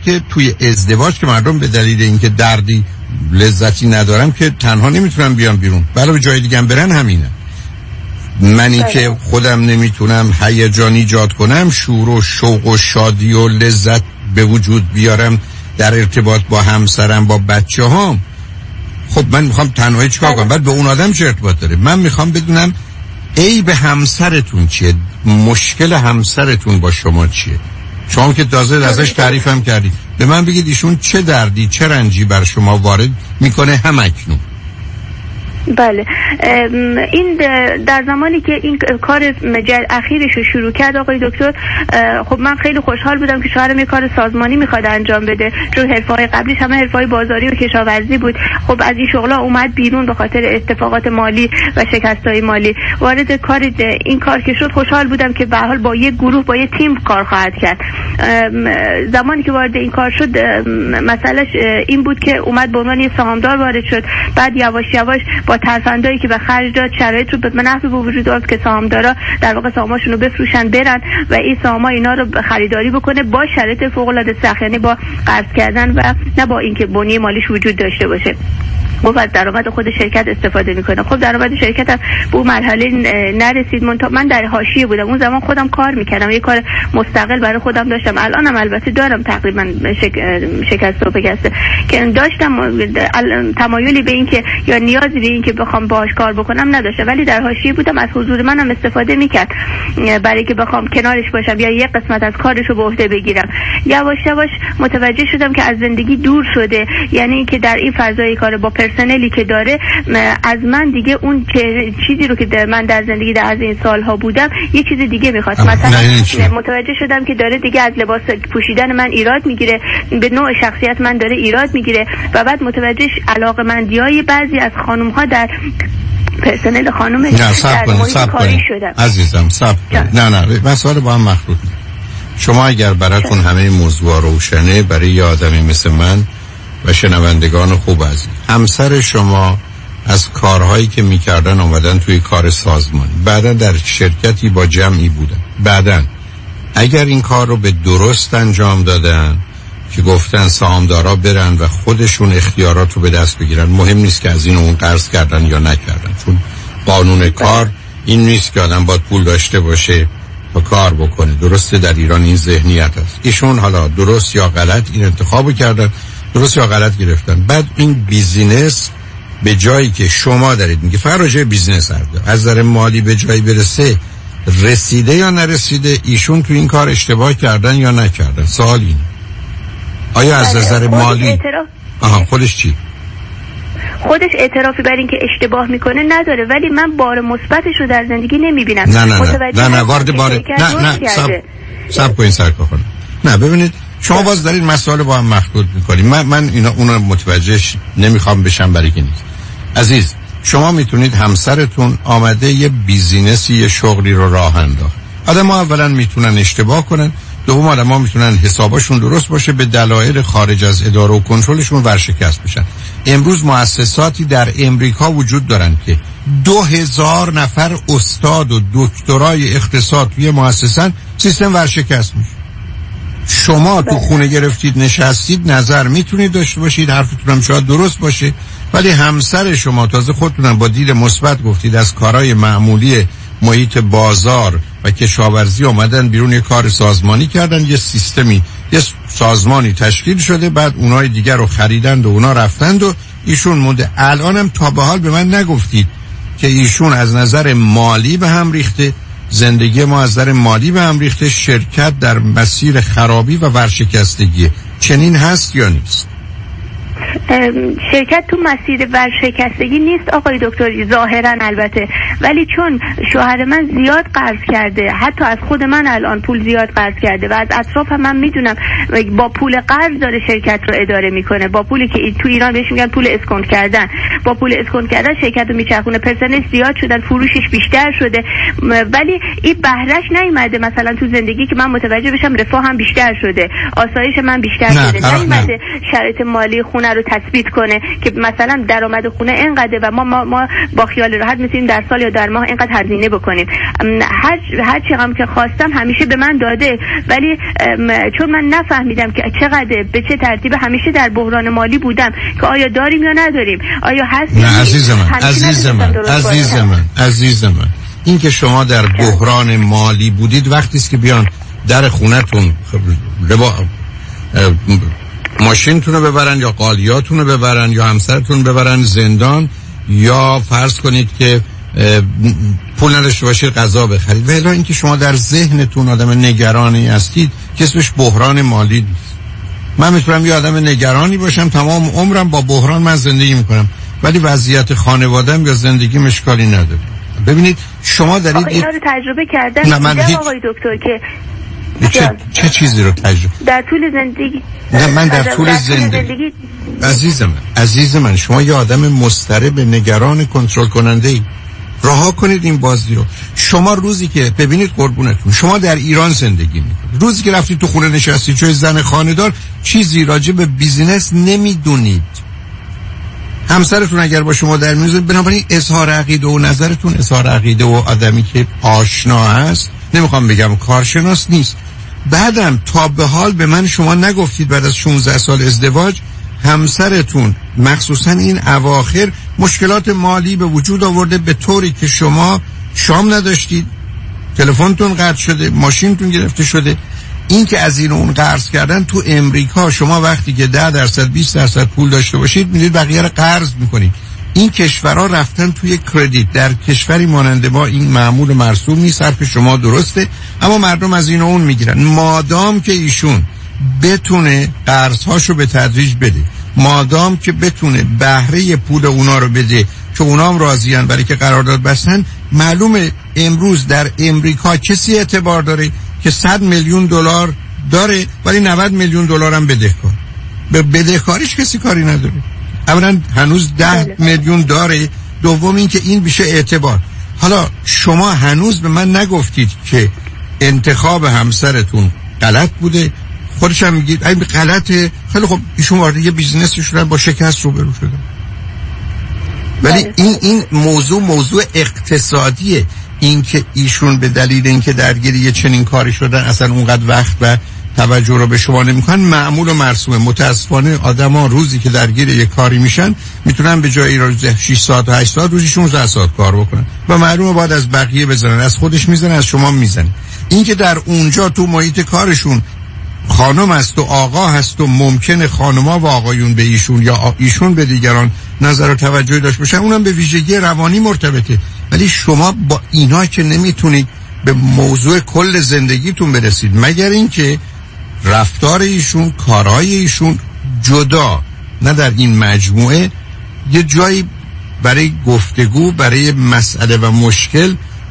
که توی ازدواج که مردم به دلیل اینکه دردی لذتی ندارن که تنها نمیتونن بیان بیرون، برای جای دیگه هم برن همینه. منی که خودم نمیتونم هیجان ایجاد کنم، شور و شوق و شادی و لذت به وجود بیارم در ارتباط با همسرم، با بچه‌هام، خب من میخوام تنهایی چیکار کنم؟ بعد به اون آدم چه ارتباط داره؟ من میخوام بدونم عیب همسرتون چیه، مشکل همسرتون با شما چیه. شما که تازه ازش تعریفم کردید، به من بگید ایشون چه دردی چه رنجی بر شما وارد میکنه همکنون. بله، این در زمانی که این کار اخیرش رو شروع کرد آقای دکتر، خب من خیلی خوشحال بودم که شوهرم یه کار سازمانی میخواد انجام بده، چون حرفه‌های قبلیش همه حرفه‌های بازاری و کشاورزی بود. خب از این شغلا اومد بیرون به خاطر اتفاقات مالی و شکست‌های مالی. وارد این کار که شد خوشحال بودم که به هر حال با یک گروه، با یک تیم کار خواهد کرد. زمانی که وارد این کار شد، مسئلهش این بود که اومد به عنوان سهامدار وارد شد، بعد یواش یواش با ترفندایی که به خرج داد شرایط رو به نفع به وجود آورد که سهامدارا در واقع سهاماشون رو بفروشن برن و این سهام‌ها اینا رو خریداری بکنه با شرایط فوق‌العاده سخت، یعنی با قرض کردن و نه با اینکه بنیه مالیش وجود داشته باشه. و از درآمد خود شرکت استفاده میکنه. خب درآمد شرکت هم به اون مرحله نرسید. من در حاشیه بودم اون زمان، خودم کار میکردم، یه کار مستقل برای خودم داشتم. الانم البته دارم تقریبا شکسته و پکسته که داشتم، تمایلی به این که یا نیازی به این که بخوام باهاش کار بکنم نداشتم، ولی در حاشیه بودم، از حضور منم استفاده میکرد برای که بخوام کنارش باشم یا یه قسمت از کارش رو به عهده بگیرم. یواش یواش متوجه شدم که از زندگی دور شده، یعنی که در این فضای کار با پرسنلی که داره از من دیگه اون چیزی رو که من در زندگی در از این سالها بودم یه چیز دیگه میخواد. مثلا متوجه شدم که داره دیگه از لباس پوشیدن من ایراد میگیره، به نوع شخصیت من داره ایراد میگیره و بعد متوجه علاقه‌مندیای بعضی از خانم ها در پرسنل خانم در محیط کاری شدم. عزیزم صبر نه مسئله با هم مخلوط. شما اگر براتون همه موضوع روشنه، برای یه آدمی مثل من و شنوندگان خوب عزیز، همسر شما از کارهایی که میکردن اومدن توی کار سازمانی، بعدا در شرکتی با جمعی بودن، بعدا اگر این کار رو به درست انجام دادن که گفتن سهامدارا برن و خودشون اختیارات رو به دست بگیرن، مهم نیست که از این اون قرض کردن یا نکردن، چون قانون کار این نیست که آدم باید پول داشته باشه تا کار بکنه. درسته در ایران این ذهنیت هست. ایشون حالا درست یا غلط این انتخابو کردن، درست یا غلط گرفتن. بعد این بیزینس به جایی که شما دارید میگه فقط راجع بیزینس از نظر مالی به جایی برسه، رسیده یا نرسیده؟ ایشون تو این کار اشتباه کردن یا نکردن؟ سوال اینه. آیا از نظر مالی خودش چی؟ خودش اعترافی بر این که اشتباه میکنه نداره، ولی من بار مثبتش رو در زندگی نمیبینم. نه وارد بار سب کنین سرکار خانم. نه ببینید شما باز دارید مسائل با هم مخلوط میکنید. من اینا اونو متوجه نمیخوام بشم، برای که نیست. عزیز شما میتونید همسرتون آمده یه بیزینسی، یه شغلی رو راه انداخت. آدم‌ها اولا میتونن اشتباه کنن، دوم آدم‌ها میتونن حسابشون درست باشه، به دلایل خارج از اداره و کنترلشون ورشکست بشن. امروز مؤسساتی در امریکا وجود دارن که 2000 نفر استاد و دکترای اقتصاد توی مؤسسن، سیستم ورشکست میشه. شما تو خونه گرفتید نشستید، نظر میتونید داشته باشید، حرفتون هم شاید درست باشه، ولی همسر شما تازه خودتونم با دید مثبت گفتید از کارهای معمولی محیط بازار و کشاورزی اومدن بیرون، یه کار سازمانی کردن، یه سیستمی، یه سازمانی تشکیل شده، بعد اونای دیگر رو خریدند و اونا رفتند و ایشون مونده. الانم تا به حال به من نگفتید که ایشون از نظر مالی به هم ریخته، زندگی ما از نظر مالی به هم ریخته، شرکت در مسیر خرابی و ورشکستگی. چنین هست یا نیست؟ شرکت تو مسیر ورشکستگی نیست آقای دکتر، ظاهرا البته، ولی چون شوهر من زیاد قرض کرده، حتی از خود من الان پول زیاد قرض کرده و از اطرافم من میدونم با پول قرض داره شرکت رو اداره میکنه، با پولی که تو ایران بهش میگن پول اسکونت کردن، با پول اسکونت کردن شرکت رو میچرخونه، پرسنلش زیاد شدن، فروشش بیشتر شده، ولی این بهرهش نیومده مثلا تو زندگی که من متوجه بشم رفاه هم بیشتر شده، آسایش من بیشتر شده، نیومده شرایط مالی خونه رو تثبیت کنه که مثلا درآمد خونه اینقدره و ما با خیال راحت میتونیم در سال یا در ماه اینقدر هزینه بکنیم. هر چقدر که خواستم همیشه به من داده، ولی چون من نفهمیدم که چقدر به چه ترتیب همیشه در بحران مالی بودم که آیا داریم یا نداریم، آیا هست. نه عزیز من این که شما در بحران مالی بودید وقتی است که بیان در خونتون ماشینتون رو ببرن یا قالیاتون رو ببرن یا همسرتون ببرن زندان، یا فرض کنید که پول نداشته باشید غذا بخرید. و الا اینکه شما در ذهنتون آدم نگرانی هستید که اسمش بحران مالی نیست. من میتونم یه آدم نگرانی باشم تمام عمرم با بحران من زندگی میکنم، ولی وضعیت خانواده‌ام یا زندگیم اشکالی نداره. ببینید شما دارید اینا رو تجربه کردن. نه من آقای دکتر که چه چیزی رو تجربه در طول زندگی؟ نه من در طول زندگی عزیز من شما یه آدم مضطرب نگران کنترل کننده ای. رها کنید این بازی رو. شما روزی که ببینید قربونتون، شما در ایران زندگی میکنید، روزی که رفتید تو خونه نشستید چون زن خانه‌دار چیزی راجع به بیزینس نمیدونید، همسرتون اگر با شما در میون، بنابراین اظهار عقیده و نظرتون اظهار عقیده و آدمی که آشنا هست، نمیخوام بگم کارشناس نیست. بعدم تا به حال به من شما نگفتید بعد از 16 سال ازدواج همسرتون مخصوصا این اواخر مشکلات مالی به وجود آورده به طوری که شما شام نداشتید، تلفنتون قطع شده، ماشینتون گرفته شده. این که از این اون قرض کردن تو امریکا، شما وقتی که 10% 20% پول داشته باشید میدید بقیه رو قرض میکنید. این کشورها رفتن توی کردیت. در کشوری مانند ما این معمول مرسوم نیست، حرف شما درسته، اما مردم از این اون میگیرن. مادام که ایشون بتونه قرضهاشو به تدریج بده، مادام که بتونه بهره پول اونا رو بده که اونا هم راضیان برای که قرارداد بستن، معلومه امروز در امریکا کسی اعتبار داره که 100 میلیون دلار داره ولی 90 میلیون دلار هم بدهکار. به بدهکاریش کسی کاری نداره. اولا هنوز 10 میلیون داره، دوم این که این بیشه اعتبار. حالا شما هنوز به من نگفتید که انتخاب همسرتون غلط بوده، خودش هم میگید این غلطه. خیلی خب ایشون وارد یه بیزنسی شدن با شکست روبرو شدن، ولی این موضوع اقتصادیه. این که ایشون به دلیل اینکه درگیر یه چنین کاری شدن اصلا اونقدر وقت و توجه رو به شما نمیکنن، معمول و مرسومه. متاسفانه آدما روزی که درگیر یه کاری میشن میتونن به جای روز 6 ساعت و 8 ساعت روزی 16 ساعت کار بکنن و معلومه باید از بقیه بزنن، از خودش میزنن، از شما میزنن. این که در اونجا تو محیط کارشون خانم هست و آقا هست و ممکنه خانم‌ها و آقایون به ایشون یا ایشون به دیگران نظر و توجهی داشته باشن، اونم به ویژگی روانی مرتبطه. ولی شما با اینا که نمیتونید به موضوع کل زندگیتون برسید، مگر اینکه رفتار ایشون، کارهای ایشون جدا، نه در این مجموعه یه جایی برای گفتگو برای مسئله و مشکل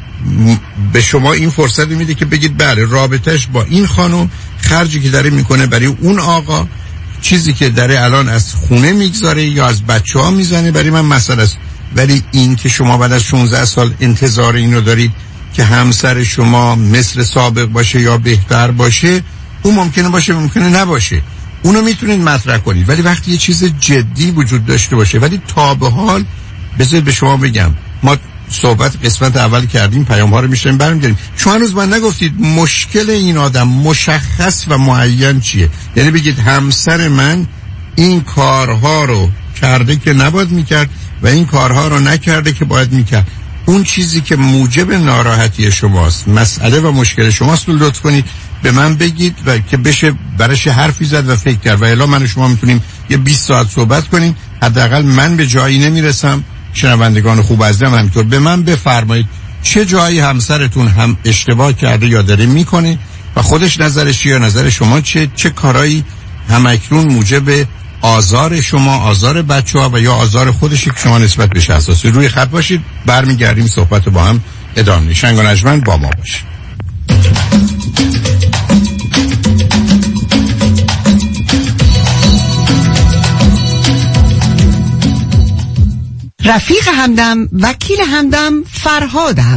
به شما این فرصت میده که بگید بله رابطش با این خانم، خرجی که داره میکنه برای اون آقا، چیزی که داره الان از خونه میگذاره یا از بچه ها میزنه برای من مسئله است. ولی این که شما بعد از 16 سال انتظار اینو دارید که همسر شما مثل سابق باشه یا بهتر باشه، اون ممکنه باشه ممکنه نباشه، اونو میتونید مطرح کنید. ولی وقتی یه چیز جدی وجود داشته باشه، ولی تا به حال بذارید به شما بگم، ما صحبت قسمت اول کردیم، پیام ها رو میشنیم برمیگردیم. شما هنوز من نگفتید مشکل این آدم مشخص و معین چیه. یعنی بگید همسر من این کارها رو کرده که نباید میکرد و این کارها رو نکرده که باید میکرد. اون چیزی که موجب ناراحتی شماست، مسئله و مشکل شماست، رو لطف کنید به من بگید و که بشه برش حرفی زد و فکر کرد. و الا من و شما میتونیم یه 20 ساعت صحبت کنیم، حداقل من به جایی نمیرسم، شنوندگان خوب عزیزم همینطور. به من بفرمایید چه جایی همسرتون هم اشتباه کرده یا داره میکنه و خودش نظرش چیه یا نظر شما چه کارایی همکنون موجب آزار شما، آزار بچه‌ها و یا آزار خودش که شما نسبت بهش اساسی. روی خط باشید، برمیگردیم صحبت با هم ادامه. شنگ و نجمن با ما باشید. رفیق همدم، وکیل همدم، فرهاد همدم.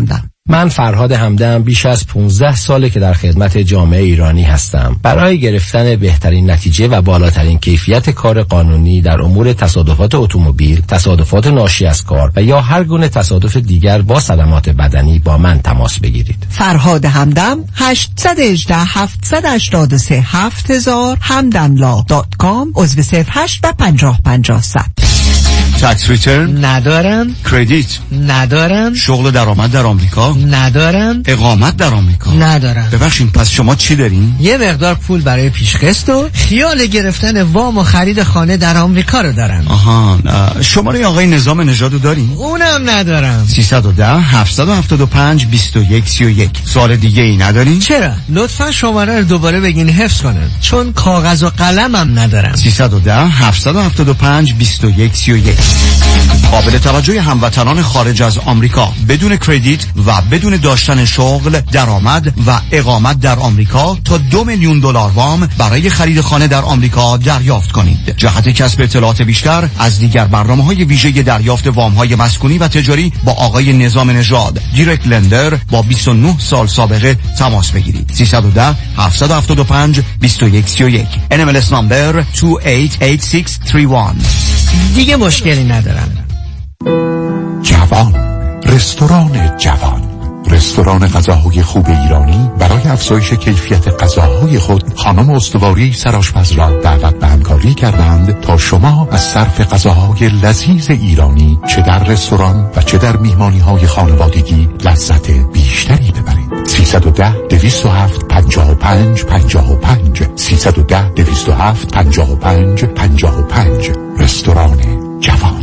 من فرهاد همدم بیش از 15 ساله که در خدمت جامعه ایرانی هستم. برای گرفتن بهترین نتیجه و بالاترین کیفیت کار قانونی در امور تصادفات اتومبیل، تصادفات ناشی از کار و یا هر گونه تصادف دیگر با صدمات بدنی با من تماس بگیرید. فرهاد همدم 818 783 7000 hamdamlaw.com عضو 08 و 50 100. تکس ریترن ندارن، کردیت ندارن، شغل درآمد در آمریکا ندارن، اقامت در آمریکا ندارن. ببخشید پس شما چی دارین؟ یه مقدار پول برای پیشقسط و خیال گرفتن وام و خرید خانه در آمریکا رو دارن. آها، شماره آقای نظام نژاد رو دارین؟ اونم ندارم. 310 775 2131. سوال دیگه ای ندارین؟ چرا؟ لطفا شماره رو دوباره بگین حفظ کنن، چون کاغذ و قلمم ندارم. 310 775 2131. قابل توجه هموطنان خارج از آمریکا بدون کردیت و بدون داشتن شغل، درآمد و اقامت در آمریکا تا $2 میلیون وام برای خرید خانه در آمریکا دریافت کنید. جهت کسب اطلاعات بیشتر از دیگر برنامه‌های ویژه دریافت وام‌های مسکونی و تجاری با آقای نظام نژاد، دایرکت لندر با 29 سال سابقه تماس بگیرید. 310 775 2131. NMLS نمبر 288631. دیگه مشکلی ندارم. جوان، رستوران جوان، رستوران غذاهای خوب ایرانی برای افزایش کیفیت غذاهای خود خانم استواری سرآشپز را دعوت به همکاری کردند تا شما از صرف غذاهای لذیذ ایرانی چه در رستوران و چه در میهمانی‌های خانوادگی لذت بیشتری ببرید. 310 207 55 55 310 207 55 55. رستوران جوان.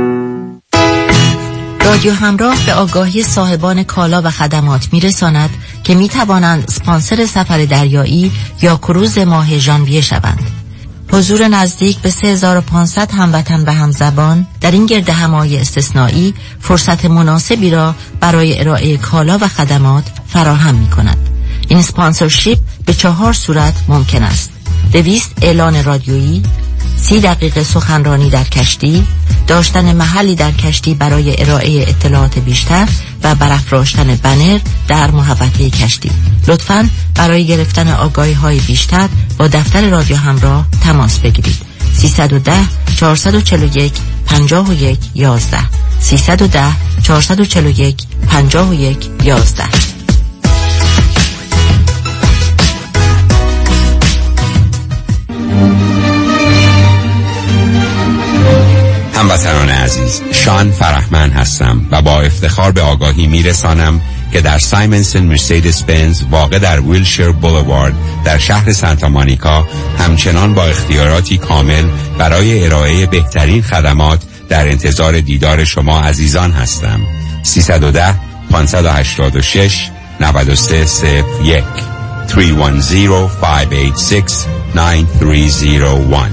رادیو همراه به آگاهی صاحبان کالا و خدمات میرساند که میتوانند اسپانسر سفر دریایی یا کروز ماه ژانویه شوند. حضور نزدیک به 3500 هموطن و همزبان در این گردهمایی استثنایی فرصت مناسبی را برای ارائه کالا و خدمات فراهم می‌کند. این اسپانسرشیپ به 4 صورت ممکن است: 200 اعلان رادیویی، 30 دقیقه سخنرانی در کشتی، داشتن محلی در کشتی برای ارائه اطلاعات بیشتر و برافراشتن بنر در محوطه کشتی. لطفاً برای گرفتن آگاهی‌های بیشتر با دفتر رادیو همراه تماس بگیرید. 310 441 51 11 310 441 51 11. هموطنان عزیز، شان فرحمن هستم و با افتخار به آگاهی میرسانم که در سایمنسن مرسیدس بنز واقع در ویلشیر بولوارد در شهر سانتا مونیکا همچنان با اختیاراتی کامل برای ارائه بهترین خدمات در انتظار دیدار شما عزیزان هستم. 310 586 9301 310 586 9301.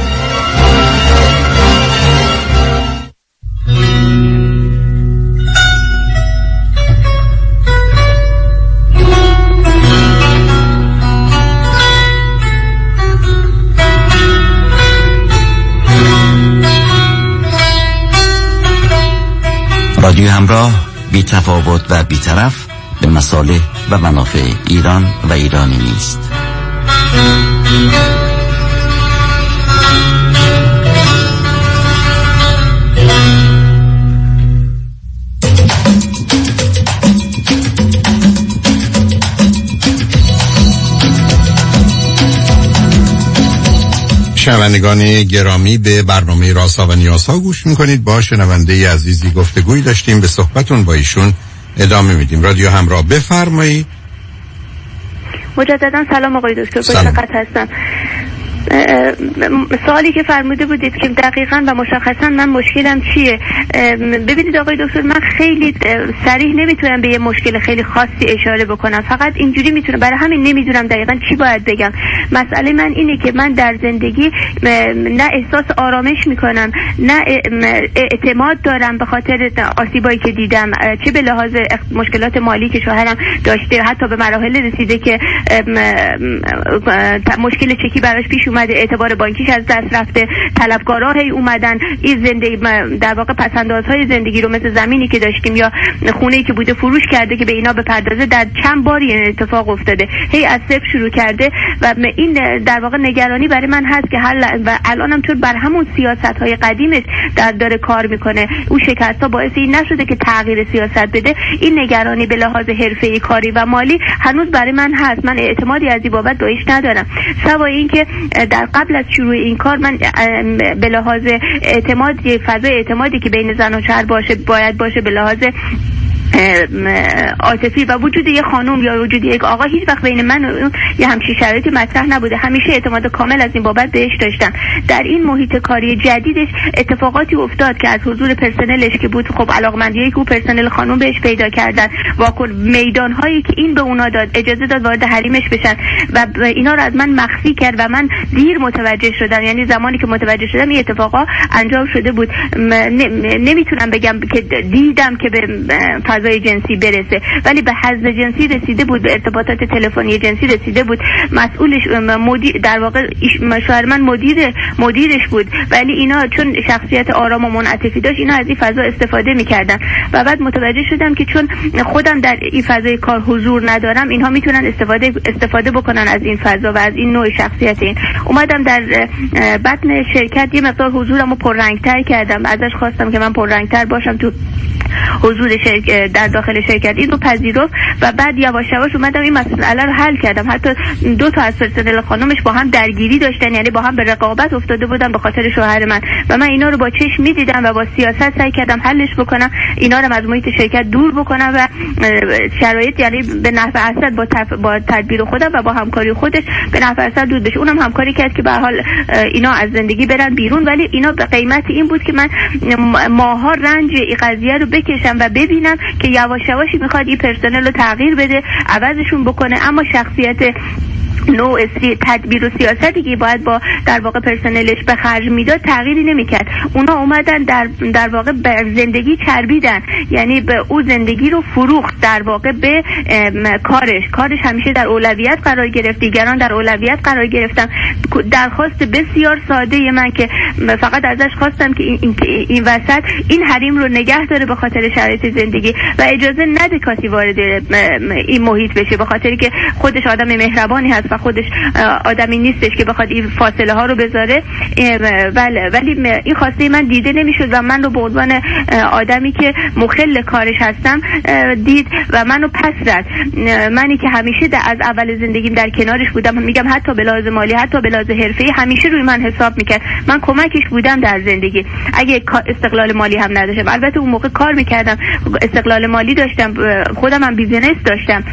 رادیو همراه، بی تفاوت و بی طرف به مصالح و منافع ایران و ایرانی نیست. شنوندگان گرامی، به برنامه رازها و نیازها گوش میکنید. با شنونده عزیزی گفتگوی داشتیم، به صحبتون با ایشون ادامه میدیم. رادیو همراه، بفرمایید. مجددا سلام آقای دکتر، خوشوقت هستم. سوالی که فرموده بودید که دقیقاً و مشخصاً من مشکلم چیه، ببینید آقای دکتر، من خیلی صریح نمیتونم به یه مشکل خیلی خاصی اشاره بکنم، فقط اینجوری میتونم، برای همین نمیدونم دقیقاً چی باید بگم. مسئله من اینه که من در زندگی نه احساس آرامش میکنم، نه اعتماد دارم به خاطر آسیبایی که دیدم، چه به لحاظ مشکلات مالی که شوهرم داشته، حتی به مراحل رسیده که مشکل چکی براش پیش اومده، اعتبار بانکیش از دست رفته، طلبکارا هی اومدن، این زندگی در واقع پس‌اندازهای زندگی رو مثل زمینی که داشتیم یا خونه‌ای که بوده فروش کرده که به اینا بپردازه. در چند باری این اتفاق افتاده، هی از صفر شروع کرده و این در واقع نگرانی برای من هست که و الانم چون بر همون سیاست‌های قدیمش داره کار میکنه، اون شکست‌ها باعث این نشده که تغییر سیاست بده. این نگرانی به لحاظ حرفه‌ای، کاری و مالی هنوز برای من هست. من اعتمادی از این بابت بهش ندارم، سوای اینکه در قبل از شروع این کار من به لحاظ اعتماد، فضای اعتمادی که بین زن و شوهر باید باشه به لحاظ عاطفی و وجود یک خانم یا وجود یک آقا، هیچ وقت بین من و اون یه همچین شرایطی مطرح نبوده. همیشه اعتماد کامل از این بابت بهش داشتم. در این محیط کاری جدیدش اتفاقاتی افتاد که از حضور پرسنلش که بود، خب علاقمندیایی که اون پرسنل خانم بهش پیدا کردن، میدانهایی که این به اونا داد، اجازه داد وارد حریمش بشن و اینا رو از من مخفی کرد و من دیر متوجه شدم. یعنی زمانی که متوجه شدم این اتفاقا انجام شده بود. نمیتونم بگم که دیدم که به فضای جنسی برسه، ولی به حظ جنسی رسیده بود، به ارتباطات تلفنی جنسی رسیده بود. مسئولش مدیر، در واقع شوهر من مدیرش بود، ولی اینا چون شخصیت آرام و منعطفی داشت، اینا از این فضا استفاده میکردن و بعد متوجه شدم که چون خودم در این فضای کار حضور ندارم، اینها میتونن استفاده بکنن از این فضا و از این نوع شخصیت. این اومدم در بطن شرکت یه مقدار حضورمو پررنگ‌تر کردم، ازش خواستم که من پررنگ‌تر باشم تو حضور در داخل شرکت. این رو پذیرفت و بعد یواش یواش اومدم این مسئله رو حل کردم. حتی 2 تا از پرسنل خانمش با هم درگیری داشتن، یعنی با هم به رقابت افتاده بودن به خاطر شوهر من و من اینا رو با چشم می‌دیدم و با سیاست سعی کردم حلش بکنم، اینا رو از محیط شرکت دور بکنم و شرایط یعنی به نفع اصل با تدبیر خودم و با همکاری خودش به نفع اصل دور بشه. اونم همکاری کرد که به هر حال اینا از زندگی برن بیرون، ولی اینا به قیمت این بود که من ماها رنج این قضیه رو بکشم و ببینم که یواش یواشی میخواد این پرسنل رو تغییر بده، عوضشون بکنه، اما شخصیت نوع تدبیر و سیاستی که باید با در واقع پرسنلش به خرج میداد تغییری نمیکرد. اونا اومدن در واقع به زندگی چربیدن، یعنی به او زندگی رو فروخت در واقع به کارش همیشه در اولویت قرار گرفت، دیگران در اولویت قرار گرفتن. درخواست بسیار ساده من که فقط ازش خواستم که این وسط این حریم رو نگه داره به خاطر شرایط زندگی و اجازه نده کسی وارد این محیط بشه، به خاطری که خودش آدم مهربانی هست و خودش آدمی نیستش که بخواد این فاصله ها رو بذاره. ولی این خواسته من دیده نمیشد و من رو به عنوان آدمی که مخل کارش هستم دید و منو پس زد. منی که همیشه از اول زندگیم در کنارش بودم، میگم حتی به لحاظ مالی، حتی به لحاظ حرفه‌ای همیشه روی من حساب میکرد، من کمکش بودم در زندگی. اگه استقلال مالی هم نداشتم، البته اون موقع کار میکردم، استقلال مالی داشتم، خودم هم بیزینس داشتم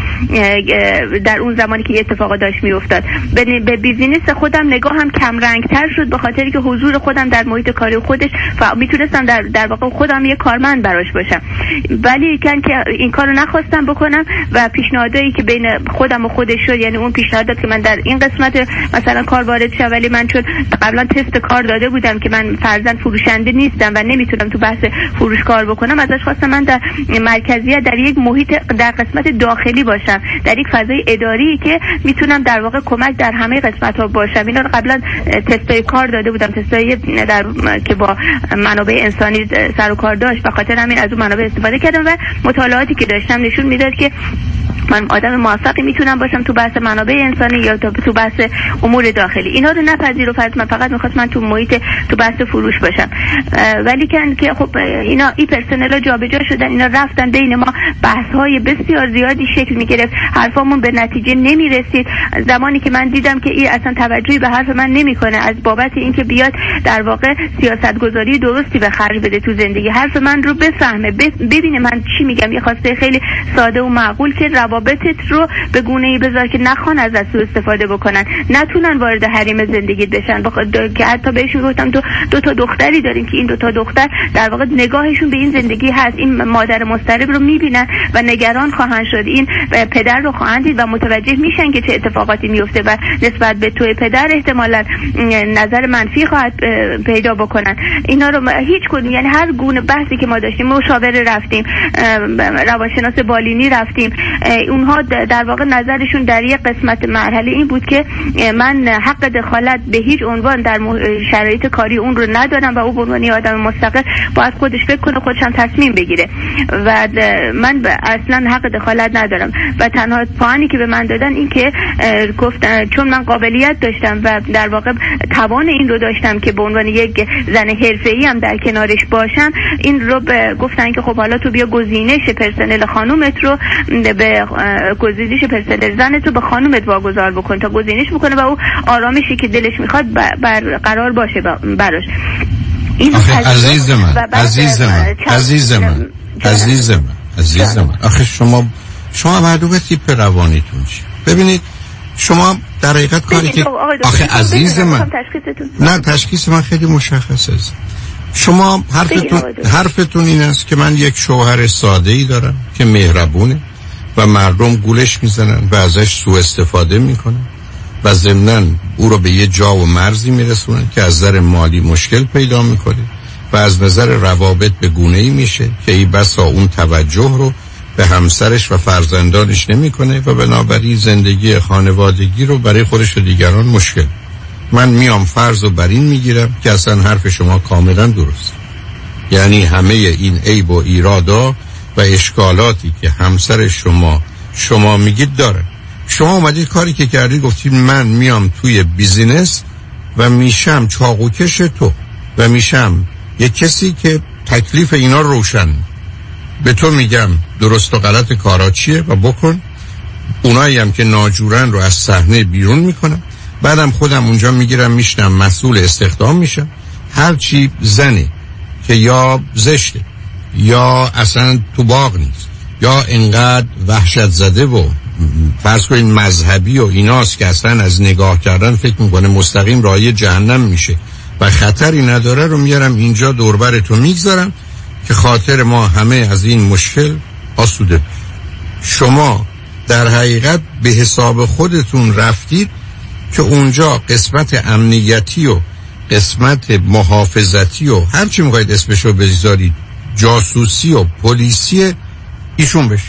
در اون زمانی که اتفاقا داشت میافتاد. به بیزینس خودم نگاهم کم رنگتر شد به خاطری که حضور خودم در محیط کاری خودش میتونستم در واقع خودم یه کارمند براش باشم، ولی که این کارو نخواستم بکنم و پیشنهادایی که بین خودم و خودش شد، یعنی اون پیشنهادات که من در این قسمت مثلا کار وارد شم، ولی من چون قبلا تست کار داده بودم که من فرضاً فروشنده نیستم و نمیتونم تو بحث فروش کار بکنم، ازش خواستم من در مرکزیت در یک محیط در قسمت داخلی باشم، در یک فضای اداری که میتونم در واقع کمک در همه قسمت‌ها باشم. اینا رو قبلا تستای کار داده بودم، تستای که با منابع انسانی سر و کار داشت، به خاطر همین از اون منابع استفاده کردم و مطالعاتی که داشتم نشون میداد که من آدم موفقی میتونم باشم تو بحث منابع انسانی یا تو بحث امور داخلی. اینا رو نپذیرفت، من فقط می‌خواستم من تو محیط تو بحث فروش باشم. ولی که خب اینا این پرسنل‌ها جابجا شدن، اینا رفتن بین ما، بحث‌های بسیار زیادی شکل می‌گرفت، حرفامون به نتیجه نمی‌رسید. زمانی که من دیدم که این اصلا توجهی به حرف من نمی‌کنه، از بابت اینکه بیاد در واقع سیاست‌گذاری درستی به خرج بده تو زندگی، حرف من رو بفهمه، ببینه من چی میگم، یه خواسته خیلی ساده و معقول که روابطت رو به گونه‌ای بذار که نخوان از سوء استفاده بکنن، نتونن وارد حریم زندگیت بشن. که حتی بهشون گفتم دو تا دختری داریم که این 2 تا دختر در واقع نگاهشون به این زندگی هست، این مادر مضطرب رو میبینن و نگران خواهند شد، این پدر رو خواهند دید و متوجه میشن که چه اتفاقاتی میفته و نسبت به توی پدر احتمالاً نظر منفی خواهد پیدا بکنن. اینا رو هیچ کدوم، یعنی هر گونه بحثی که ما داشتیم، مشاوره رفتیم، روانشناس بالینی رفتیم، اونها در واقع نظرشون در یک قسمت مرحله این بود که من حق دخالت به هیچ عنوان در شرایط کاری اون رو ندارم و او به عنوان آدم مستقل باید خودش فکر کنه، خودش هم تصمیم بگیره و من اصلا حق دخالت ندارم. و تنها پوانی که به من دادن این که گفتن چون من قابلیت داشتم و در واقع توان این رو داشتم که به عنوان یک زن حرفه‌ای هم در کنارش باشم، این رو گفتن که خب حالا تو بیا گزینش پرسنل خانومت رو به گزینش پرسنل زنت رو به خانومت واگذار بکن تا گزینش بکنه و او آرامشی که دلش میخواد برقرار باشه براش. عزیز من آخه شما معلومه تیپ روانیتون چیه. ببینید شما در حقیقت کاری که آخه عزیز من نه تشخیص من خیلی مشخصه. شما حرفتون این است که من یک شوهر ساده ای دارم که مهربونه و مردم گولش میزنن و ازش سوء استفاده میکنن و ضمناً او رو به یه جا و مرزی میرسونن که از نظر مالی مشکل پیدا میکنه و از نظر روابط به گونه‌ای میشه که ای بسا اون توجه رو به همسرش و فرزندانش نمیکنه و بنابراین زندگی خانوادگی رو برای خودش و دیگران مشکل. من میام فرض رو بر این میگیرم که اصلا حرف شما کاملا درست، یعنی همه این عیب و ایرادا و اشکالاتی که همسر شما میگید داره. شما اومدید کاری که کردید گفتید من میام توی بیزینس و میشم چاقوکش تو و میشم یک کسی که تکلیف اینا روشن، به تو میگم درست و غلط کارا چیه و بکن، اونایی هم که ناجورن رو از صحنه بیرون میکنم، بعدم خودم اونجا میگیرم میشنم مسئول استخدام میشم. هر چی زنی که یا زشته یا اصلا تو باغ نیست یا انقدر وحشت زده و فرض کنین مذهبی و ایناست که اصلا از نگاه کردن فکر میکنه مستقیم راهی جهنم میشه و خطری نداره رو میارم اینجا دوربرتون میگذارم که خاطر ما همه از این مشکل آسوده. شما در حقیقت به حساب خودتون رفتید که اونجا قسمت امنیتی و قسمت محافظتی و هر چی میخواید اسمشو بذارید، جاسوسی و پلیسی ایشون بشه،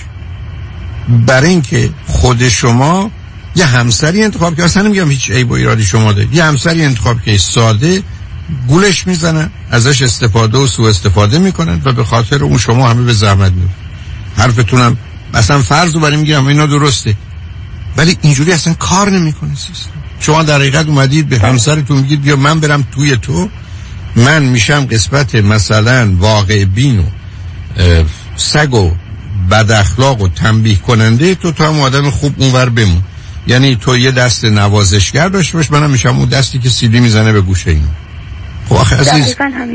برای اینکه خود شما یه همسری انتخاب که اصلا نمیگم هیچ عیب و ایرادی شما دارید، یه همسری انتخاب که ساده گولش میزنن، ازش استفاده و سوء استفاده میکنن و به خاطر اون شما همه به زحمت میفتید. حرفتونم اصلا فرض رو برای میگیرم اینا درسته، ولی اینجوری اصلا کار نمیکنه سیستم. شما در حقیقت اومدید به همسرتون میگید بیا من برم توی تو، من میشم قسمت مثلا واقع بین و سگ و بد اخلاق و تنبیه کننده تو هم آدم خوب اونور بمون. یعنی تو یه دست نوازشگر داشته باش، منم میشم اون دستی که سیلی میزنه به گوشه این. خب آخه عزیز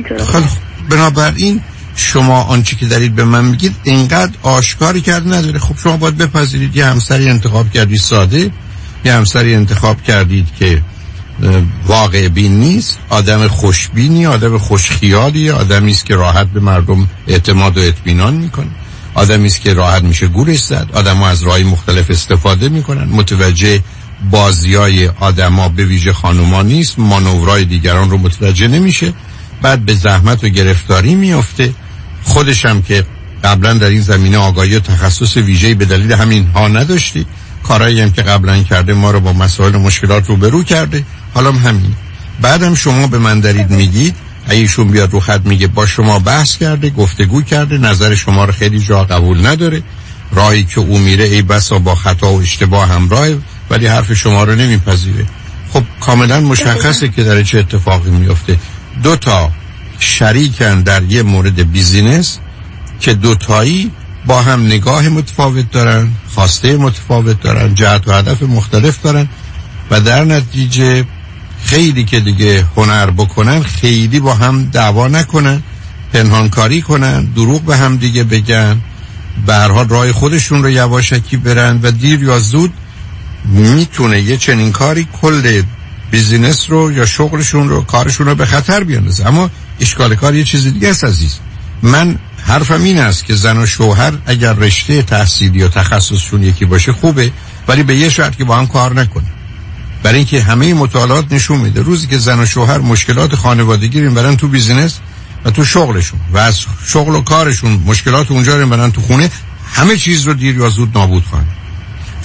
بنابراین شما آنچه که دارید به من میگید اینقدر آشکاری کرد نداره. خب شما باید بپذیرید یه همسری انتخاب کردید ساده، یه همسری انتخاب کردید که واقع بین نیست، آدم خوشبینی، آدم خوشخیالی، آدمی است که راحت به مردم اعتماد و اطمینان میکنه، آدمی است که راحت میشه گولش زد، آدم‌ها از راهی مختلف استفاده میکنن، متوجه بازیای آدم‌ها به ویژه خانوما نیست، مانورای دیگران رو متوجه نمیشه، بعد به زحمت و گرفتاری میفته. خودش هم که قبلا در این زمینه آگاهی و تخصص ویژه‌ای به دلیل همین ها نداشتی، کارایی هم که قبلا کرده ما رو با مسائل و مشکلات روبرو کرده، حالا هم همین. بعدم شما به من دارید میگید ایشون بیاد رو خط میگه با شما بحث کرده، گفتگو کرده، نظر شما رو خیلی جا قبول نداره، راهی که او میره ای بسا با خطا و اشتباه همراهه، ولی حرف شما رو نمیپذیره. خب کاملا مشخصه که در چه اتفاقی میفته. دو تا شریکن در یه مورد بیزینس که دوتایی با هم نگاه متفاوت دارن، خواسته متفاوت دارن، جهت و هدف مختلف دارن و در نتیجه خیلی که دیگه هنر بکنن، خیلی با هم دعوا نکنن، پنهانکاری کنن، دروغ به هم دیگه بگن، به هر حال راه خودشون رو یواشکی برن و دیر یا زود میتونه یه چنین کاری کل بیزینس رو یا شغلشون رو، کارشون رو به خطر بیاندازه. اما اشکال کار یه چیز دیگه است عزیز. من حرفم این است که زن و شوهر اگر رشته تحصیلی و تخصصشون یکی باشه خوبه، ولی به یه شرط که با هم کار نکنه. برای اینکه همه مطالعات نشون میده روزی که زن و شوهر مشکلات خانوادگی رو برن تو بیزینس و تو شغلشون و از شغل و کارشون مشکلات اونجا رو برن تو خونه، همه چیز رو دیر یا زود نابود خواهند.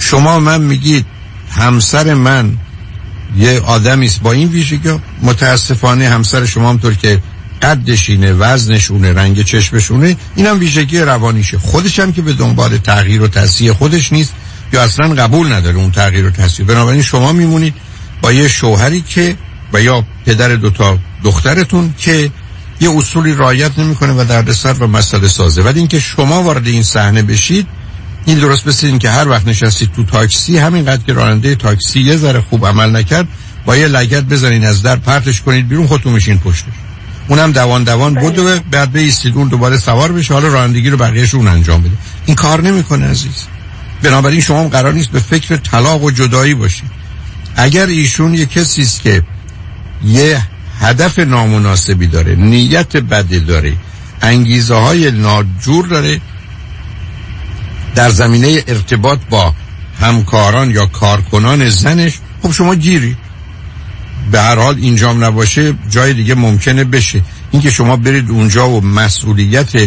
شما من میگید همسر من یه آدمی است با این ویژگی، متاسفانه همسر شما همطور که قدشینه، وزنشونه، رنگ چشمشونه، اینم ویژگی روانیشه. خودش هم که به دنبال تغییر و تصحیح خودش نیست یا اصلا قبول نداره اون تغییر و تصحیح. بنابراین شما میمونید با یه شوهری که و یا پدر دوتا دخترتون که یه اصولی رعایت نمیکنه و دردسر و مسئله سازه. ولی اینکه شما وارد این صحنه بشید، این درست مثل این که هر وقت نشستید تو تاکسی، همینقدر که راننده تاکسی یه ذره خوب عمل نکرد، با یه لگد بزنین از در پرتش کنید بیرون، خودتون میشین پشتش. اونم دوان بود و بعد بیستید اون دوباره سوار بشه، حالا رانندگی رو بقیه‌اش اون انجام بده. این کار نمیکنه عزیز. بنابراین شما هم قرار نیست به فکر طلاق و جدایی باشید. اگر ایشون یه کسی است که یه هدف نامناسبی داره، نیت بده داره، انگیزه های ناجور داره در زمینه ارتباط با همکاران یا کارکنان زنش، خب شما گیری. به هر حال اینجام نباشه جای دیگه ممکنه بشه. اینکه شما برید اونجا و مسئولیت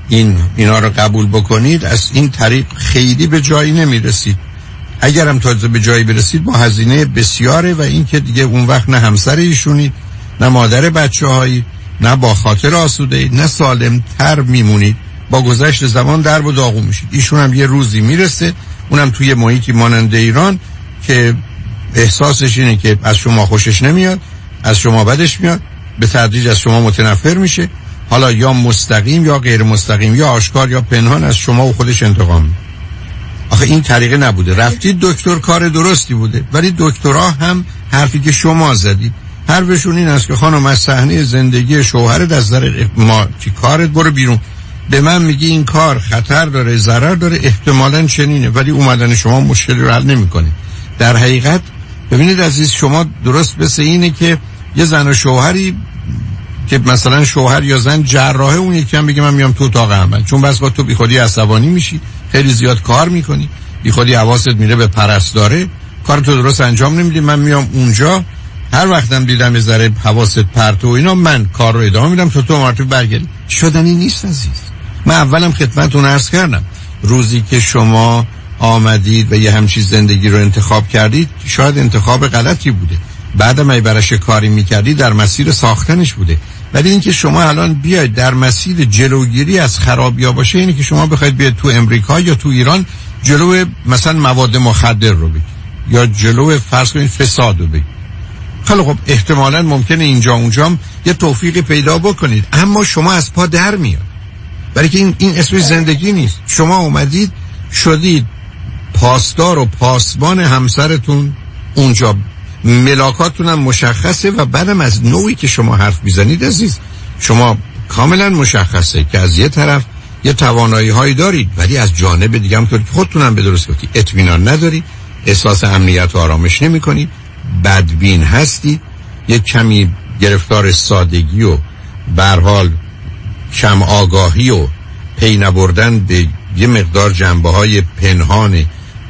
اینا رو قبول بکنید، از این طریق خیلی به جایی نمیرسید. اگرم تازه به جایی برسید با هزینه بسیاره و این که دیگه اون وقت نه همسر ایشونید، نه مادر بچه‌هایی، نه با خاطر آسوده، نه سالم تر میمونید. با گذشت زمان درب و داغون میشید. ایشون هم یه روزی میرسه، اونم توی محیطی مانند ایران که احساسش اینه که از شما خوشش نمیاد، از شما بدش میاد، به تدریج از شما متنفر میشه، حالا یا مستقیم یا غیر مستقیم، یا آشکار یا پنهان از شما و خودش انتقام میگیره. آخه این طریقه نبوده. رفتید دکتر، کار درستی بوده، ولی دکترها هم حرفی که شما زدید حرفشون این است که خانم از صحنه زندگی شوهرت از نظر ما چی کارت برو بیرون. به من میگی این کار خطر داره، ضرر داره، احتمالاً چنینه، ولی اومدن شما مشکلی رو حل نمیکنه. در حقیقت ببینید عزیز، شما درست مثل اینه که یه زن و شوهری که مثلا شوهر یا زن جراحه، اون یکی هم بگه من میام تو اتاق عمل، چون بس با تو بیخودی عصبانی میشی، خیلی زیاد کار میکنی، بیخودی حواست میره به پرستاره، کار تو درست انجام نمیدی، من میام اونجا هر وقتم دیدم یه ذره حواست پرت و اینا، من کار رو ادامه میدم تو مرتب برگردی. شدنی نیست عزیز. من اولم خدمتتون عرض کردم روزی که شما آمدید و یه همچین زندگی رو انتخاب کردید، شاید انتخاب غلطی بوده، بعدم ای براش کاری میکردید در مسیر ساختنش بوده. ولی اینکه شما الان بیاید در مسیر جلوگیری از خرابی‌ها باشه، اینه که شما بخواید بیاید تو امریکا یا تو ایران جلو مثلا مواد مخدر رو بگیرید یا جلو فرض کنید فساد رو بگیرید. خیلی خب احتمالاً ممکنه اینجا اونجا یه توفیقی پیدا بکنید، اما شما از پا در میاد. برای که این اسم زندگی نیست. شما اومدید شدید پاسدار و پاسبان همسرتون اونجا، ملاکاتون هم مشخصه و بعدم از نوعی که شما حرف میزنید عزیز، شما کاملا مشخصه که از یه طرف یه توانایی هایی دارید، ولی از جانب دیگه هم که خودتون هم به درست گفتید اطمینان ندارید، احساس امنیت و آرامش نمی کنید، بدبین هستید، یه کمی گرفتار سادگی و به هر حال کم آگاهی و پی نبردن به یه مقدار جنبه‌های پنهان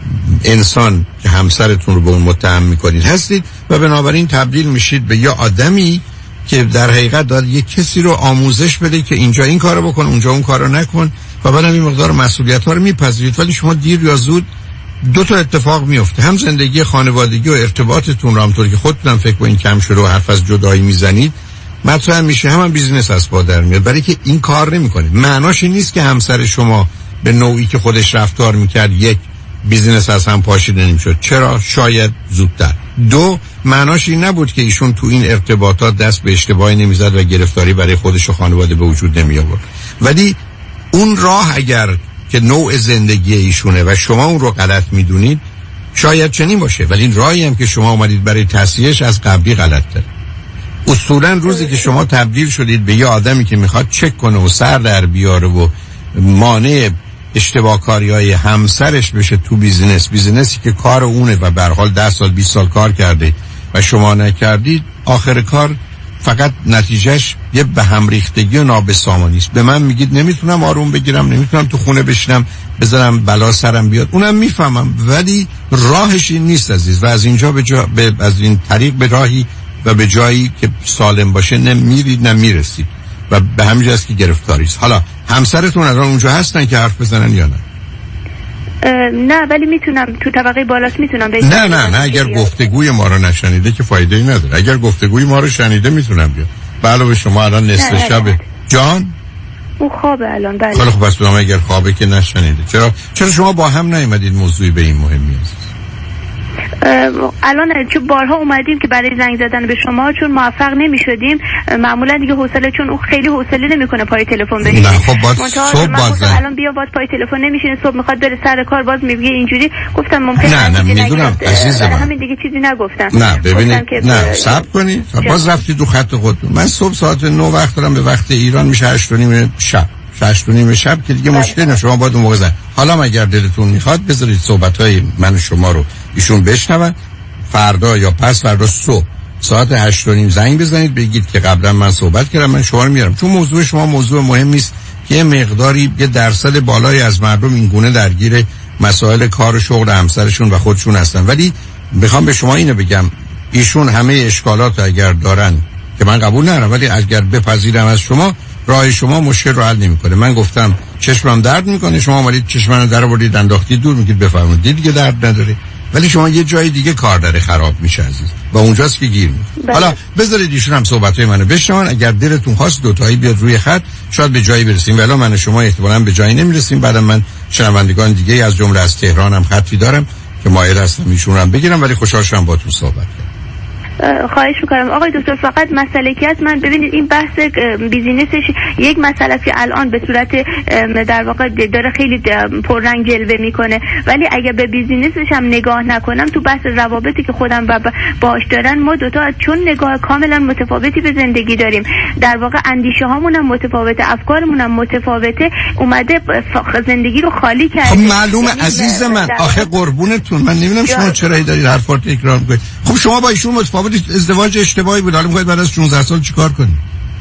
انسان که همسرتون رو به اون متهم میکنید هستید و بنابراین تبدیل میشید به یه آدمی که در حقیقت داره یه کسی رو آموزش بده که اینجا این کارو بکن، اونجا اون کارو نکن و بعدم این مقدار مسئولیت ها رو میپذیرید. ولی شما دیر یا زود دو تا اتفاق میفته، هم زندگی خانوادگی و ارتباطتون رو همونطور که خودتون فکر کنید کم شده و حرف از جدایی میزنید مطرح میشه، هم بیزینس از پا در میاد. برای که این کار نمیکنه. معناش این نیست که همسر شما به نوعی که خودش رفتار میکرد یک بیزینس از هم پاشیده نمیشد. چرا؟ شاید زودتر. دو، معناش این نبود که ایشون تو این ارتباطات دست به اشتباهی نمیزد و گرفتاری برای خودش و خانواده به وجود نمی آورد. ولی اون راه اگر که نوع زندگی ایشونه و شما اون رو غلط میدونید شاید چنین باشه، ولی این راهی هم که شما اومدید برای تصحیحش از قبلی غلطه. اصولا روزی که شما تبدیل شدید به یه آدمی که میخواد چک کنه و سر در بیاره و مانع اشتباهکاری‌های همسرش بشه تو بیزینسی که کار اونه و به هر حال 10 سال 20 سال کار کرده و شما نکردید، آخر کار فقط نتیجهش یه به هم ریختگی و نابسامانی است. به من میگید نمیتونم آروم بگیرم، نمیتونم تو خونه بشینم بذارم بلا سرم بیاد، اونم میفهمم، ولی راهش این نیست عزیز. و از اینجا از این طریق به راهی و به جایی که سالم باشه نمیرید نمیرسید و به همین جاست که گرفتاری است. حالا همسرتون الان اونجا هستن که حرف بزنن یا نه؟ نه ولی میتونم تو طبقه بالاست میتونم بگم. نه اگر گفتگوی ما رو نشنیده که فایده ای نداره. اگر گفتگوی ما رو شنیده میتونم بیام. علاوه شما الان نصف شبه. جان اون خوابه الان. بله خیلی خوب. پس اگر خوابه که نشنیده چرا شما با هم نیومدید موضوعی به این مهمی است؟ الان چون بارها اومدیم که برای زنگ زدن به شما چون موفق نمیشدیم معمولا دیگه حوصله چون اون خیلی حوصله نمیکنه پای تلفن بشینه. نه خب باز صبح باز الان بیا باز پای تلفن نمیشینه، صبح میخواد بره سر کار باز میگه اینجوری. گفتم ممکنه نه میدونم عزیزم همین دیگه چیزی نگفتم. نه ببینید نه صبر کنید باز رفتید تو خط خودتون. من صبح ساعت 9 وقت دارم، به وقت ایران میشه 8:30 شب. 8:30 شب که دیگه مشکل نه، شما باید اون موقع زنگ. حالا اگر دلتون میخواد بذارید صحبت‌های من و شما رو ایشون بشنون، فردا یا پس فردا صبح ساعت 8:30 زنگ بزنید بگید که قبلا من صحبت کردم، من شما رو میارم. چون موضوع شما موضوع مهمی است که یه مقداری یه درصد بالایی از مردم این گونه درگیر مسائل کار و شغل همسرشون و خودشون هستن. ولی میخوام به شما اینو بگم ایشون همه اشکالات اگر دارن که من قبول ندارم، ولی اگر بپذیرم از شما راه شما مشکل رو حل نمی‌کنه. من گفتم چشمم درد میکنه، شما اومدید چشمم در آوردید انداختید دور، میگید بفرمایید دیگه درد نداره، ولی شما یه جای دیگه کار داره خراب میشه عزیز و اونجاست که گیر میکنه. حالا بذارید ایشون هم صحبتای منو بشنون، اگر دلتون خواست دو تایی بیاد روی خط شاید به جایی برسیم، ولی من و شما احتمالاً به جایی نمیرسیم. بعدم من شنوندگان دیگه از جمله از تهران هم خطی دارم که مایل هستم ایشون هم بگیرم، ولی خوشحال شدم باهاتون صحبت کردم. خواهش میکنم آقای دکتر. فقط مسئله که هست، من ببینید این بحث بیزینسش یک مسئله که الان به صورت در واقع داره خیلی پررنگ جلوه میکنه، ولی اگه به بیزینسش هم نگاه نکنم تو بحث روابطی که خودم باهاش دارن، ما دوتا چون نگاه کاملا متفاوتی به زندگی داریم، در واقع اندیشه هامون هم متفاوته، افکارمون هم متفاوته، اومده زندگی رو خالی کرده. خب معلومه عزیز من، آخه قربونتون من نمیدونم شما چرا دارید حرفا رو تکرار میکنید. خب شما با ایشون متفاوت، ازدواج اشتباهی بود، حالا میخواید بعد از 16 سال چیکار کنید؟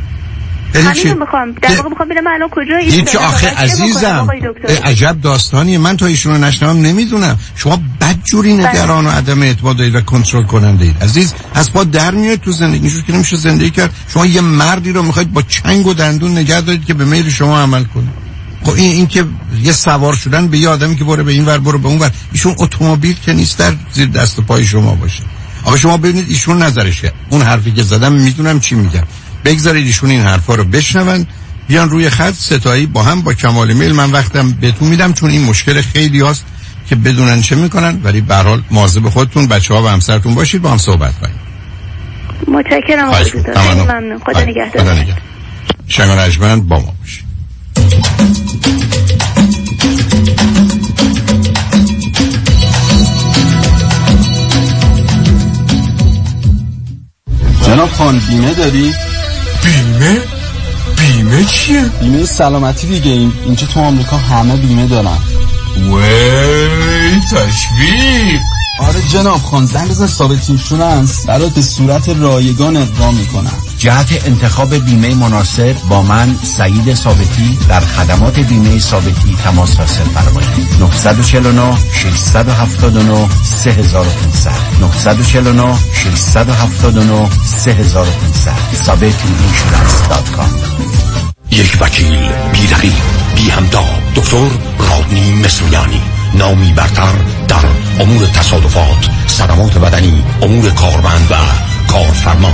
همین میخوام در واقع میخوام ببینم الان کجای این چه آخه عزیزم عجب داستانیه، من تا ایشونو نشنوم نمیدونم. شما بدجوری نگران و عدم اعتماد دارید و کنترل کننده اید عزیز، از پا در میاد تو زندگیش که نمیشه زندگی کرد. شما یه مردی رو میخواید با چنگ و دندون نگه دارید که به میل شما عمل کنه. خب این که یه سوار شدن به یه آدمی که برو به این ور برو به اون ور، ایشون اتومبیل که نیست در زیر دست و پای شما باشه. آقا شما ببینید ایشون نظرشه، اون حرفی که زدم میدونم چی میگم، بگذارید ایشون این حرفا رو بشنون، بیان روی خط ستایی با هم با کمال میل. من وقتم بهتون میدم چون این مشکل خیلی هاست که بدونن چه میکنن، ولی به هر حال مواظب خودتون، بچه‌ها و همسرتون باشید، با هم صحبت کنید. متشکرم آقای دکتر، خیلی ممنون. خدا نگهدار. خدا نگهدار. شنگ رجمند با ما باشید. جناب خان بیمه داری؟ بیمه؟ بیمه چیه؟ بیمه سلامتی دیگه. اینجا تو آمریکا همه بیمه دارن. وی تشویق. آره جناب خان، زنگ بزن ثابت اینشورنس برات به صورت رایگان اقدام میکنن. جهت انتخاب بیمه مناسب با من سعید ثابتی در خدمات بیمه ثابتی تماس حاصل فرمایید. 949 679 3500 949 679 3500 sabetiinsurance.com. یک وکیل بی رقیب بی همتا، دکتر رادنی مصریانی، نامی برتر در امور تصادفات، صدمات بدنی، امور کارمند و کارفرما.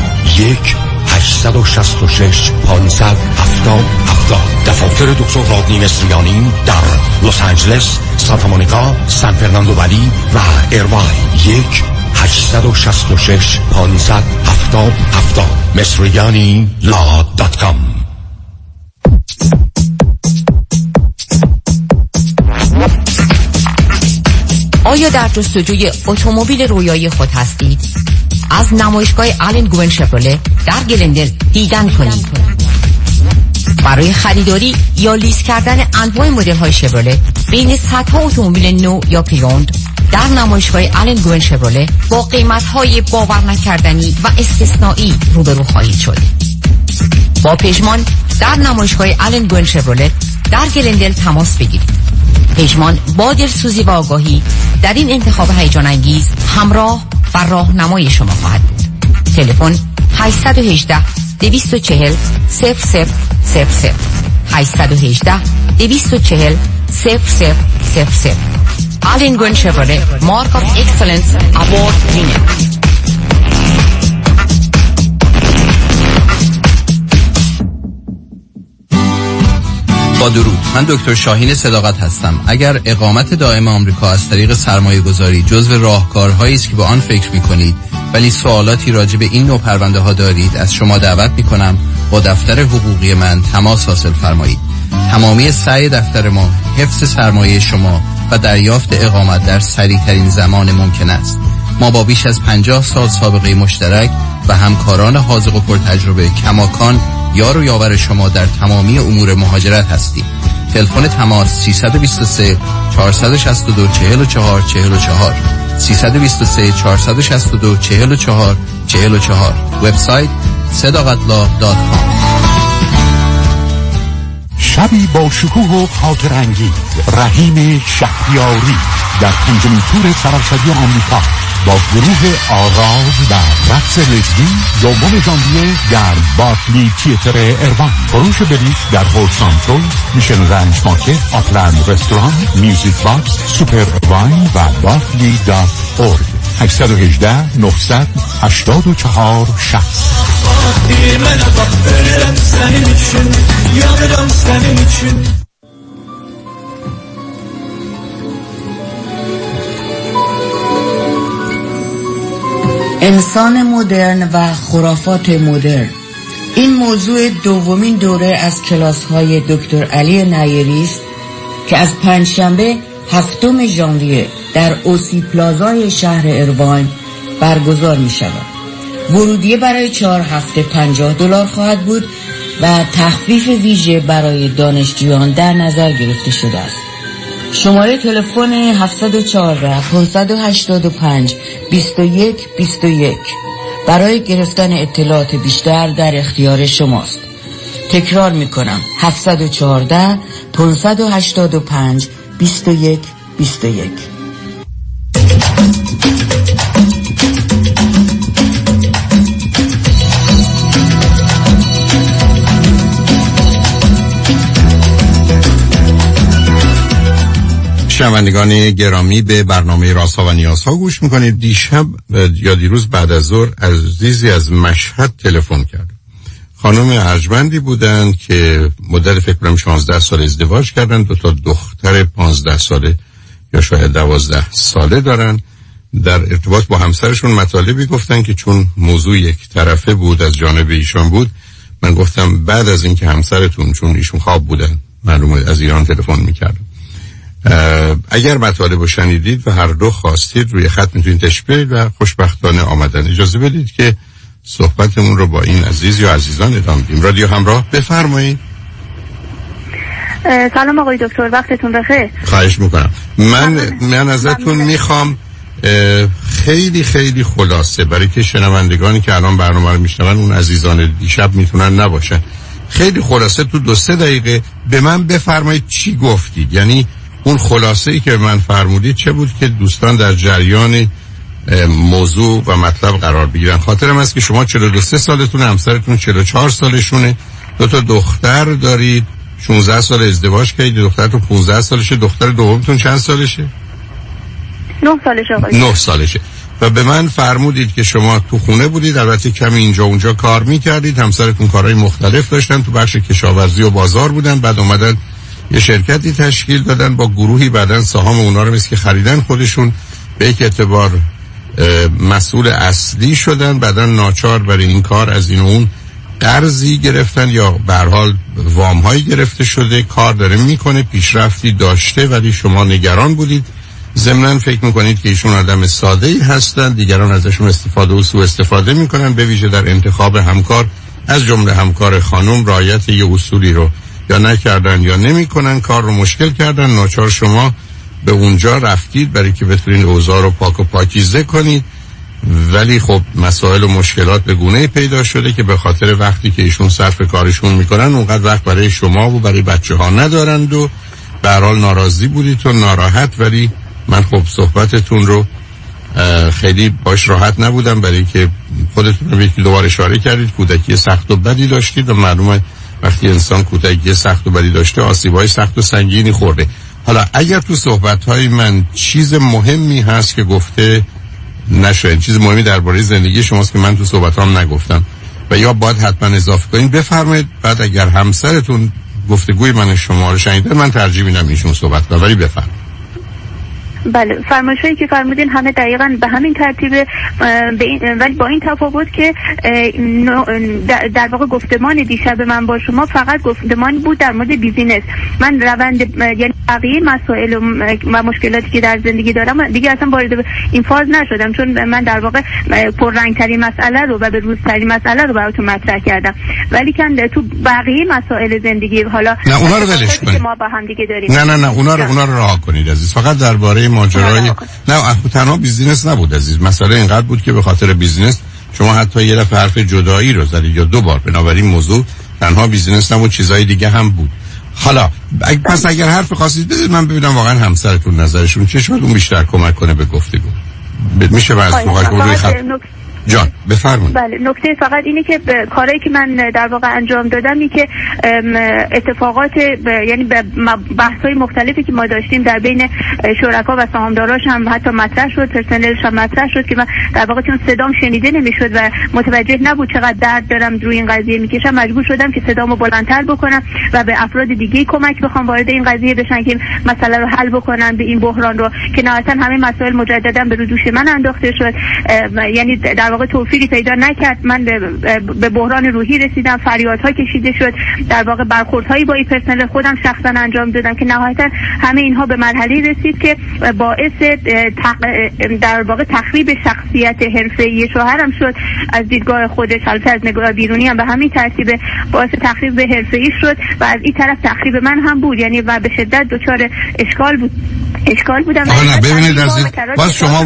1-866-570-7070. دفاتر دکتر رادنی مصریانی در لس آنجلس، سانتا مونیکا، سان فرناندو ولی و ایرواین. 1-866-570-7070. مصریانی.com. آیا در جستجوی اتومبیل رویایی خود هستید؟ از نمایشگاه آلن گوون شفرله در گلندل دیدن کنید. برای خریداری یا لیز کردن انواع مدل‌های شفرله بین صدها اتومبیل نو یا پریوند در نمایشگاه آلن گوون شفرله با قیمت‌های باور نکردنی و استثنایی روبرو خواهید شد. با پژمان در نمایشگاه آلن گوون شفرله در گلندل تماس بگیرید. پژمان با دلسوزی و آگاهی در این انتخاب هیجان انگیز همراه و راهنمای شما خواهد بود. تلفن 818 240 0000 818 240 0000. Alingren Chevrolet Mark of Excellence Award winner. با درود، من دکتر شاهین صداقت هستم. اگر اقامت دائم آمریکا از طریق سرمایه گذاری جزو راهکارهایی است که به آن فکر می کنید ولی سوالاتی راجع به این نوع پرونده ها دارید، از شما دعوت می کنم با دفتر حقوقی من تماس حاصل فرمایید. تمامی سعی دفتر ما حفظ سرمایه شما و دریافت اقامت در سریع ترین زمان ممکن است. ما با بیش از 50 سال سابقه مشترک و همکاران حاذق و پرتجربه کماکان یار و یاور شما در تمامی امور مهاجرت هستیم. تلفن تماس 323 462 44 44 323 462 44 44. وبسایت sadaqatlah.com. شبی با شکوه و خاطر انگیز، رحیم شهریاری در 5مین تور سراسری آمریکا با گروه آراز و رقص لزبی 2 ژانویه در بارکلی تیاتر اروان. فروش بلیط در هول سانترال، میشن رنج مارکت، آپلند رستوران، میوزیک باکس، سوپر واین و barclay.org. 818 984 60. انسان مدرن و خرافات مدرن، این موضوع دومین دوره از کلاس‌های دکتر علی نیری است که از پنجشنبه 7 ژانویه در اوسی پلازای شهر اروین برگزار می شود. ورودیه برای 4 هفته $50 خواهد بود و تخفیف ویژه برای دانشجویان در نظر گرفته شده است. شماره تلفن 714 585 21 21 برای گرفتن اطلاعات بیشتر در اختیار شماست. تکرار میکنم 714 585 21 21. شنوندگان گرامی، به برنامه رازها و نیازها گوش میکنید. دیشب یا دیروز بعد از ظهر عزیزی از مشهد تلفن کرد. خانم ارجمندی بودن که مدت فکر کنم 16 سال ازدواج کردن، 2 دختر 15 ساله یا شاید 12 ساله دارن. در ارتباط با همسرشون مطالبی گفتن که چون موضوع یک طرفه بود از جانب ایشان بود، من گفتم بعد از اینکه همسرتون، چون ایشون خواب بودن معلومه از ایران تلفن میکردن، اگر مطالب رو شنیدید و هر دو خواستید روی خط میتونید تشبیه و خوشبختانه آمدن. اجازه بدید که صحبتمون رو با این عزیز یا عزیزان ادامه بدیم. رادیو همراه، بفرمایید. سلام آقای دکتر، وقتتون بخیر. خواهش میکنم. من ازتون میخوام خیلی خیلی خلاصه، برای که شنوندگانی که الان برنامه رو میشنون اون عزیزان دیشب میتونن نباشن، خیلی خلاصه تو 2-3 دقیقه به من بفرمایید چی گفتید. یعنی اون خلاصه ای که به من فرمودید چه بود که دوستان در جریان موضوع و مطلب قرار بگیرن. خاطرم است که شما 42 سالتون، همسرتون 44 سالشونه، 2 دختر دارید، 16 سال ازدواج کردید، دخترتون 15 سالشه، دختر دومتون چند سالشه؟ 9 سالشه آقای. 9 سالشه. و به من فرمودید که شما تو خونه بودید، البته کمی اینجا اونجا کار میکردید، همسرتون کارهای مختلف داشتن، تو بخش کشاورزی و بازار بودن، بعد اومدن یه شرکتی تشکیل دادن با گروهی، بعدن سهام اونا رو مثل که خریدن، خودشون به یک اعتبار مسئول اصلی شدن، بعدن ناچار برای این کار از این و اون قرضی گرفتن یا به هر حال وام‌هایی گرفته شده، کار داره میکنه، پیشرفتی داشته، ولی شما نگران بودید. ضمناً فکر میکنید که ایشون آدم ساده‌ای هستن، دیگران ازشون استفاده و سوء استفاده میکنن، به ویژه در انتخاب همکار، از جمله همکار خانم رعایت یه اصولی رو یا نکردن یا نمیکنن، کار رو مشکل کردن، ناچار شما به اونجا رفتید برای که بتونید اوضاع رو پاک و پاکیزه کنید. ولی خب مسائل و مشکلات به گونه‌ای پیدا شده که به خاطر وقتی که ایشون صرف کارشون میکنن اونقدر وقت برای شما و برای بچه‌ها ندارند و به هر حال ناراضی بودید و ناراحت. ولی من خب صحبتتون رو خیلی باش راحت نبودم، برای که خودتون رو یکی دوباره اشاره کردید کودکی سخت و بدی داشتید و معلومه وقتی انسان کودکی سخت و بدی داشته آسیب‌های سخت و سنگینی خورده. حالا اگر تو صحبت‌های من چیز مهمی هست که گفته نشه، چیز مهمی درباره زندگی شماست که من تو صحبتام نگفتم و یا باید حتما اضافه کنین بفرمایید. بعد اگر همسرتون گفتگوی من شما رو شنیده من ترجیح میدم ایشون صحبت کنه، ولی بفرمایید. بله، فرمایشایی که فرمودین همه دقیقاً به همین ترتیبه، ولی با این تفاوت که در واقع گفتمان دیشب من با شما فقط گفتمان بود در مورد بیزینس. من روند یعنی بقیه مسائل و مشکلاتی که در زندگی دارم دیگه اصلا وارد این فاز نشدم، چون من در واقع پررنگ‌ترین مسئله رو و به روزترین مسئله رو براتون مطرح کردم. ولی که تو بقیه مسائل زندگی حالا نه اونا رو ولش کنید، ما با هم دیگه داریم نه اونا رو رها کنید عزیز. فقط درباره ماجرای نه تنها بیزینس نبود عزیز، مسئله اینقدر بود که به خاطر بیزینس شما حتی یه دفعه حرف جدایی رو زدید یا 2 بار. بنابراین موضوع تنها بیزینس نبود، چیزای دیگه هم بود. حالا پس اگر حرف خاصی بدید من ببینم واقعا همسرتون نظرشون چه، شاید اون بیشتر کمک کنه به گفتگو. میشه بعضی موقع جان بفرمایید. بله، نکته فقط اینه که کارهایی که من در واقع انجام دادم اینه که اتفاقات یعنی بحث‌های مختلفی که ما داشتیم در بین شرکا و سهامداراش هم حتی مطرح شد، پرسنلش هم مطرح شد که من در واقع چون صدام شنیده نمیشد و متوجه نبود چقدر درد دارم روی این قضیه میکشم، مجبور شدم که صدامو بلندتر بکنم و به افراد دیگه کمک بخوام وارد این قضیه بشن که مسئله رو حل بکنن، به این بحران رو که نهایتا همه مسائل مجددا به دوش من انداخته شد. یعنی در واقع توفیقی پیدا نکرد، من به بحران روحی رسیدم، فریادها کشیده شد، در واقع برخوردهایی با این پرسنل خودم شخصا انجام دادم که نهایتا همه اینها به مرحله رسید که باعث در واقع تخریب شخصیت حرفه‌ای شوهرم شد از دیدگاه خودش، البته از نگاه بیرونی هم به همین ترتیب باعث تخریب حرفه‌ای شد و از این طرف تخریب من هم بود، یعنی و به شدت دچار اشکال بودم. نه ببینید عزیز، باز شما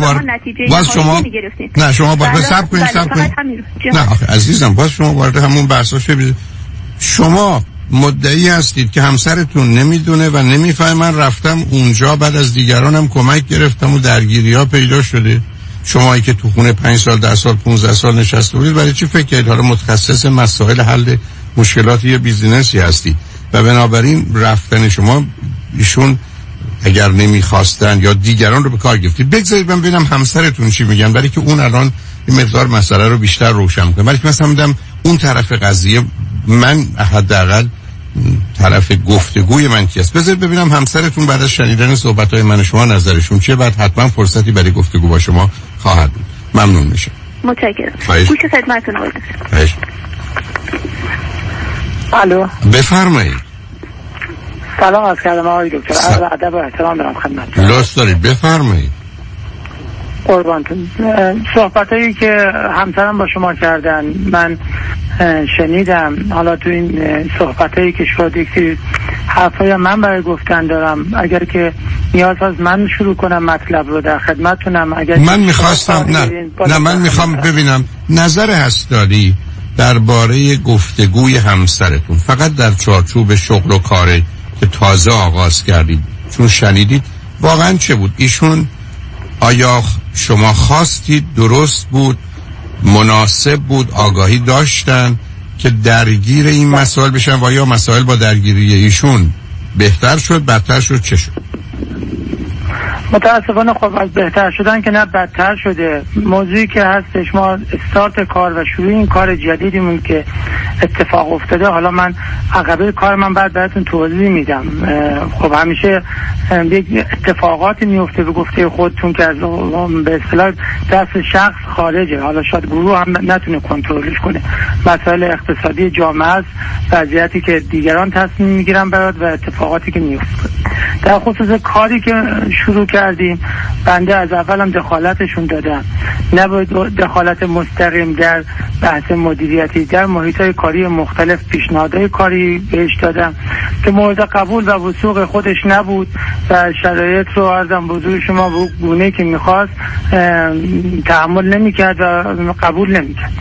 نه شما باید صبر کنید نه آخه عزیزم، باز شما وارد همون بحثا شدید. شما مدعی هستید که همسرتون نمیدونه و نمیفهمه. من رفتم اونجا، بعد از دیگرانم کمک گرفتم و درگیری‌ها پیدا شده. شمایی که تو خونه 5 سال 10 سال 15 سال نشسته بودید، برای چی فکر کردید حالا متخصص مسائل حل مشکلات یه بیزینسی هستید و بنابراین رفتن شما ایشون اگر نمیخواستن یا دیگران رو به کار گرفتید. بگذارید من ببینم همسرتون چی میگن، برای که اون الان این مقدار مسئله رو بیشتر روشن کنه. ولی مثلا میگم اون طرف قضیه من حداقل طرف گفتگوی من کیست. بذارید ببینم همسرتون بعد از شنیدن صحبت‌های من و شما نظرشون چیه، بعد حتما فرصتی برای گفتگو با شما خواهد بود. ممنون میشم. متشکرم. گوش خدمتتون هستم. الو بفرمایید. سلام عرض کردم آقای دکتر، عرض ادب و احترام دارم خدمتتون. لطف دارید بفرمایید. قربانتون. صحبتایی که همسرم با شما کردن من شنیدم. حالا تو این صحبتایی که شد یک حرفای من برای گفتن دارم. اگر که نیاز از من شروع کنم مطلب رو در خدمتتونم. اگر من میخواستم نه من میخوام ببینم نظر هستاری درباره گفتگوی همسرتون، فقط در چارچوب شغل و کاری که تازه آغاز کردید، چون شنیدید واقعا چه بود؟ ایشون آیا شما خواستید، درست بود، مناسب بود، آگاهی داشتن که درگیر این مسائل بشن و یا مسائل با درگیری ایشون بهتر شد، بدتر شد، چه شد؟ متاسفانه خب از بهتر شدن که نه بدتر شده. موضوعی که هستش ما استارت کار و شروع این کار جدیدیمون که اتفاق افتاده. حالا من عقبه کار من بعد براتون توضیح میدم. خب همیشه یک اتفاقاتی میفته به گفته خودتون که از به اصطلاح دست شخص خارجه. حالا شاید گروه هم نتونه کنترلش کنه. مسائل اقتصادی جامعه است، وضعیتی که دیگران تصمیم میگیرن برات و اتفاقاتی که میفته. در خصوص کاری که شروع کردیم بنده از اولم دخالتشون دادم، نه دخالت مستقیم در بحث مدیریتی، در محیط‌های کاری مختلف پیشنهادهای کاری بهش دادم که مورد قبول و وثوق خودش نبود و شرایط رو عرضم بزرگ شما به گونه که میخواست تحمل نمیکرد و قبول نمیکرد.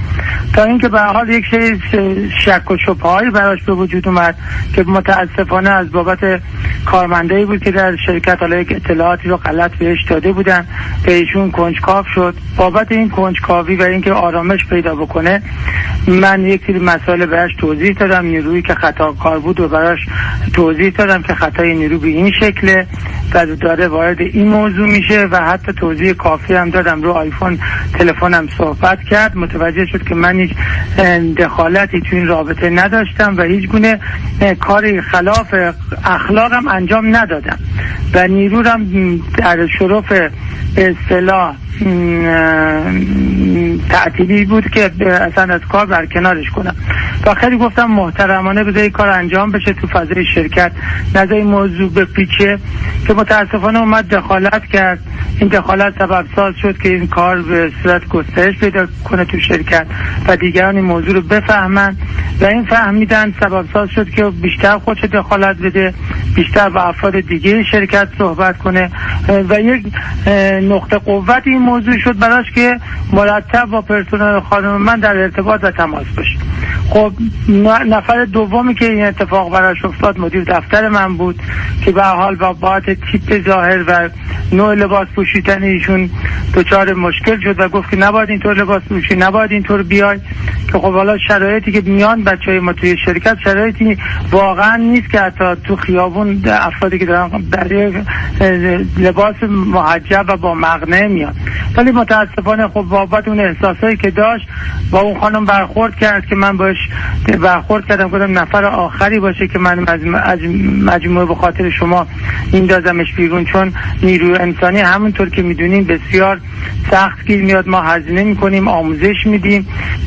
تا اینکه به هر حال یک سری شک و شبهه‌ای براش به وجود اومد که متاسفانه از بابت کارمندایی بود که در شرکت حالا یک اطلاعاتی رو غلط بهش داده بودن، به ایشون کنجکاو شد. بابت این کنجکاوی و اینکه آرامش پیدا بکنه من یک سری مسائل براش توضیح دادم، نیرویی که خطاکار بود و براش توضیح دادم که خطای نیرو به این شکله و داره وارد این موضوع میشه و حتی توضیح کافی هم دادم. رو آیفون تلفنم صحبت کرد، متوجه شد که من هیچ دخالتی تو این رابطه نداشتم و هیچ گونه کاری خلاف اخلاقم انجام ندادم و نیرویم در شرف به اصطلاح تعطیلی بود که اصلا از کار برکنارش کنم و خیلی گفتم محترمانه بذار کار انجام بشه تو فضای شرکت، نذار این موضوع بپیچه، که متاسفانه اومد دخالت کرد. این دخالت سبب ساز شد که این کار به صورت گسترش پیدا کنه تو شرکت و دیگران این موضوع رو بفهمن و این فهمیدن سبب ساز شد که بیشتر خودش دخالت بده، بیشتر با افراد دیگه شرکت صحبت کنه و یک نقطه قوت این موضوع شد براش که مرتب با پرسنل خانم من در ارتباط و تماس باشه. خب نفر دومی که این اتفاق براش افتاد مدیر دفتر من بود که به حال با بابت تیپ ظاهر و نوع لباس پوشیدن ایشون دچار مشکل شد و گفت که نباید اینطور لباس پوشی، نباید اینطور بیای، که خب حالا شرایطی که میان بچهای ما توی شرکت شرایطی واقعا نیست که حتی تو خیابون افرادی که دارن در لباس محجب و با مقنعه میان، ولی متاسفانه خب بابت اون احساسایی که داشت با اون خانم برخورد کرد که من باش برخورد کردم، گفتم نفر آخری باشه که من از مجموعه به خاطر شما این دازمش بیرون، چون نیروی انسانی همونطور که میدونیم بسیار سخت گیر میاد، ما هزینه میکنیم، آموزش میدیم،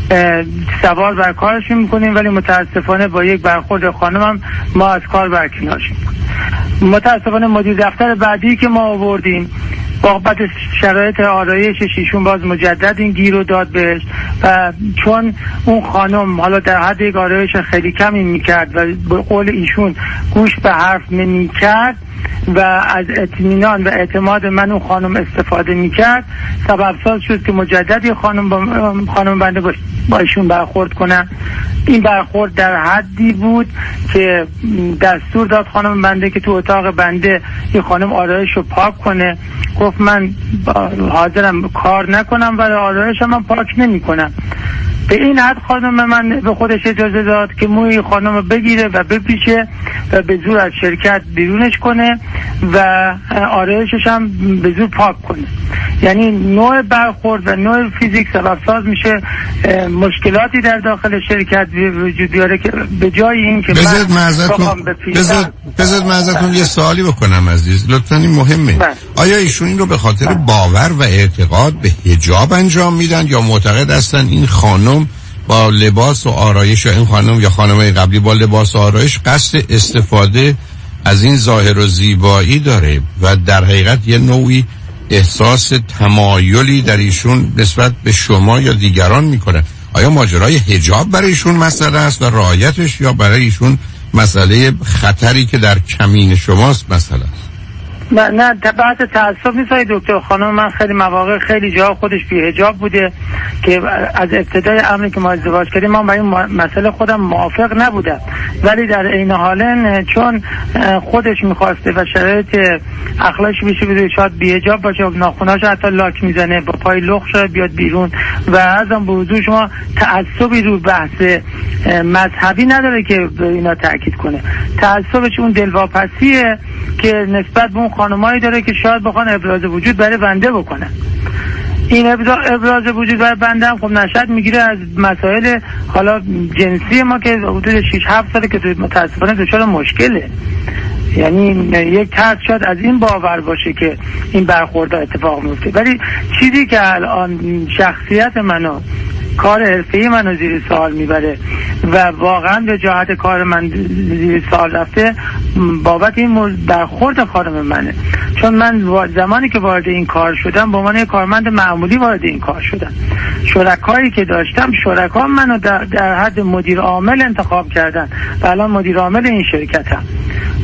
سوار بر کارش میکنیم، ولی متاسفانه با یک برخورد خانمم ما از کار برکنار شدیم. متاسفانه مدیر دفتر بعدی که ما آوردیم بابت شرایط آرایشش ایشون باز مجدد این گیر رو داد بهش و چون اون خانم حالا در حد یک آرایش خیلی کمی میکرد و به قول ایشون گوش به حرف نمیکرد و از اطمینان و اعتماد من اون خانم استفاده میکرد، سبب ساز شد که مجدد خانم بنده با ایشون برخورد کنه. این برخورد در حدی بود که دستور داد خانم بنده که تو اتاق بنده این خانم آرایش رو پاک کنه. گفت من حاضرم کار نکنم ولی آرایشم من پاک نمی کنم. به این حد خانم من به خودش اجازه داد که موی خانم رو بگیره و بپیچه و به زور از شرکت بیرونش کنه و آرایشش هم به زور پاک کنه. یعنی نوع برخورد و نوع فیزیک سبب ساز میشه مشکلاتی در داخل شرکت وجود بیاره که به جای این که بذارید من ازتون یه سوالی بکنم عزیز، لطفاً این مهمه. آیا ایشون این رو به خاطر باور و اعتقاد به حجاب انجام میدن یا معتقد هستن این خانم با لباس و آرایش، یا این خانم یا خانمای قبلی با لباس و آرایش قصد استفاده از این ظاهر و زیبایی داره و در حقیقت یه نوعی احساس تمایلی در ایشون نسبت به شما یا دیگران میکنه؟ آیا ماجرای حجاب برای ایشون مسئله است و رعایتش، یا برای ایشون مسئله خطری که در کمین شماست مسئله است؟ نه بحث تعصب نیست دکتر خانم. من خیلی مواقع خیلی جا خودش بی حجاب بوده که از ابتدای امری که ما ازدواج کردیم من با این مسئله خودم موافق نبودم، ولی در عین حال چون خودش میخواسته و شرایط اخلاقش میشه بوده شاید بی حجاب باشه، ناخناش حتی لاک میزنه، با پای لخت شده بیاد بیرون و ازم به حضور شما تعصبی رو بحث مذهبی نداره که به اینا تاکید کنه. تعصبش اون دلواپسیه که نسبت به اون خانمایی داره که شاید بخوان ابراز وجود برای بنده بکنن. این ابراز وجود برای بنده هم خب نشأت میگیره از مسائل حالا جنسی ما که حدود 6-7 ساله که متاسفانه دچار مشکله. یعنی یک ترس شاید از این باور باشه که این برخورد اتفاق میفته، ولی چیزی که الان شخصیت منو، کار حرفه‌ای منو زیر سوال میبره و واقعا به جهت کار من زیر سوال رفته بابت این برخورد خانم منه. چون من زمانی که وارد این کار شدم به عنوان یک کارمند معمولی وارد این کار شدم، شرکایی که داشتم شرکا منو در حد مدیر عامل انتخاب کردن و الان مدیر عامل این شرکتم.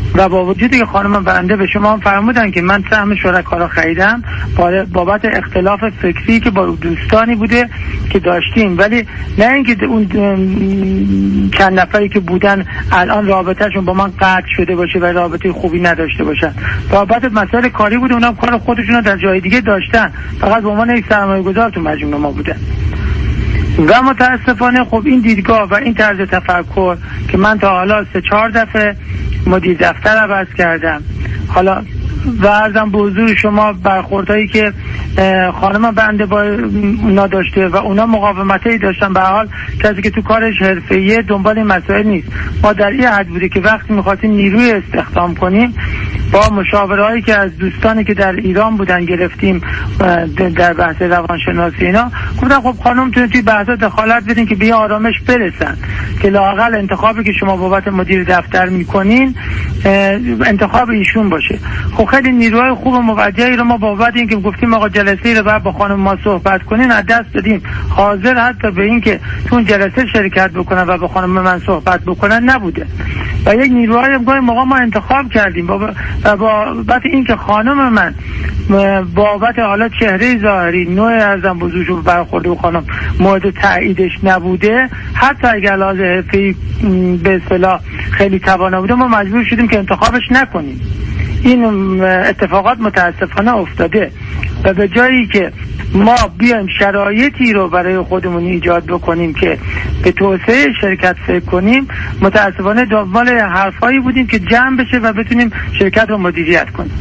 و با وجودی که خانم بنده به شما فرمودن که من سهم شرکا را خریدم بابت اختلاف فکری که با دوستانی بوده که داشتیم، ولی نه اینکه اون چند نفری که بودن الان رابطهشون با من قطع شده باشه و رابطه خوبی نداشته باشن. بابت مسائل کاری بوده، اونم کار خودشون رو در جای دیگه داشتن، فقط به عنوان یک سرمایه‌گذار تو مجموعه ما بودن. و متاسفانه خب این دیدگاه و این طرز تفکر که من تا حالا 3-4 دفعه مدیر دفتر عوض کردم، حالا و عرضم به حضور شما برخوردهایی که خانم بنده با اونا داشته و اونا مقاومتایی داشتن، به هر حال کسی که تو کارش حرفه‌ایه دنبال این مسائل نیست. ما در این حد بوده که وقتی می‌خواستیم نیروی استخدام کنیم با مشاورهایی که از دوستانی که در ایران بودن گرفتیم در بحث روانشناسی اینا، گفتن خب خانم توی بحثا دخالت بدین که به آرامش برسن که لااقل انتخابی که شما بابت مدیر دفتر میکنین انتخاب ایشون باشه. خب خیلی نیروهای خوب و موجهی رو ما بابت اینکه گفتیم آقا جلسه رو بعد با خانم ما صحبت کنین از دست دادیم. حاضر حتی به اینکه تو اون جلسه شرکت بکنن و با خانم من صحبت بکنن نبوده. و یک نیروهای موقع ما انتخاب کردیم و بابت اینکه خانم من بابت حالا چهره ظاهری نوع ارزم بزرگش برخورده و خانم مورد تاییدش نبوده، حتی اگر لحاظ حرفه‌ای به اصطلاح خیلی توانا بوده، ما مجبور شدیم که انتخابش نکنیم. این اتفاقات متاسفانه افتاده و به جایی که ما بیایم شرایطی رو برای خودمون ایجاد بکنیم که به توسعه شرکت فکر کنیم، متاسفانه دنبال حرفایی بودیم که جمع بشه و بتونیم شرکت رو مدیریت کنیم.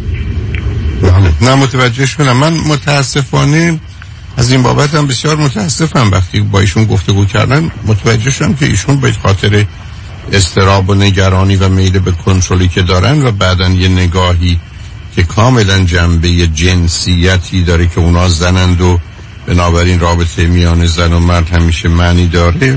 نه متوجه شدم. من متاسفانه از این بابت هم بسیار متاسفم. وقتی با ایشون گفتگو کردن متوجه شدم که ایشون به خاطر اضطراب و نگرانی و میل به کنترلی که دارن و بعدن یه نگاهی که کاملا جنبه جنسیتی داره که اونا زنند و بنابراین رابطه میان زن و مرد همیشه معنی داره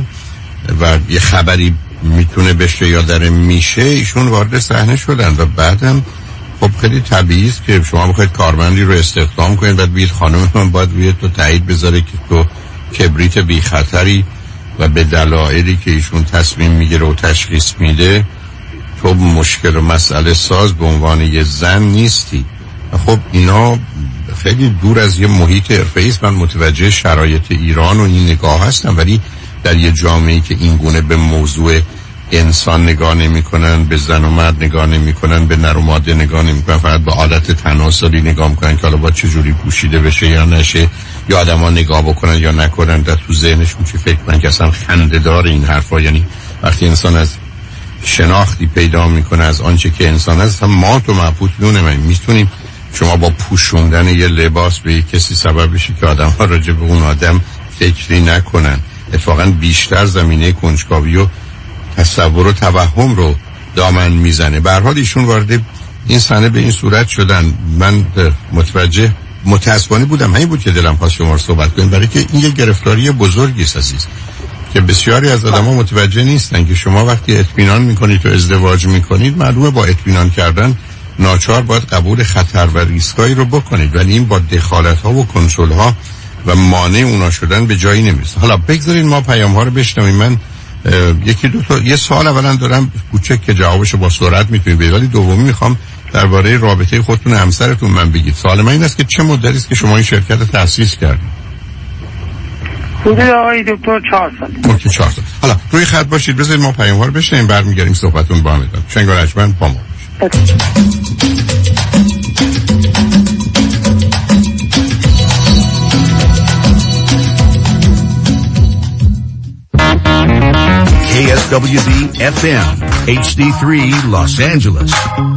و یه خبری میتونه بشه یا داره میشه، ایشون وارد صحنه شدن و بعدم خب خیلی طبیعی است که شما بخواید کارمندی رو استخدام کنید بعد بگید خانم من باید روی تو تایید بذاره که تو کبریت بی خطری و به دلایلی که ایشون تصمیم میگیره و تشخیص میده تو مشکل و مسئله ساز به عنوان یه زن نیستی. خب اینا خیلی دور از یه محیط حرفه‌ای است. من متوجه شرایط ایران و این نگاه هستم، ولی در یه جامعه‌ای که این گونه به موضوع انسان نگاه نمی‌کنن، به زن و مرد نگاه نمی‌کنن، به نر و ماده نگاه نمی‌کنن، فقط به حالت تناسلی نگاه می‌کنن که حالا با چه جوری پوشیده بشه یا نشه، یا آدم‌ها نگاه بکنن یا نکنن، در تو ذهنشون چی فکر کنن که اصلا خنده‌دار این حرفا. یعنی وقتی انسان از شناختی پیدا میکنه از آنچه که انسان است، هم ما تو مبهوت میتونیم شما با پوشوندن یه لباس به کسی سبب بشی که آدم ها راجع به اون آدم فکری نکنن. اتفاقا بیشتر زمینه کنجکاوی و تصور و توهم رو دامن میزنه. به هر حال ایشون وارد این صحنه به این صورت شدن. من متوجه متاسفانه بودم، همین بود که دلم خواست شما رو صحبت کنیم، برای که این یه گرفتاری بزرگی است عزیز که بسیاری از آدم‌ها متوجه نیستن که شما وقتی اطمینان میکنید و ازدواج میکنید، معلومه با اطمینان کردن ناچار باید قبول خطر و ریسکایی رو بکنید، ولی این با دخالت‌ها و کنترل‌ها و مانع اونا شدن به جایی نمیرسه. حالا بگذارید ما پیام‌ها رو بشنویم. من یکی دو تا یه سوال اولا دارم کوچک که جوابش با سرعت میتونید بدید، ولی دومی میخوام درباره رابطه خودتون و همسرتون من بگید. سوال من این است که چه مدتی است که شما این شرکت رو تأسیس کردید؟ حدود آقای دکتر 4 سال. اوکی 4 سال. حالا روی خط باشید، بذارید ما پیام‌ها رو بشنویم، برمیگردیم صحبتون با هم ادامه. شنگار اجمن با ما KSWB FM HD3 Los Angeles.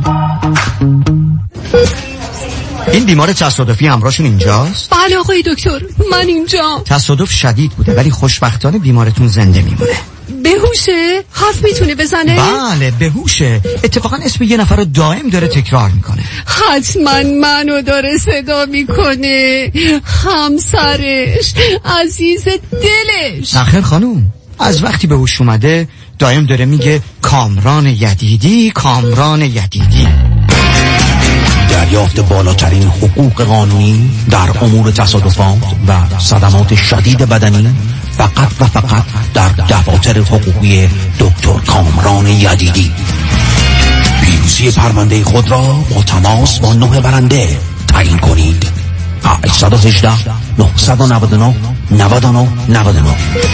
این بیمار تصادفی همراهشون اینجاست؟ بله آقای دکتر، من اینجا. تصادف شدید بوده ولی خوشبختانه بیمارتون زنده میمونه. بهوشه؟ حرف میتونه بزنه؟ بله بهوشه. اتفاقا اسم یه نفر رو دائم داره تکرار میکنه. حتما منو داره صدا میکنه، همسرش، عزیز دلش. آخر خانوم از وقتی به هوش اومده دائم داره میگه کامران یدیدی، کامران یدیدی. دریافت بالاترین حقوق قانونی در امور تصادفات و صدمات شدید بدنی فقط و فقط در دفاتر حقوقی دکتر کامران یدیدی. PUC پالیسی پرونده خود را با تماس با 9 برنده تعیین کنید. 818 999 99 99.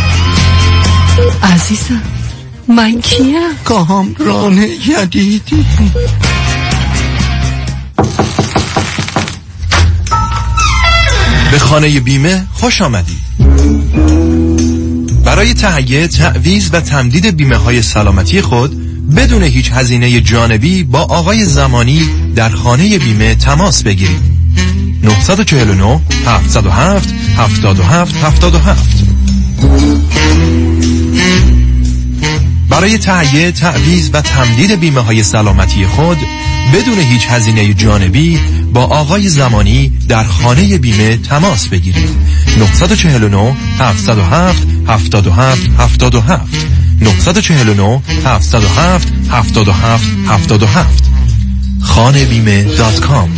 عزیزم من کیم؟ کامران جدیدی. به خانه بیمه خوش آمدید. برای تهیه، تعویض و تمدید بیمه های سلامتی خود بدون هیچ هزینه جانبی با آقای زمانی در خانه بیمه تماس بگیرید. 949 707 77 77. برای تهیه، تعویض و تمدید بیمه های سلامتی خود بدون هیچ هزینه جانبی با آقای زمانی در خانه بیمه تماس بگیرید. 949 707 77 77. 949 707 77 77. khanebime.com.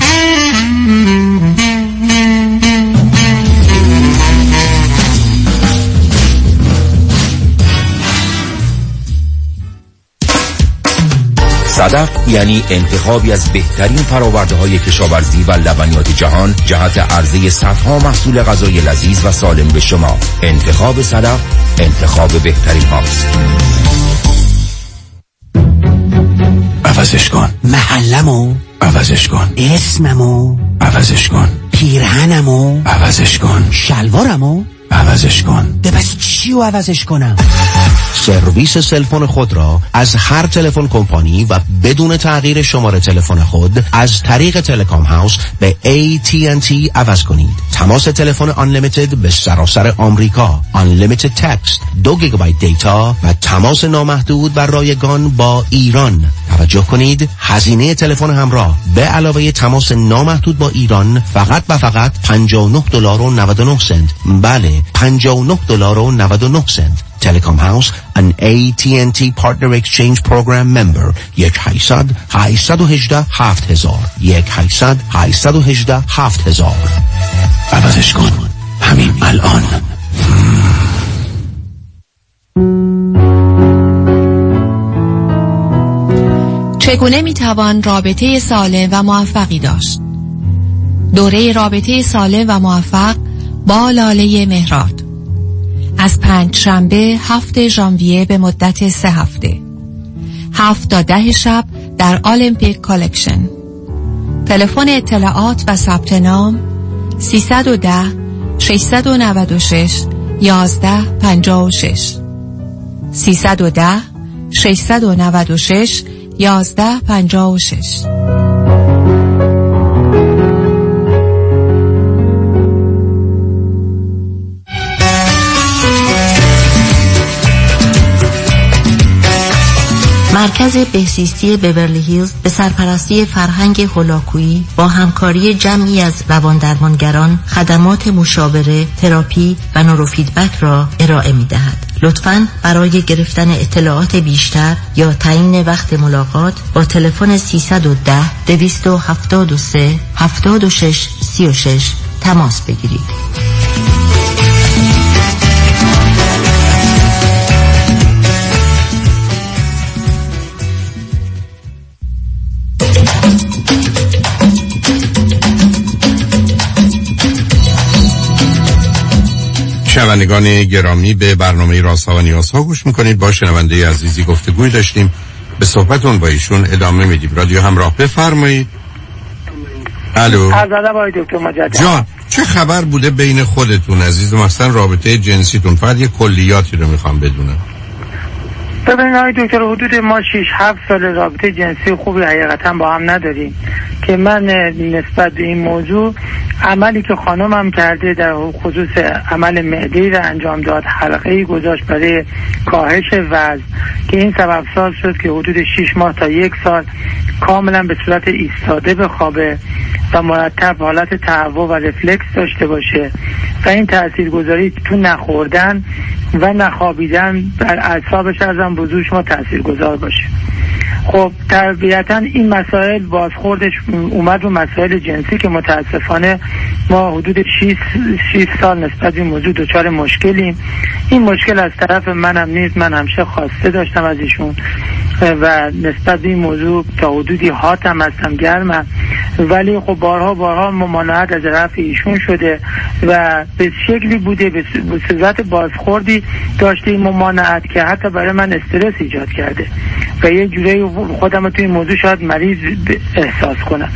صدف یعنی انتخابی از بهترین فرآورده‌های کشاورزی و لبنیات جهان جهت عرضه صدها محصول غذای لذیذ و سالم به شما. انتخاب صدف انتخاب بهترین هاست. عوضش کن. محلمو عوضش کن. اسممو عوضش کن. پیرهنمو عوضش کن. شلوارمو عوضش کن. ده بس چیو عوضش کنم؟ سرویس سلفون خود را از هر تلفن کمپانی و بدون تغییر شماره تلفن خود از طریق تلکام هاوس به AT&T عوض کنید. تماس تلفن Unlimited به سراسر آمریکا، Unlimited تکست، 2 گیگابایت دیتا و تماس نامحدود و رایگان با ایران. توجه کنید هزینه تلفن همراه به علاوه تماس نامحدود با ایران فقط و فقط $59.99. بله، $59.99. Telecom House, an AT&T Partner Exchange Program member. 1-800-818-7000. 1-800-818-7000. عوضش کن همین الان. چگونه میتوان رابطه سالم و موفقی داشت؟ دوره رابطه سالم و موفق با لاله مهراد از 5 شنبه 7 ژانویه به مدت 3 هفته 7 تا 10 شب در المپیک کالکشن. تلفن اطلاعات و ثبت نام 310 696 1156 310 696 1156. مرکز بهزیستی بیورلی هیلز به سرپرستی فرهنگ هولاکویی با همکاری جمعی از رواندرمانگران خدمات مشاوره، تراپی و نوروفیدبک را ارائه می‌دهد. لطفاً برای گرفتن اطلاعات بیشتر یا تعیین وقت ملاقات با تلفن 310 273 76 36 تماس بگیرید. شنوندگان گرامی، به برنامه رازها و نیازها گوش میکنید. با شنونده عزیزی گفتگوی داشتیم، به صحبتون با ایشون ادامه میدیم. رادیو همراه، بفرمایید. الو. عرض با دکتر مجدد. جان، چه خبر بوده بین خودتون عزیز، مثلا رابطه جنسیتون؟ فقط یه کلیاتی رو میخوام بدونم. ببینید آقای دکتر، حدود ما 6-7 سال رابطه جنسی خوبی حقیقتا با هم نداریم که من نسبت به این موضوع عملی که خانمم کرده در خصوص عمل معده‌ای را انجام داد، حلقه‌ای گذاشت برای کاهش وزن که این سبب ساز شد که حدود 6 ماه تا 1 سال کاملا به صورت ایستاده بخوابه و مرتب حالت تهوع و رفلکس داشته باشه و این تاثیرگذاری تو نخوردن و نخوابیدن بر اعصابش ازم بزرگ شما تاثیرگذار باشه. خب طبیعتا این مسائل بازخوردش اومد رو مسائل جنسی که متاسفانه ما حدود 6 سال نسبت به این موضوع دچار مشکلیم. این مشکل از طرف منم نیست، من همیشه خواسته داشتم از ایشون، و نسبت به این موضوع تا حدودی حاتم هستم، گرمم، ولی خب بارها ممانعت از طرف ایشون شده و به شکلی بوده، به صورت بازخوردی داشته این ممانعت که حتی برای من استرس ایجاد کرده و یه جوری خودم رو توی این موضوع شاید مریض احساس کنم.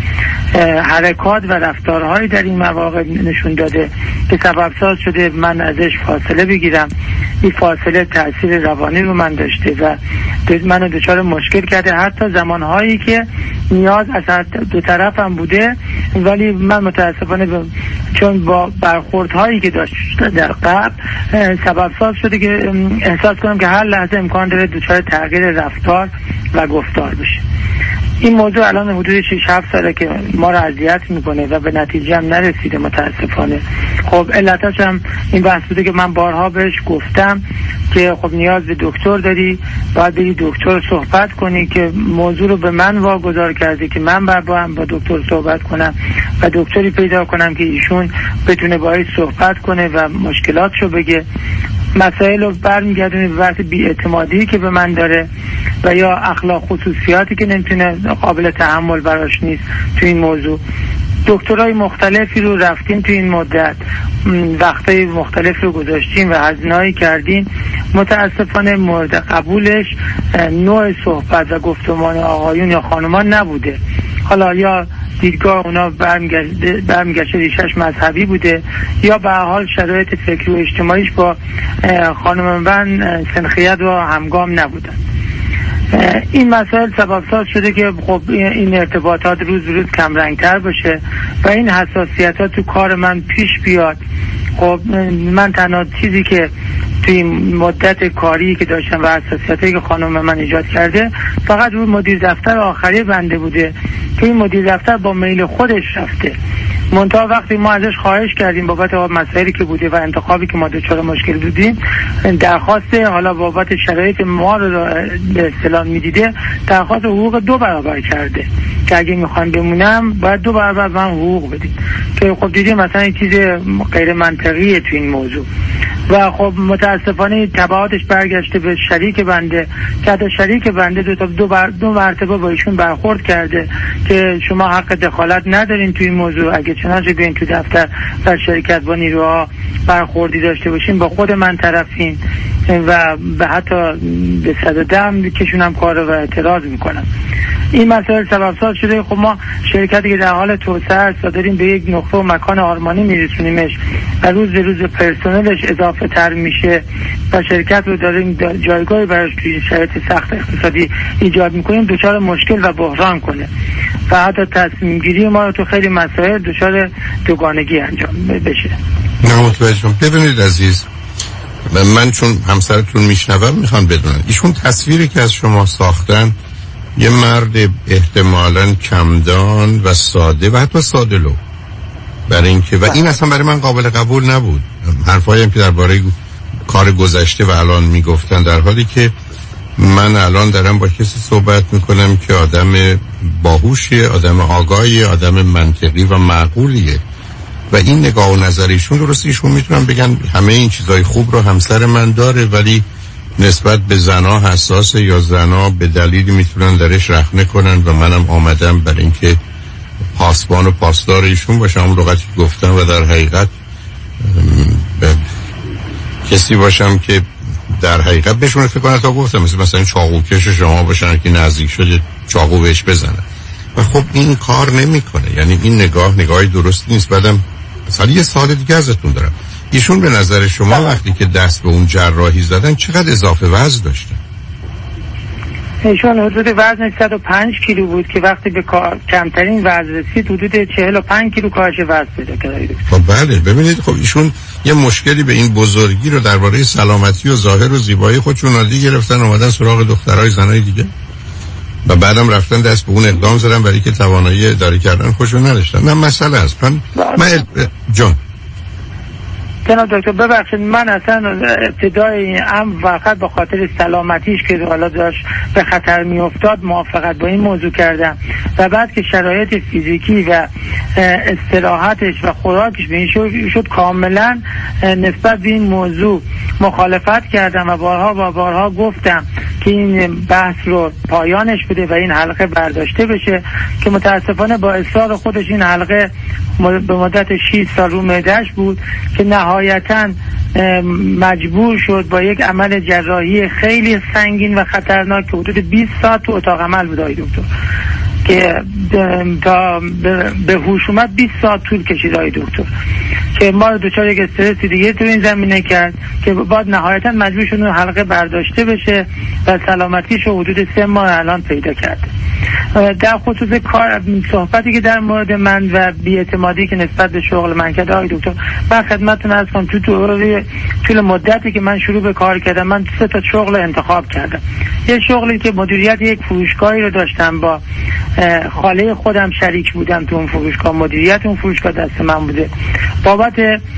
حرکات و رفتارهایی در این مواقع نشون داده که سبب ساز شده من ازش فاصله بگیرم. این فاصله تأثیر روانی رو من داشته و منو دچار مشکل کرده، حتی زمانهایی که نیاز از دو طرفم بوده، ولی من متاسفانه چون با برخوردهایی که داشت در قبل سبب ساز شده که احساس کنم که هر لحظه امکان داره دچار تغییر رفتار و گفتار بشه. این موضوع الان حدود 6-7 ساله که ما رو اذیت میکنه و به نتیجه هم نرسیده متاسفانه. خب علتش هم این بحث بوده که من بارها بهش گفتم که خب نیاز به دکتر داری، باید بری دکتر صحبت کنی، که موضوع رو به من واگذار کرده که من با دکتر صحبت کنم و دکتری پیدا کنم که ایشون بتونه باهاش صحبت کنه و مشکلاتشو بگه. مسائل رو برمیگردونه به بحث بی‌اعتمادی که به من داره و یا اخلاق خصوصیاتی که نمیتونه قابل تحمل براش نیست تو این موضوع. دکترای مختلفی رو رفتیم تو این مدت، وقتای مختلف رو گذاشتیم و هزینه‌ای کردیم، متاسفانه مورد قبولش نوع صحبت و گفتمان آقایون یا خانمان نبوده. حالا یا دیدگاه اونا برمیگشته ریشش مذهبی بوده یا به حال شرایط فکری و اجتماعیش با خانم من سنخیت و همگام نبودن. این مسائل سبب ساز شده که خب این ارتباطات روز به روز کم رنگتر باشه و این حساسیتات تو کار من پیش بیاد. خب من تنها چیزی که توی مدت کاری که داشتم و حساسیتی که خانم من ایجاد کرده فقط روی مدیر دفتر آخری بنده بوده که این مدیر دفتر با میل خودش رفته. منتها وقتی ما ازش خواهش کردیم بابت مسائلی که بوده و انتخابی که ما دچار مشکل بودیم، درخواست حالا بابت شرایط ما رو به اصطلاح میدیده، درخواست حقوق 2 برابر کرده که اگه میخوان بمونم باید 2 برابر من حقوق بدید، که خب دیدیم مثلا این چیز غیر منطقیه تو این موضوع و خب متاسفانه تبعاتش برگشته به شریک بنده که حتی شریک بنده دو مرتبه با ایشون برخورد کرده که شما حق دخالت ندارین توی این موضوع، اگه چنانچه بیاین تو دفتر در شرکت با نیروها برخوردی داشته باشین با خود من طرفین و به حتی به 110 کشونم کار رو و اعتراض میکنم. این مسائل سبب ساز شده خب ما شرکتی که در حال توسعه است و داریم به یک نقطه و مکان آرمانی میرسونیمش و روز به روز پرسنلش اضافه تر میشه و شرکت رو داریم جایگاهی براش توی شرایط سخت اقتصادی ایجاد میکنیم، دچار مشکل و بحران کنه و حتی تصمیم گیری ما رو تو خیلی مسائل دچار دوگانگی انجام بشه. نه متوجهم. ببینید عزیز، من چون همسرتون میشنوم میخوام بدونم ایشون تصویری که از شما ساختن یه مرد احتمالاً کمدان و ساده و حتی ساده لو، برای اینکه و این اصلا برای من قابل قبول نبود. حرفایی هم که درباره کار گذشته و الان میگفتن، در حالی که من الان دارم با کسی صحبت میکنم که آدم باهوشیه، آدم آگاهیه، آدم منطقی و معقولیه و این نگاه و نظریشون درست ایشون میتونن بگن همه این چیزای خوب رو همسر من داره ولی نسبت به زنا حساسه یا زنا به دلیلی میتونن درش رخنه کنن و منم آمدم برای اینکه پاسبان و پاسدار ایشون باشم، اون لغتی گفتم و در حقیقت کسی باشم که در حقیقت بهشون فکر کنم تا گفتم مثلا چاقوکش شما باشن که نزدیک شده چاقو بهش بزنن و خب این کار نمیکنه. یعنی این نگاهی درست نیست. بعدم مثلا یه سال دیگه ازتون دارم، ایشون به نظر شما وقتی که دست به اون جراحی زدن چقدر اضافه وزن داشتن؟ ایشون حدود وزن 105 کیلو بود که وقتی به کمترین وزن رسید حدود 45 کیلو کاهش وزن پیدا کرد. خب بله، ببینید خب ایشون یه مشکلی به این بزرگی رو درباره سلامتی و ظاهر و زیبایی خودشون عادی گرفتن، اومدن سراغ دخترای زنای دیگه و بعدم رفتن دست به اون اقدام زدن برای که توانایی اداره کردن خودشون نداشتن. نه مسئله است. من جان جناب دکتر ببخشید من اصلا ابتدای این امر فقط به خاطر سلامتیش که حالا داشت به خطر می افتاد موافقت با این موضوع کردم و بعد که شرایط فیزیکی و استراحتش و خوراکش به این شد کاملا نسبت به این موضوع مخالفت کردم و بارها گفتم که این بحث رو پایانش بده و این حلقه برداشته بشه که متاسفانه با اصرار خودش این حلقه به مدت 6 سال رو معده‌اش بود که نهایتاً مجبور شد با یک عمل جراحی خیلی سنگین و خطرناک که حدود 20 ساعت تو اتاق عمل بود دکتر که تا به هوش اومد 20 ساعت طول کشید دکتر که ما رو دچار یک استرس دیگه تو این زمینه کرد که بعد نهایتا مجبور شد حلقه برداشته بشه و سلامتیش رو حدود 3 ماه الان پیدا کرده. در خصوص کار صحبتی که در مورد من و بی‌اعتمادی که نسبت به شغل من کرده آقای دکتر من خدمتتون عرض کنم طول مدتی که من شروع به کار کردم من 3 تا شغل انتخاب کردم. یه شغلی که مدیریت یک فروشگاهی رو داشتم با خاله خودم شریک بودم تو اون فروشگاه مدیریت اون فروشگاه دست من بوده بابت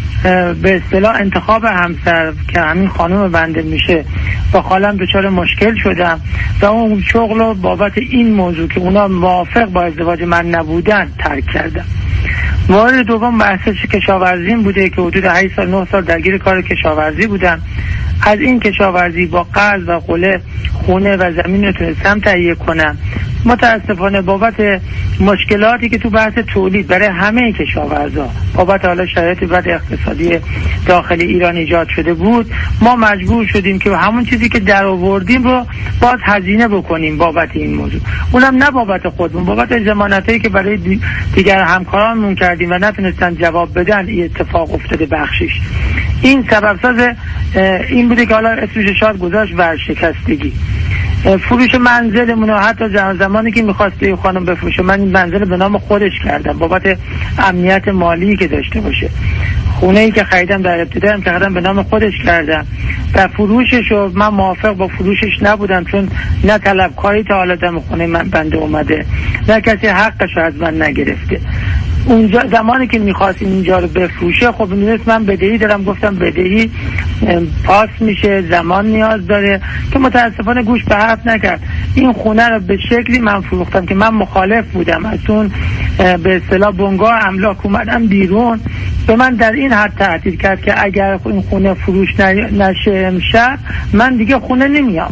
به اصطلاح انتخاب همسر که همین خانم بنده میشه با خالم دچار مشکل شدم و اون شغل رو بابت این موضوع که اونا موافق با ازدواج من نبودن ترک کردم. مورد دوم بحث کشاورزی بوده که حدود 8 سال 9 سال درگیر کار کشاورزی بودم. از این کشاورزی با قرض و قله خونه و زمین رو تونستم تهیه کنم. متاسفانه بابت مشکلاتی که تو بحث تولید برای همه کشاورزا بابت حالا شرایط بد اقتصادی داخل ایران ایجاد شده بود ما مجبور شدیم که همون چیزی که در آوردیم رو باز هزینه بکنیم بابت این موضوع، اونم نه بابت خودمون، بابت ضمانتایی که برای دیگر همکارانمون کردیم و نتونستن جواب بدن. این اتفاق افتاده بخشش این سبب ساز این بوده که حالا اسمش شاید گذاشت ورشکستگی. فروش منزلمون رو حتی زمانی که می‌خواسته خانم بفروشه من این منزل به نام خودش کردم بابت امنیت مالی که داشته باشه. خونه‌ای که خریدم در ابتدا هم کردم به نام خودش کردم و فروشش رو من موافق با فروشش نبودم چون نه طلبکاری تا حالا دم خونه من بنده اومده نه کسی حقش رو از من نگرفته. اونجا زمانی که می‌خواستیم اینجا رو بفروشه خب می‌دونست من بدهی دارم، گفتم بدهی پاس میشه زمان نیاز داره که متاسفانه گوش به حرف نکرد. این خونه رو به شکلی من فروختم که من مخالف بودم از اون به اصطلاح بنگاه املاک اومدم بیرون به من در این حد تهدید کرد که اگر این خونه فروش نشه امشب من دیگه خونه نمیام.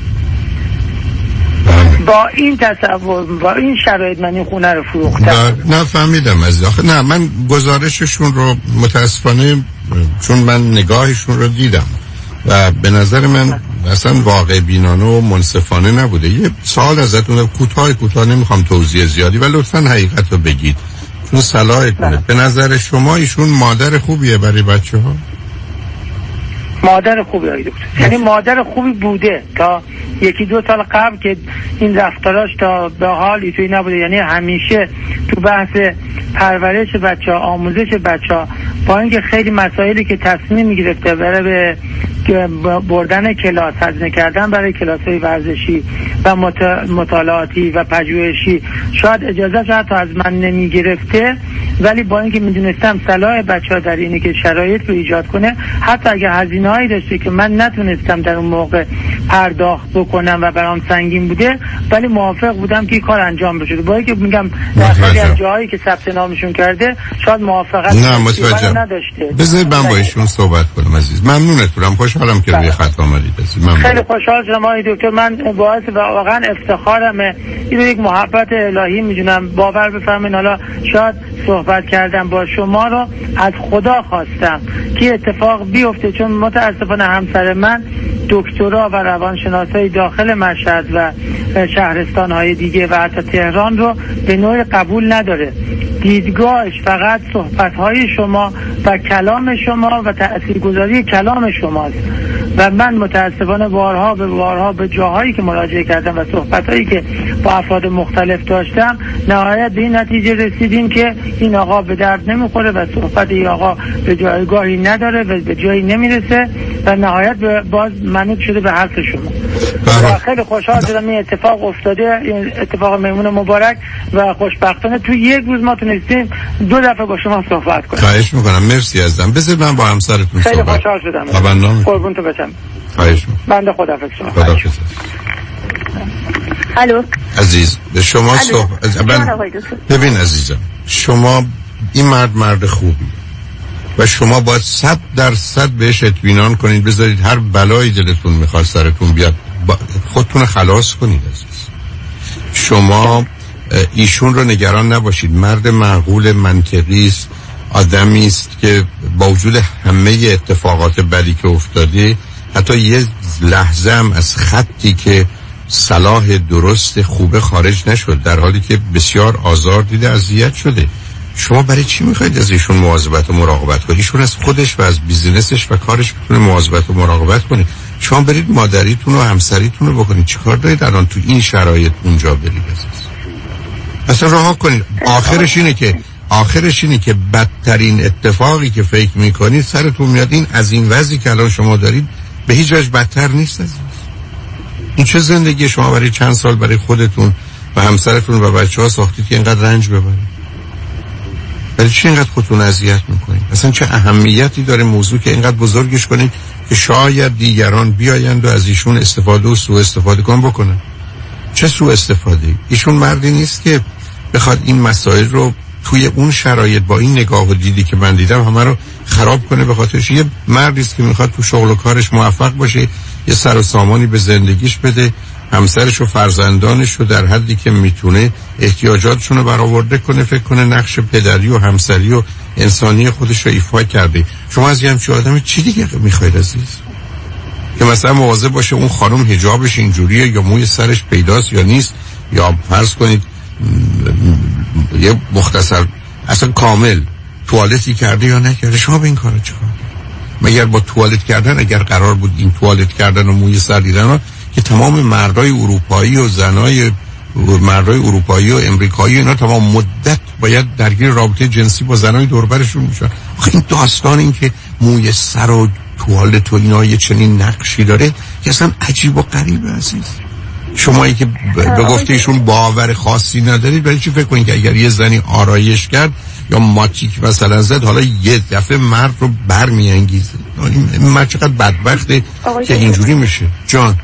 با این تصور با این شرایط من این خونه رو فروختم. نه فهمیدم از آخه نه من گزارششون رو متاسفانه چون من نگاهشون رو دیدم و به نظر من اصلا واقع بینانه و منصفانه نبوده. یه سوال ازتون کوتاه نمیخوام توضیح زیادی و لطفاً حقیقت رو بگید چون صلاح کنه. به نظر شما ایشون مادر خوبیه برای بچه ها؟ مادر خوبی دکتر، یعنی مادر خوبی بوده تا 1-2 سال قبل که این رفتاراش تا به حالی توی نبوده، یعنی همیشه تو بحث پرورش بچه‌ها آموزش بچه‌ها با اینکه خیلی مسائلی که تصمیم می‌گرفته برای بردن کلاس هزینه کردن برای کلاس‌های ورزشی و مطالعاتی و پژوهشی شاید اجازه حتی از من نمی‌گرفته ولی با اینکه می‌دونستم صلاح بچه‌ها در اینه که شرایط رو ایجاد کنه حتی اگه هزینه‌ای داشته که من نتونستم در اون موقع پرداخت بکنم و برام سنگین بوده ولی موافق بودم که این کار انجام بشه. با اینکه میگم در خیلی از جاهایی که ثبت نامشون کرده شاید موافقت نداشته. بذارید من با ایشون صحبت کنم عزیز. ممنونتونم، خوشحالم که روی خط آمدید. خیلی خوشحال شدم آقای دکتر. من باعث واقعا افتخارمه. این یک محبت الهی میدونم. باور بفرمایید حالا شاید صحبت کردم با شما رو از خدا خواستم که اتفاق بیفته چون متاسفانه همسر من دکترا و روانشناسای داخل مشهد و شهرستان‌های دیگه و حتی تهران رو به نوعی قبول نداره. دیدگاهش فقط صحبت‌های شما و کلام شما و تأثیرگذاری کلام شماست و من متاسفانه بارها به جاهایی که مراجعه کردم و صحبت‌هایی که با افراد مختلف داشتم نهایت به این نتیجه رسیدیم که این آقا به درد نمیخوره و صحبت این آقا به جایگاهی نداره و به جایی نمیرسه و نهایت باز منوط شده به حرف شما. خیلی خوشحال شدم این اتفاق افتاده، این اتفاق میمون مبارک و خوشبختانه تو یک روز ما تونستیم 2 دفعه با شما صحبت کنیم. خواهش میکنم، مرسی عزیزم. بذار من با همسرتون خیلی صحبت. خوشحال شدم. قربون تو بشم. خواهش میکنم. بنده خداحافظ شما. خداحافظ. الو عزیز به شما ببین عزیزم، شما این مرد خوبی و شما باید 100% بهش اطمینان کنید، بذارید هر بلایی دلتون میخواد سرتون بیاد خودتون خلاص کنید عزیز. شما ایشون رو نگران نباشید، مرد معقول منطقی است، آدمی است که با وجود همه اتفاقات بدی که افتاده حتی یه لحظه هم از خطی که صلاح درست خوبه خارج نشد، در حالی که بسیار آزار دیده، اذیت شده. شما برای چی میخواید از ایشون مواظبت و مراقبت کنید؟ ایشون از خودش و از بیزینسش و کارش میتونه مواظبت و مراقبت کنید. شما برید مادریتون و همسریتون رو بکنید. چیکار دارید الان تو این شرایط اونجا برید عزیز؟ اصلا رها کنید. آخرش اینه که بدترین اتفاقی که فکر میکنید سرتون میاد. این از این وضعی که الان شما دارید به هیچ وجه بدتر نیست عزیز. این چه زندگی شما برای چند سال برای خودتون و همسرتون و بچه‌ها ساختید که اینقدر رنج ببرید؟ برای چی اینقدر خودتون اذیت میکنید؟ اصلا چه اهمیتی داره موضوع که اینقدر بزرگش کنید که شاید دیگران بیایند و از ایشون استفاده و سوء استفاده بکنن؟ چه سوء استفاده؟ ایشون مردی نیست که بخواد این مسائل رو توی اون شرایط با این نگاه و دیدی که من دیدم همه رو خراب کنه. به خاطرش یه مردی است که میخواد تو شغل و کارش موفق باشه، یه سر و سامانی به زندگیش بده، همسرش و فرزندانش رو در حدی که میتونه احتیاجاتشون رو برآورده کنه، فکر کنه نقش پدری و همسری و انسانی خودش رو ایفا کرده. شما از یه همچین آدمی چی دیگه میخواید عزیز؟ که مثلا مواظب باشه اون خانم حجابش اینجوریه یا موی سرش پیداست یا نیست، یا فرض کنید یه مختصر اصلا کامل توالتی کرده یا نکرده. شما به این کارا چیکار؟ مگر با توالت کردن اگر قرار بود این توالت کردن و موی سر دیدن که تمام مردای اروپایی و زنای مردای اروپایی و امریکایی اینا تمام مدت باید درگیر رابطه جنسی با زنای دور برشون میشن. آخه این داستان این که موی سر و توالت و اینا یه چنین نقشی داره که اصلا عجیب و غریبه عزیز. شمایی که به گفتهشون باور خاصی ندارید برای چی فکر کنید که اگر یه زنی آرایش کرد یا ماتیک مثلا زد حالا یه دفعه مرد رو برمیانگیزه؟ مرد چقدر بدبخته که اینجوری میشه. جان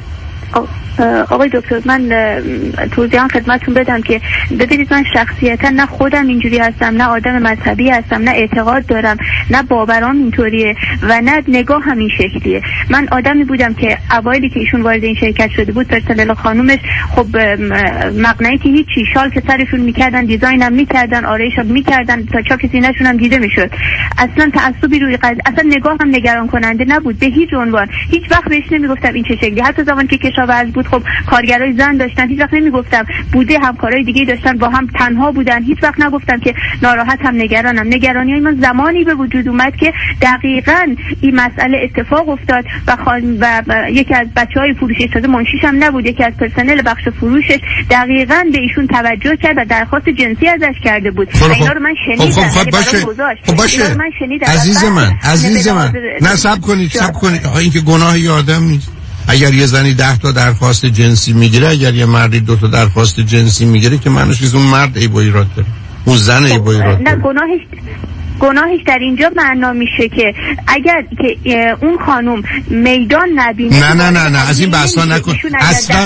آقای دکتر، من توضیحات خدمتتون بدم که ببینید من شخصیتا نه خودم اینجوری هستم، نه آدم مذهبی هستم، نه اعتقاد دارم، نه باورام اینطوریه و نه نگاه هم این شکلیه. من آدمی بودم که اوایلی که ایشون وارد این شرکت شده بود پرسنل خانومش خب مقنعه که هیچی، شال که سرشون میکردن، دیزاین هم میکردن، آرایش هم میکردن، تا چاک سینه‌شون هم دیده میشد. اصلا تعصبی روی قضیه، اصلا نگاه هم نگران کننده نبود به هیچ عنوان. هیچ وقت بهش نمیگفتم این چه شکلی. حتی زمانی که کشاورز بود خب کارگرای زن داشتن، هیچ وقت نمیگفتم بوده، همکارای دیگه داشتن با هم تنها بودن، هیچ وقت نگفتم که ناراحت هم نگرانم. نگرانیای من زمانی به وجود اومد که دقیقاً این مسئله اتفاق افتاد و یکی از بچهای فروشی تازه منشیش هم نبود، یکی از پرسنل بخش فروشش دقیقاً به ایشون توجه کرد و درخواست جنسی ازش کرده بود. اینا رو من شنیدم. خب باشه عزیز من نه صبر کنید این که گناه یه آدم نیست. اگر یه زنی 10 تا درخواست جنسی میگیره، اگر یه مردی 2 تا درخواست جنسی میگیره که معنیش نیست اون مرد عیب و ایراد داره، اون زن عیب و ایراد داره. نه گناهش در اینجا معنا میشه که اگر که اون خانم میدان نبینه نه از این بحثا نکن اصلا.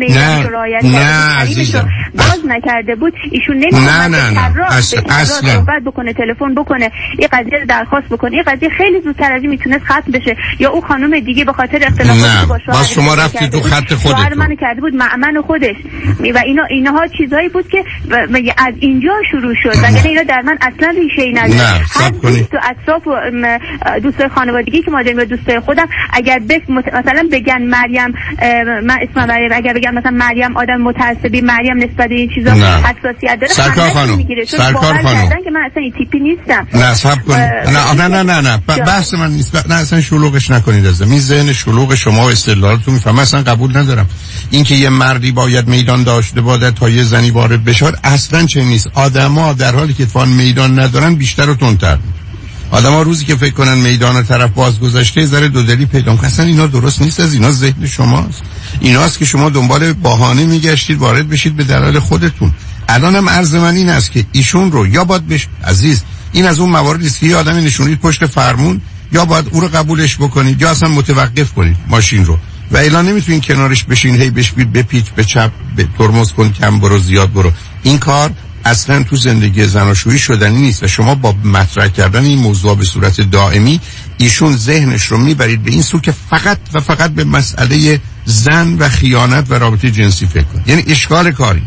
نه عزیزم باز نکرده بود ایشون نمیتونه اصلا صحبت بکنه، تلفن بکنه، این قضیه رو درخواست بکنه. این قضیه خیلی زودتر از این میتونست ختم بشه، یا اون خانم دیگه به خاطر اختلافاتی با شوهر شما رفتید تو خط خودتون، شوهر منو کرده بود معمن خودش و اینها چیزایی بود که از اینجا شروع شد. وگرنه اینا در من اصلا ریشه‌ای نداره. هر دوست و اطراف و دوستای خانوادگی که ما داریم و دوستای خودم اگر مثلا بگن مریم، من اسمم مریم، اگر بگن مثلا مریم آدم متعصبی، مریم نسبت به این چیزا حساسیت داره، سرکار خانم که من اصلا این تیپی نیستم. نه صبر کنید، نه بحث من نیست. نه اصلا شلوغش نکنید. از این ذهن شلوغ شما و استدلالتون میفهمم، اصلا قبول ندارم. اینکه یه مردی باید میدان داشته باشه تا یه زنی وارد بشه اصلا چه نیست. آدما در حالی که فان میدان ندارن بیشتر و تندتر. آدم‌ها روزی که فکر کنن میدان طرف باز گذشته ذره دودلی پیدا کنن. اصلا اینا درست نیست، از اینا ذهن شماست. ایناست که شما دنبال بهانه میگشتید وارد بشید به دلایل خودتون. الانم عرض من این است که ایشون رو یا باید عزیز، این از اون مواردی است که یه آدمی نشونید پشت فرمون، یا باید او رو قبولش بکنید یا اصلا متوقف کنید ماشین رو و اعلان نمیتونین کنارش بشین هی بشپید بپیچ به چپ به ترمز کن کم برو زیاد برو. این کار اصلا تو زندگی زناشویی شدنی نیست و شما با مطرح کردن این موضوع به صورت دائمی ایشون ذهنش رو میبرید به این سو که فقط و فقط به مسئله زن و خیانت و رابطه جنسی فکر کنید. یعنی اشکال کاری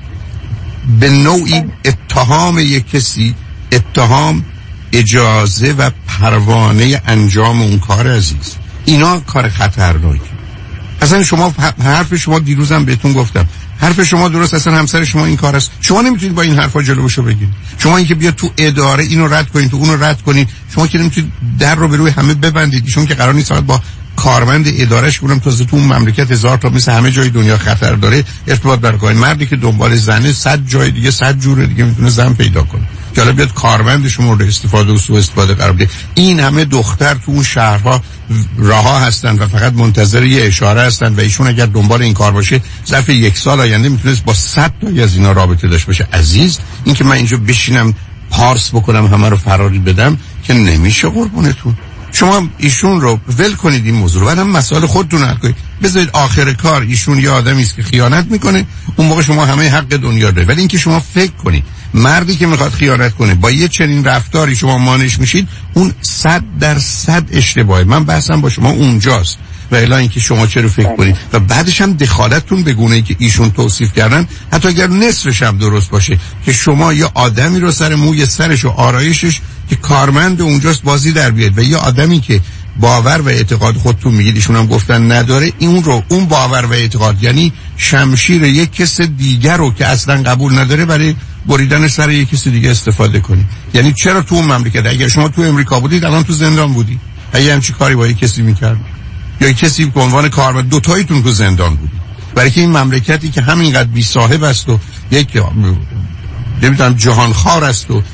به نوعی اتهام یک کسی، اتهام اجازه و پروانه انجام اون کار عزیز، اینا کار خطرناکی. اصلا شما حرف شما دیروزم بهتون گفتم، حرف شما درست، اصلا همسر شما این کار است. شما نمیتونید با این حرفا جلوشو بگیرید. شما اینکه بیا تو اداره اینو رد کنید تو اونو رد کنید، شما که نمیتونید در رو به روی همه ببندید. چون که قرار نیست فقط با کارمند ادارهش اونم تازه تو اون مملکت هزار تا مثل همه جای دنیا خطر داره ارتباط برقرار. مردی که دنبال زنه 100 جای دیگه 100 جور دیگه میتونه زن پیدا کنه که حالا بیاد کارمندش مورد استفاده و سوء استفاده قرار بده. این همه دختر تو اون شهرها رها هستن و فقط منتظر یه اشاره هستن و ایشون اگر دنبال این کار باشه ظرف 1 سال آینده میتونه با 100 تا از اینا رابطه داشته باشه. عزیز، این که من اینجا بشینم پارس بکنم همه رو فراری بدم که نمیشه قربونتون. شما ایشون رو ول کنید این موضوع رو، بعدم مسائل خودتون حل کنید. بذارید آخر کار ایشون یه آدمی است که خیانت میکنه، اون موقع شما همه حق دنیا دارید. ولی اینکه شما فکر کنید مردی که میخواد خیانت کنه با یه چنین رفتاری شما مانعش میشید، اون 100% اشتباهه. من بحثم با شما اونجاست و الا اینکه شما چرا فکر کنید و بعدش هم دخالتتون به گونه‌ای که ایشون توصیف کردن، حتی اگر نصفش هم درست باشه، که شما یه آدمی رو سر موی سرش و آرایشش که کارمند اونجاست بازی در بیاد و یه آدمی که باور و اعتقاد خودتون میگید ایشون هم گفتن نداره، اون باور و اعتقاد یعنی شمشیر یک کس دیگر رو که اصلا قبول نداره برای بریدن سر یک کس دیگه استفاده کنید. یعنی چرا تو اون مملکت اگر شما تو امریکا بودید الان تو زندان بودید؟ اگه همچی کاری با یک کسی میکرد یا یک کسی به عنوان کارمند دوتاییتون تو زندان بودید. برای که این مملکتی که همینقدر بی صاحب است و یک نمیدونم جهانخوار است و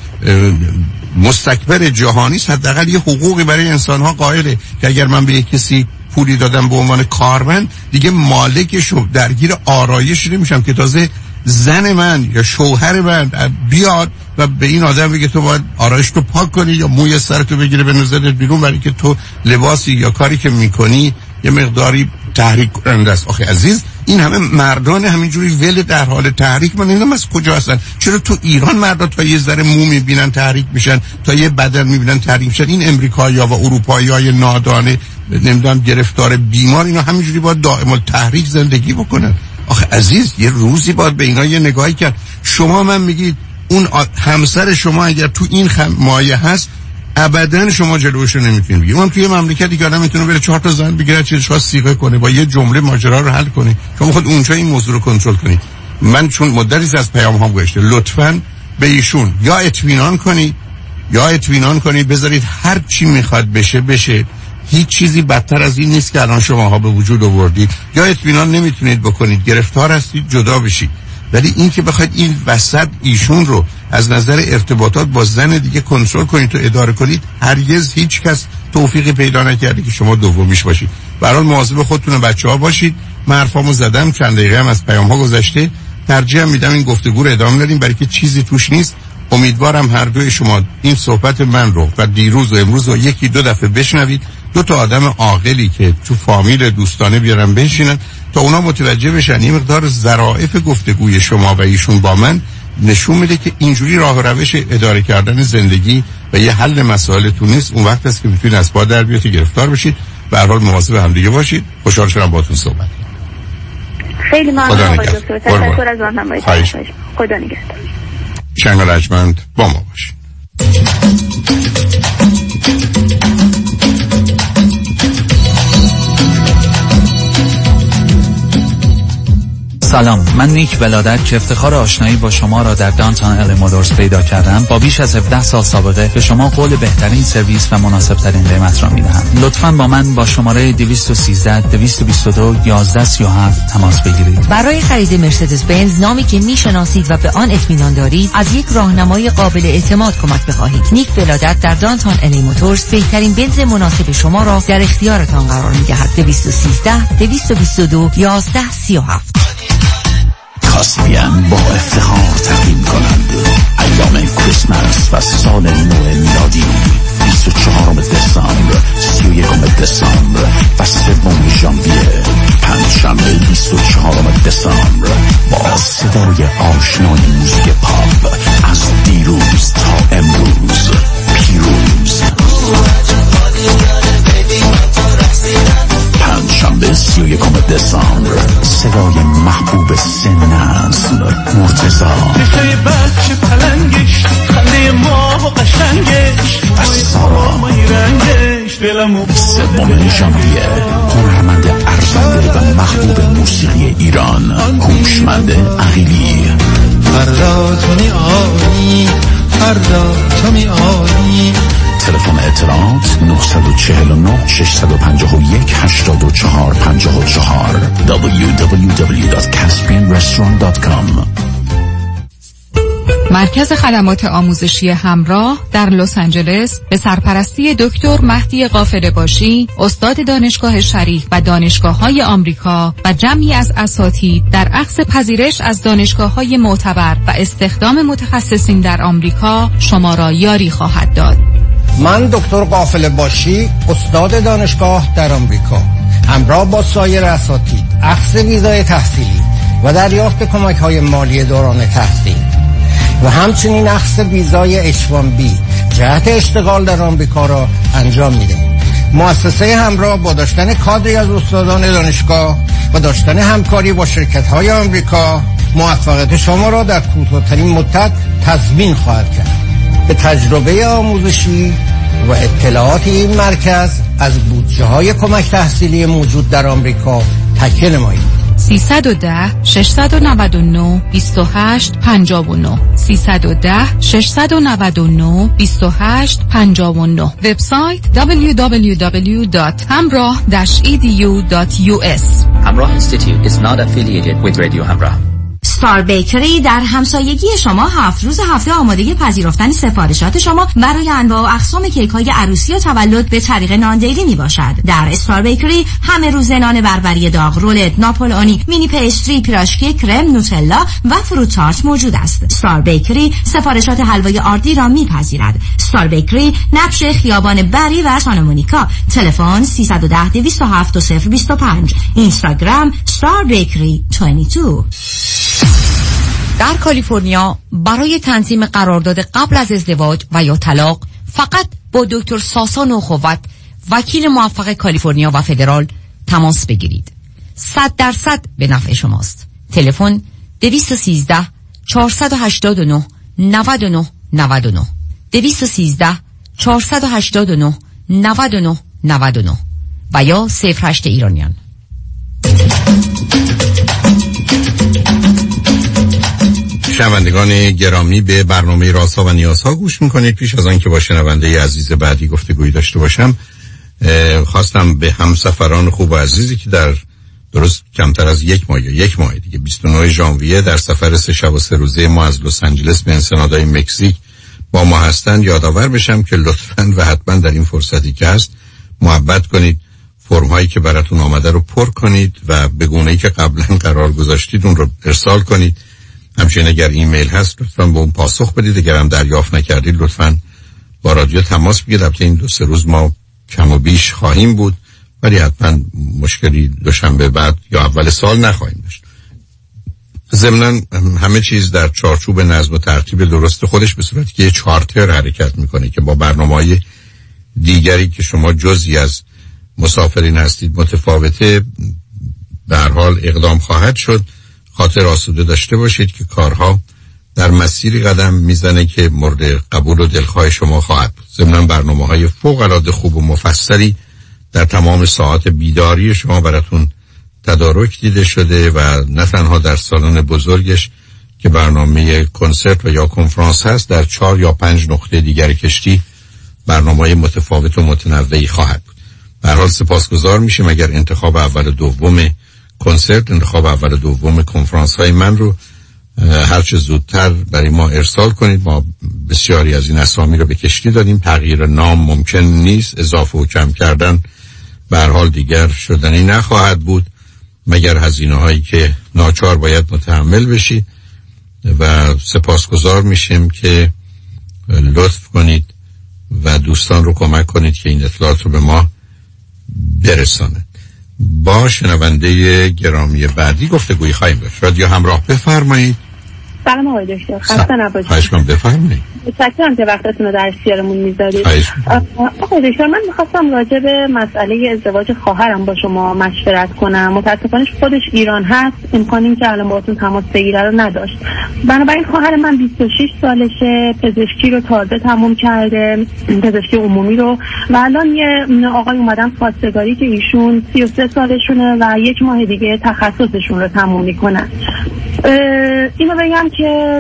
مستکبر جهانی است، حداقل یه حقوقی برای انسان‌ها قائله که اگر من به یک کسی پولی دادم به عنوان کارمند دیگه مالکش و درگیر آرایش نمیشم که تازه زن من یا شوهر من بیاد و به این آدم بگه تو باید آرایش تو پاک کنی یا موی سرتو بگیره بنزدت بیرون برای که تو لباسی یا کاری که میکنی یه مقداری تحریک کننده است. آخه عزیز، این همه مردان همینجوری ول در حال تحریک، من نمیدونم از کجا هستن. چرا تو ایران مردا تا یه ذره مو میبینن تحریک میشن، تا یه بدن میبینن تحریک میشن؟ این امریکایی‌ها و اروپایی‌های نادانه نمیدونم گرفتار بیمار اینا همینجوری باید دائم التحریک زندگی بکنن. آخه عزیز، یه روزی باید به اینا یه نگاهی کرد. شما من میگید اون همسر شما اگر تو این مایه هست ابداً شما جلوشو نمیتونید بگیرید. اون توی مملکتی که آدم میتونه بره 4 تا زن بگیره چیزها سیغه کنه با یه جمله ماجرا رو حل کنه. شما خود اونجا این موضوع رو کنترل کنید. من چون مدتی از پیام‌هام گذشته، لطفاً به ایشون یا اطمینان کنید بذارید هر چی میخواد بشه. هیچ چیزی بدتر از این نیست که الان شماها به وجود آوردید. یا اطمینان نمیتونید بکنید، گرفتار هستید، جدا بشید. ولی این که بخواید این وسط ایشون رو از نظر ارتباطات با زن دیگه کنترل کنید و اداره کنید، هرگز هیچ کس توفیقی پیدا نکرده که شما دومیش باشید. به هر حال مواظب خودتون و بچه‌ها باشید. من حرفامو زدم، چند دقیقه هم از پیام‌ها گذشته. ترجیح میدم این گفتگو رو ادامه بدیم برای که چیزی توش نیست. امیدوارم هر دوی شما این صحبت من رو و دیروز و امروز رو 1-2 دفعه بشنوید. 2 تا آدم عاقلی که تو فامیل دوستانه بیارن بشینن تا اونا متوجه بشن این مقدار ظرافت گفتگوی شما و ایشون با من نشون میده که اینجوری راه و روش اداره کردن زندگی و یه حل مسائلتون نیست. اون وقت است که میتونید از پا در بیاد گرفتار بشید. به هر حال مواظب هم دیگه باشید. خوشحال شدم باهاتون صحبت. خیلی ممنون آقای دکتر. تشکر از راهنمایی. خدا نگهدار. شنگ رجمند با ما باشید. سلام، من نیک ولادت که افتخار آشنایی با شما را در دانتون ال مودرز پیدا کردم با بیش از 17 سال سابقه به شما قول بهترین سرویس و مناسب ترین قیمت را میدهم. لطفاً با من با شماره 213 222 1137 تماس بگیرید. برای خرید مرسدس بنز نامی که میشناسید و به آن اطمینان دارید از یک راهنمای قابل اعتماد کمک بخواهید. نیک ولادت در دانتون ال مودرز بهترین بنز مناسب شما را در اختیارتان قرار می‌دهد. 213 222 1137. کاسپین با افتخار تقدیم کنند ایام کریسمس و سال نو میلادی 24 دسامبر، 31 دسامبر و 3 ژانویه. پنجشنبه 24 دسامبر با صدای آشنای موزیک پاپ از دیروز تا امروز پیروز. پنجشنبه 31 دسامبر صدای محبوب سن نسل مرتضی. چشای بچه پلنگش، خنده ما قشنگش، سارا. سوم ژانویه هنرمند ارزنده و محبوب موسیقی ایران هوشمند عقیلی. فردا تو می آیی، فردا تو می آیی. تلفن اطلاعات 949 651 8454 www.caspianrestaurant.com. مرکز خدمات آموزشی همراه در لس آنجلس به سرپرستی دکتر مهدی غافر باشی، استاد دانشگاه شریف و دانشگاه‌های آمریکا و جمعی از اساتید در اخذ پذیرش از دانشگاه‌های معتبر و استخدام متخصصین در آمریکا شما را یاری خواهد داد. من دکتر غافر باشی، استاد دانشگاه در آمریکا، همراه با سایر اساتید اخذ ویزای تحصیلی و دریافت کمک‌های مالی دوران تحصیل و همچنین اخذ ویزای H1B جهت اشتغال در آمریکا را انجام می‌دهیم. مؤسسه همراه با داشتن کادری از استادان دانشگاه و داشتن همکاری با شرکت‌های آمریکا موفقیت شما را در کوتاه‌ترین مدت تضمین خواهد کرد. به تجربه آموزشی و اطلاعات این مرکز از بودجه‌های کمک تحصیلی موجود در آمریکا تکیه نمایید. 310 699 28 59 310 699 28 59. وبسایت www.hamrah-edu.us. Hamrah Institute is not affiliated with Radio Hamrah. ستار بیکری در همسایگی شما 7 روز هفته آمادگی پذیرفتن سفارشات شما برای انواع و اقسام کیک های عروسی و تولد به طریق ناندیلی می باشد. در استار بیکری همه روز نان بربری داغ، رولت، ناپولئونی، مینی پیستری، پیراشکی، کرم، نوتلا و فروت تارت موجود است. ستار بیکری سفارشات حلوای آردی را می پذیرد. ستار بیکری نقش خیابان بری و سانتا مونیکا. تلفن 310 207 2025. اینستاگرام ستار بیکری 22. در کالیفرنیا برای تنظیم قرارداد قبل از ازدواج و یا طلاق فقط با دکتر ساسان اخوت، وکیل موفق کالیفرنیا و فدرال تماس بگیرید. 100% به نفع شماست. تلفن 213 489 99 99 213 489 99 99 و یا 08 ایرانیان. شنوندگان گرامی، به برنامه رازها و نیازها گوش میکنید. پیش از آن که با شنونده عزیز بعدی گفتگویی داشته باشم، خواستم به همسفران خوب و عزیزی که در درست کمتر از یک ماه دیگه 29 ژانویه در سفر 3 شب و 3 روزه ما از لس آنجلس به انسنادای مکزیک با ما هستند یادآور بشم که لطفاً و حتما در این فرصتی که هست محبت کنید، فرم هایی که براتون آمده رو پر کنید و به گونه‌ای که قبلا قرار گذاشتید اون رو ارسال کنید. همچنین اگر ایمیل هست لطفاً به اون پاسخ بدید. اگر هم دریافت نکردید لطفاً با رادیو تماس بگیرید. البته این 2-3 روز ما کم و بیش خواهیم بود، ولی حتما مشکلی دوشنبه بعد یا اول سال نخواهیم داشت. ضمناً همه چیز در چارچوب نظم و ترتیب درست خودش، به صورتی که یه چارتر حرکت میکنه که با برنامه‌های دیگری که شما جزئی از مسافرین هستید متفاوته. به هر حال اقدام خواهد شد. خاطر آسوده داشته باشید که کارها در مسیری قدم میزنه که مورد قبول و دلخواه شما خواهد بود. ضمناً برنامه‌های فوق‌العاده خوب و مفصلی در تمام ساعات بیداری شما براتون تدارک دیده شده و نه تنها در سالن بزرگش که برنامه کنسرت و یا کنفرانس هست، در 4 یا 5 نقطه دیگر کشتی برنامه‌های متفاوت و متنوعی خواهد بود. به هر حال سپاسگزار میشیم اگر انتخاب اول و دوم کنسرت، انتخاب اول و دوم کنفرانس های من رو هر چه زودتر برای ما ارسال کنید. ما بسیاری از این اسامی رو به کشتی دادیم. تغییر نام ممکن نیست، اضافه و کم کردن به هر حال دیگر شدنی نخواهد بود مگر هزینه هایی که ناچار باید متحمل بشی. و سپاسگزار میشیم که لطف کنید و دوستان رو کمک کنید که این اطلاعات رو به ما برسانه. با شنونده گرامی بعدی گفتگویی خواهیم داشت. رادیو همراه، بفرمایید. سلام آقای دکتر، خسته نباشید. خواهش می‌کنم، بفرمایید. متشکرم که وقتتون رو در اختیارمون میذارید. آقای دکتر، من می‌خواستم راجع به مسئله ازدواج خواهرم با شما مشورت کنم. متأسفانه خودش ایران هست، امکانی که الان باهاتون تماس بگیره رو نداشت. بنابراین خواهر من 26 سالشه، پزشکی رو تازه تموم کرده، پزشکی عمومی رو، و الان یه آقای اومدن خواستگاری که ایشون 33 سالشونه و 1 ماه دیگه تخصصشون رو تموم میکنن. اینو بگم که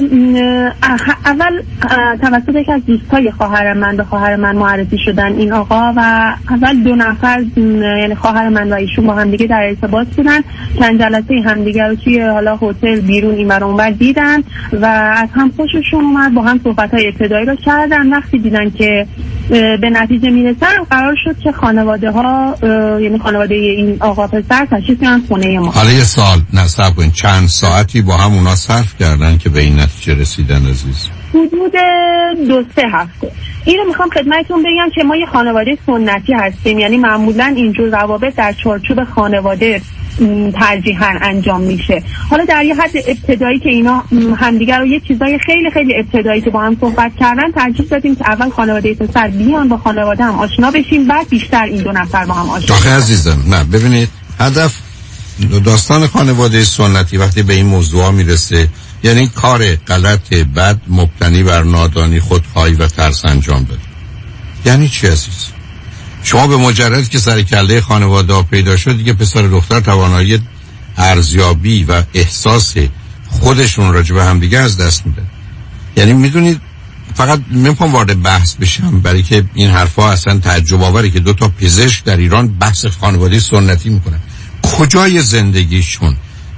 اول توسط یکی از دوستای خواهر من به خواهر من معرفی شدن این آقا، و اول 2 نفر یعنی خواهر من و ایشون با هم دیگه در ارتباط بودن. چند جلسه همدیگه رو توی حالا هتل بیرون این ور اون ور دیدن و از هم خوششون اومد، با هم صحبت‌های ابتدایی رو کردن. وقتی دیدن که به نتیجه میرسن، قرار شد که خانواده‌ها یعنی خانواده این آقا پسر تشریف بیارن خونه ما. حالا یه سال نصب کن، چند ساعتی با هم اونا صرف کردن که به این نتیجه رسیدن عزیز؟ حدود 2-3 هفته. اینو میخوام خدمتتون بگم که ما یه خانواده سنتی هستیم، یعنی معمولا اینجور روابط در چارچوب خانواده ترجیحاً انجام میشه. حالا در یه حد ابتدایی که اینا همدیگر رو یه چیزای خیلی خیلی ابتدایی که با هم صحبت کردن، ترجیح دادیم که اول خانواده پسر بیان با خانواده هم آشنا بشیم، بعد بیشتر این 2 نفر با هم آشنا. آخه عزیزم نه، ببینید هدف داستان خانواده سنتی وقتی به این موضوع میرسه یعنی کار غلط بد مبتنی بر نادانی، خودخواهی و ترس انجام داد. یعنی چی عزیز؟ شما به مجرد که سر کله خانواده ها پیدا شد دیگه پسر دختر توانایی ارزیابی و احساس خودشون راجع به هم دیگه از دست میدن. یعنی میدونید، فقط نمیخوام وارد بحث بشم برای که این حرفا اصلا تعجب آوره که 2 تا پزشک در ایران بحث خانواده سنتی میکنن. کجای زندگیشون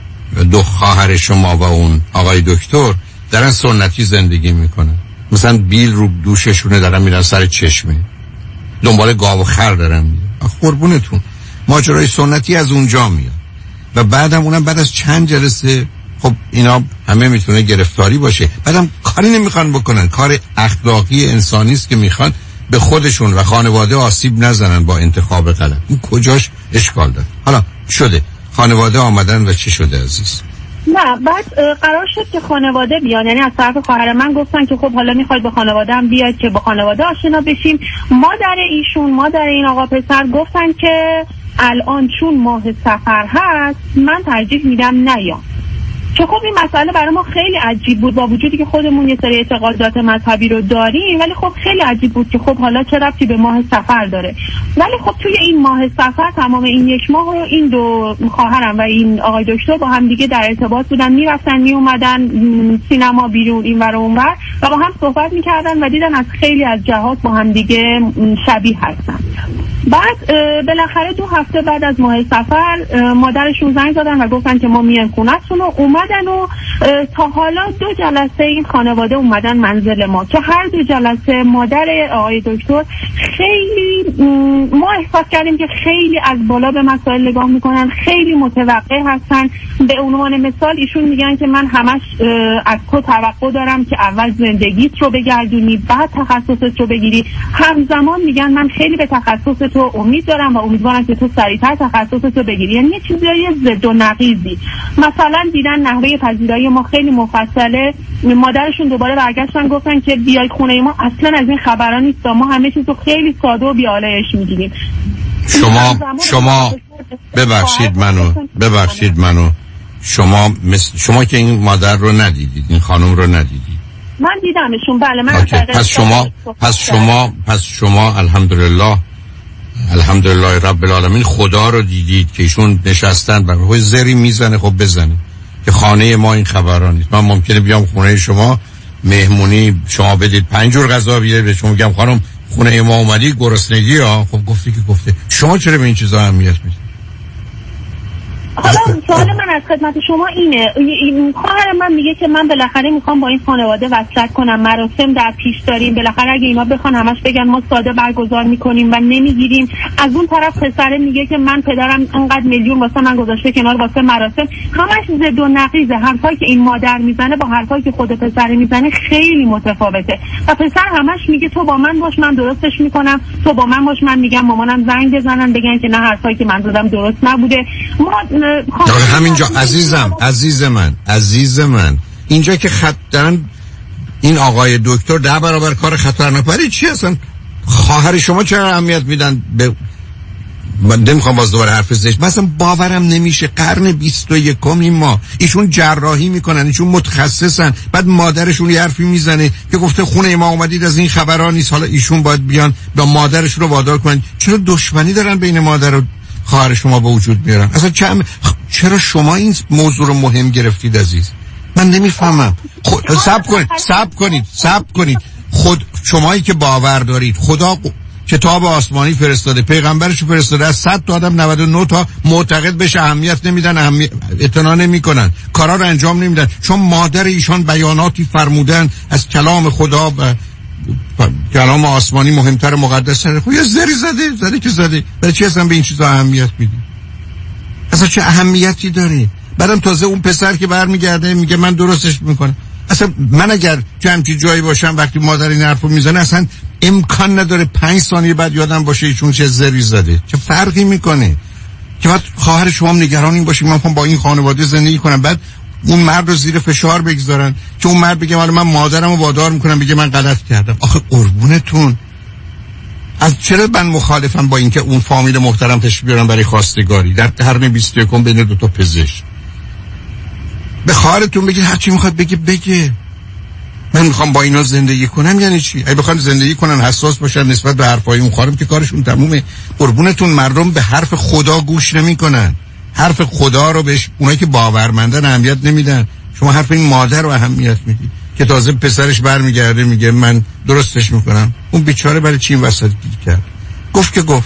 2 خواهر شما و اون آقای دکتر دارن سنتی زندگی میکنن؟ مثلا بیل رو دوششونه دارن میرن سر چشمه، دنبال گاو و خر دارن میرن. قربونتون، ماجرای سنتی از اونجا میاد. و بعدم اونم بعد از چند جلسه، خب اینا همه میتونه گرفتاری باشه، بعدم کاری نمیخوان بکنن، کار اخلاقی انسانی است که میخوان به خودشون و خانواده آسیب نزنن با انتخاب غلط. این کجاش اشکال داره؟ حالا شده خانواده آمدن و چی شده عزیز؟ نه، بعد قرار شد که خانواده بیان، یعنی از طرف خواهر من گفتن که خب حالا میخواید با خانواده هم بیاید که با خانواده آشنا بشیم. مادر این آقا پسر گفتن که الان چون ماه سفر هست من ترجیح میدم نیام. که خب این مسئله برای ما خیلی عجیب بود، با وجودی که خودمون یه سری اعتقادات مذهبی رو داریم، ولی خب خیلی عجیب بود که خب حالا چه ربطی به ماه سفر داره. ولی خب توی این ماه سفر تمام این 1 ماه رو این 2 خواهرم و این آقای دکتر با هم دیگه در ارتباط بودن، میرفتن میومدن سینما بیرون این ور اون ور و با هم صحبت میکردن و دیدن از خیلی از جهات با هم دیگه شبیه هستن. بعد بالاخره 2 هفته بعد از ماه سفر مادرشون زنگ زدن و گفتن که ما میایم خونه‌تون، و اومدن و تا حالا 2 جلسه این خانواده اومدن منزل ما که هر 2 جلسه مادر آقای دکتر خیلی ما احساس کردیم که خیلی از بالا به مسائل نگاه میکنن، خیلی متوقع هستن. به عنوان مثال ایشون میگن که من همش از تو توقع دارم که اول زندگیت رو بگردونی بعد تخصصت رو بگیری. همزمان میگن من خیلی به تخصص تو امید دارم و امیدوارم که تو سریعتر تخصصت رو بگیری. یعنی یه چیزای ضد و نقیضی. مثلا دیدن نحوه پذیرایی ما خیلی مفصله. مادرشون دوباره برگشتن گفتن که بیای خونه ما اصلا از این خبرا نیست، ما همه چیزو خیلی ساده و بی‌آلایش میگیریم. شما ببخشید منو شما که این مادر رو ندیدید، این خانم رو ندیدید. من دیدمشون، بله. من پس شما الحمدلله الحمدلله رب العالمین خدا رو دیدید که ایشون نشستن برای زری میزنه. خب بزنه که خانه ما این خبرها نیست. من ممکنه بیام خونه شما مهمونی، شما بدید 5 جور غذا بیارید، به شما میگم خانم خونه ما اومدی گرسنگی ها. خب گفتی که گفته. شما چرا به این چیزا اهمیت میدید؟ حالا سوال من از خدمت شما اینه، خواهر من میگه که من بالاخره میخوام با این خانواده وصلت کنم، مراسم در پیش داریم، بالاخره اگه اینا بخوان همش بگن ما ساده برگزار میکنیم و نمیگیریم. از اون طرف پسره میگه که من پدرم انقدر میلیون واسه من گذاشته کنار واسه مراسم. همش ضد و نقیضه. حرفایی که این مادر میزنه با حرفایی که خود پسر میزنه خیلی متفاوته و پسر همش میگه تو با من باش من درستش میکنم، تو با من باش من میگم مامانم زنگ بزنن بگن که نه حرفایی که من زدم درست نبوده. ما همینجا عزیز من اینجا که خط دارن این آقای دکتر 10 برابر کار خطرناک. برای چی اصلا خواهر شما چرا اهمیت میدن به من؟ نمیخوام باز دوباره حرف زشت، مثلا باورم نمیشه قرن 21 ما ایشون جراحی میکنن، ایشون متخصصن، بعد مادرشون یه حرفی میزنه که گفته خونه ما اومدید از این خبرها نیست، حالا ایشون باید بیان با مادرشون رو وادار کنن. چرا دشمنی دارن بین مادر و خواهر شما به وجود میارن؟ اصلا چرا شما این موضوع رو مهم گرفتید عزیز؟ من نمیفهمم. صبر کنید. خود شمایی که باور دارید خدا کتاب آسمانی فرستاده، پیغمبرش فرستاده، از 100 تا آدم 99 تا معتقد بشه اهمیت نمیدن، اعتنا نمیکنن، کارا رو انجام نمیدن، چون مادر ایشان بیاناتی فرمودن از کلام خدا و کلام آسمانی مهمتر مقدس‌تر. خب یه زری زده که زده. برای چی اصلا به این چیزا اهمیت میدی؟ اصلا چه اهمیتی داره؟ بعدم تازه اون پسر که برمیگرده میگه من درستش میکنم. اصلا من اگر همچین جایی باشم وقتی مادر این حرفو میزنه اصلا امکان نداره 5 ثانیه بعد یادم باشه ایشون چه زری زده. چه فرقی میکنه که بعد خواهر شما هم نگران این باشه من میخوام با این خانواده زندگی کنم، بعد اون مرد رو زیر فشار بگذارن که اون مرد بگه من مادرم رو وادار میکنم بگه من غلط کردم. آخه قربونتون از چرا من مخالفم با اینکه اون فامیل محترم تشریف بیارن برای خواستگاری در قرن 21 بین 2 تا پزشک؟ به خواهرتون بگید هر چی میخواد بگه من میخوام با اینا زندگی کنم. یعنی چی؟ اگه بخوان زندگی کنن حساس باشن نسبت به حرفای اون خانم که کارشون تمومه. قربونتون مردم به حرف خدا گوش نمیکنن. حرف خدا رو بهش اونایی که باورمندن اهمیت نمیدن. شما حرف این مادر رو اهمیت میدید که تازه پسرش برمیگرده میگه من درستش میکنم. اون بیچاره برای چی این وسط گیر کرد؟ گفت که گفت.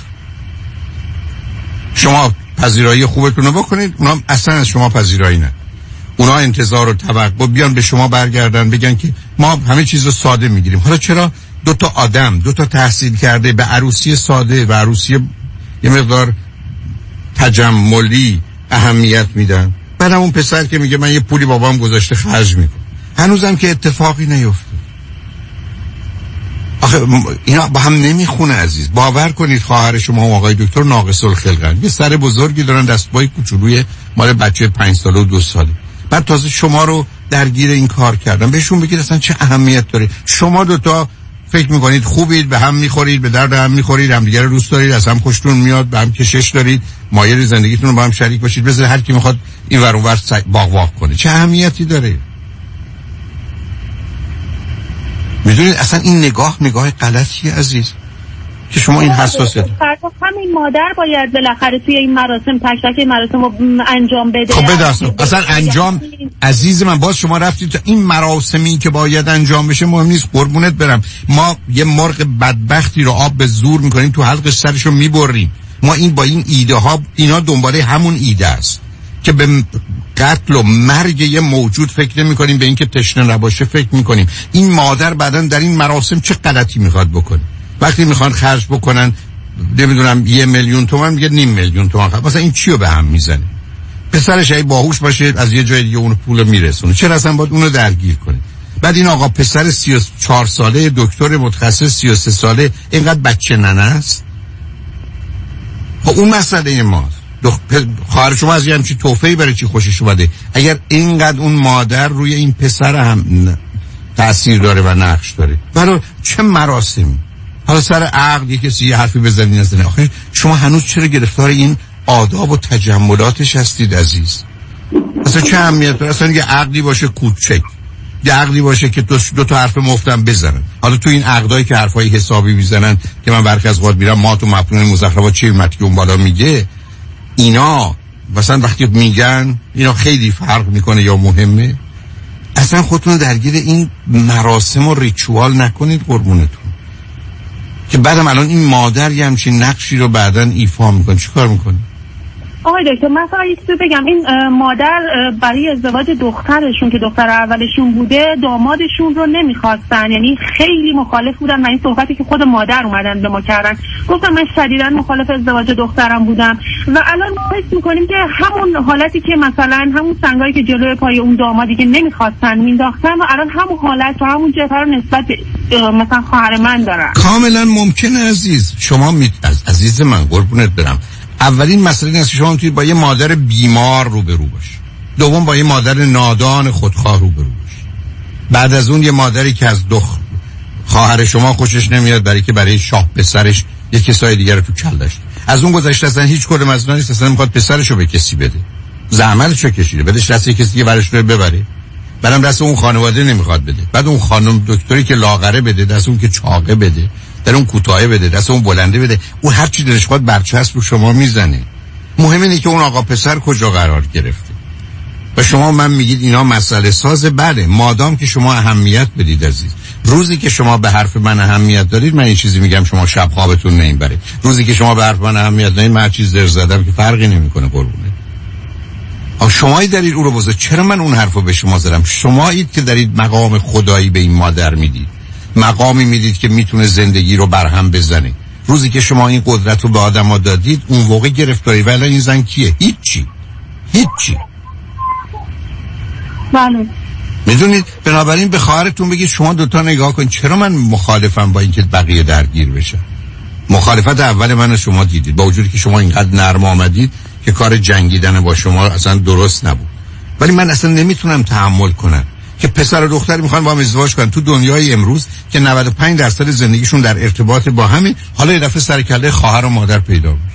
شما پذیرایی خوبتون رو بکنید، اونا اصلا از شما پذیرایی نه. اونا انتظار و توقع بیان به شما برگردن بگن که ما همه چیز رو ساده میگیریم. حالا چرا 2 تا آدم 2 تا تحصیل کرده به عروسی ساده و عروسی یه مقدار تجملی اهمیت میدن؟ بعدم اون پسر که میگه من یه پولی بابام گذاشته خرج میکنم، هنوزم که اتفاقی نیفته. آخه اینا با هم نمیخونه عزیز. باور کنید خواهر شما و آقای دکتر ناقص الخلقن، یه سر بزرگی دارن، دستپای کوچولوی مال بچه 5 ساله و 2 ساله، بعد تازه شما رو درگیر این کار کردن. بهشون بگید اصلا چه اهمیت داره؟ شما 2 تا فکر میکنید خوبید، به هم میخورید، به درد هم میخورید، همدیگه رو دوست دارید، از هم خوشتون میاد، به هم کشش دارید، مایل زندگیتون رو با هم شریک باشید. بذار هر کی میخواد این ور اون ور باغ کنه. چه اهمیتی داره؟ میدونید اصلا این نگاه غلطیه عزیز که شما این حساسیت. همین مادر باید بالاخره توی این مراسم تک تک مراسم رو انجام بده. خب بده اصلا انجام. عزیز من باز شما رفتید تا این مراسمی که باید انجام بشه مهم نیست. قربونت برم، ما یه مرغ بدبختی رو آب به زور میکنیم تو حلقش سرش رو میبریم. ما این با این ایده ها اینا دنباله همون ایده است که به قتل و مرگ یه موجود فکر نمی کنیم، به اینکه تشنه نباشه فکر میکنیم. این مادر بعدن در این مراسم چه غلطی میخواد بکنه؟ وقتی میخوان خرج بکنن نمیدونم 1,000,000 تومان میگه 500,000 تومان. مثلا این چیو به هم میزنه؟ پسرش اگه باهوش باشه از یه جای دیگه اون پول میرسونه، چرا اصلا باید اونو درگیر کنه؟ بعد این آقا پسر 34 ساله دکتر متخصص 33 ساله اینقدر بچه ننه است. خب اون مسئله ماست. خواهر شما از یه همچی توفیقی برای چی خوشش اومده؟ اگر اینقدر اون مادر روی این پسر هم تأثیر داره و نقش داره، برای چه مراسمی؟ حالا سر عقد یه کسی یه حرفی بزنی نزنه. آخه شما هنوز چرا گرفتار این آداب و تجملاتش هستید عزیز؟ اصلا چه اهمیت داره؟ اصلا یه عقدی باشه کوچک، یه عقدی باشه که 2 تا حرف مفتم بزنن. حالا تو این عقدایی که حرفای حسابی میزنن که من برخی از اوقات میرم ما تو مفهوم مزخرفات چی متن اون بالا میگه، اینا مثلا وقتی میگن اینا خیلی فرق میکنه یا مهمه، اصلا خودتون درگیر این مراسم و ریچوال نکنید قربونتون، که بعدم الان این مادر یه همچین نقشی رو بعداً ایفا میکنه. چی کار میکنه؟ آقای دکتر مثلا یه چیزی بگم، این مادر برای ازدواج دخترشون که دختر اولشون بوده دامادشون رو نمیخواستن، یعنی خیلی مخالف بودن. من این صحبتی که خود مادر اومدن به ما کردن، گفتم من شدیداً مخالف ازدواج دخترم بودم و الان ما حس میکنیم که همون حالتی که مثلا همون سنگایی که جلوی پای اون دامادی که نمیخواستن مینداختن و الان همون حالت و همون جبهه رو نسبت مثلا خواهر من دارن. کاملا ممکنه عزیز. شما عزیز من قربونت برم، اولین مسئله این است که شما توی با یه مادر بیمار روبرو باشی، دوم با یه مادر نادان خودخواه روبرو باشی، بعد از اون یه مادری که از خواهر شما خوشش نمیاد برای که برای شاه پسرش یه کسای دیگر رو تو کلش، از اون گذشته اصلا هیچ کدوم از اینا نیست، اصلا میخواد پسرشو به کسی بده، زحمتشو کشیده بدش دست کسی که برش رو ببره، بعدم دست اون خانواده نمیخواد بده، بعد اون خانم دکتری که لاغره بده، دست اون که چاقه بده، در اون کوتاه بده، دست اون بلنده بده، اون هر چی دلش خواهد برچسب رو شما میزنه. مهم اینه که اون آقا پسر کجا قرار گرفته و شما من میگید اینا مسئله سازه. بله مادام که شما اهمیت بدید عزیز، روزی که شما به حرف من اهمیت دارید من این چیزی میگم شما شب خوابتون نمیبره، روزی که شما به حرف من اهمیت ندید من هر چیز در زدم که فرقی نمیکنه قربونه. شمایی دارید او رو بزرگ، چرا من اون حرفو به شما زدم؟ شمایید که دارید مقام خدایی به این مادر میدید، مقامی میدید که میتونه زندگی رو برهم بزنه. روزی که شما این قدرت رو به آدم‌ها دادید اون موقع گرفتاری. ولی این زن کیه؟ هیچی. بله. میدونید بنابراین به خواهرتون بگید شما دوتا نگاه کنید چرا من مخالفم با اینکه بقیه درگیر بشن. مخالفت اول من و شما دیدید، با وجودی که شما اینقدر نرم آمدید که کار جنگیدن با شما اصلا درست نبود، ولی من اصلا نمیتونم تحمل کنم که پسر و دختری میخوان با هم ازدواج کنن تو دنیای امروز که 95% زندگیشون در ارتباط با همین، حالا یه دفعه سر کله خواهر و مادر پیدا بشه.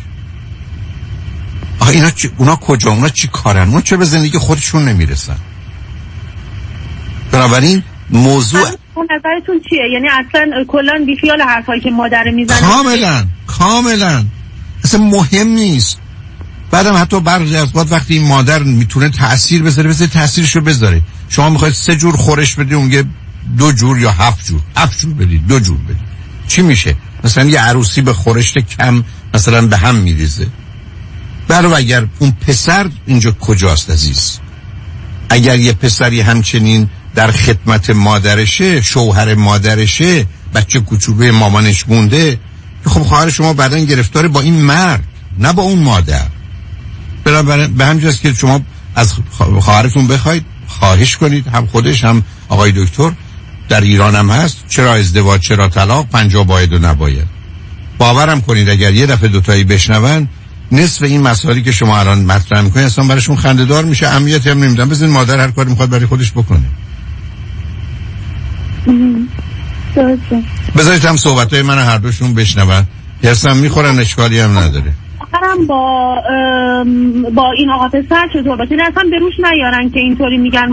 آخه اونا کجا؟ اونا چی کارن؟ اونا چه به زندگی خودشون نمیرسن؟ بنابراین موضوع اون نظرتون چیه؟ یعنی اصلا کلا بیخیال حرفایی که مادر میزنه؟ کاملا اصلا مهم نیست. بعدم حتی برخی از وقتی این مادر میتونه تأثیر بذاره تأثیرشو بذاره. شما میخواید 3 جور خورش بدید اونگه 2 جور یا 7 جور بدید، 2 جور بدید، چی میشه؟ مثلا یه عروسی به خورشت کم مثلا به هم میریزه. برای اگر اون پسر اینجا کجاست عزیز؟ اگر یه پسری همچنین در خدمت مادرشه، شوهر مادرشه، بچه کوچولوی مامانش مونده، خب خواهر شما بعداً گرفتار با این مرد نه با اون مادر. به همجاست که شما از خواهرتون بخواید، خواهش کنید، هم خودش هم آقای دکتر در ایران هم هست، چرا ازدواج چرا طلاق 50 باید و نباید. باورم کنید اگر یه دفعه دوتایی بشنون نصف این مسائلی که شما الان مطرح میکنید اصلا براشون خنده‌دار میشه، اهمیتی هم نمیدن. بزنین مادر هر کاری میخواد برای خودش بکنه. بذارید هم صحبتای من هر دوشون بشنون، حرسم میخورن اشکالی هم نداره. با این آقا پسر چطور باشه؟ اصلا به روش نیارن که اینطوری میگن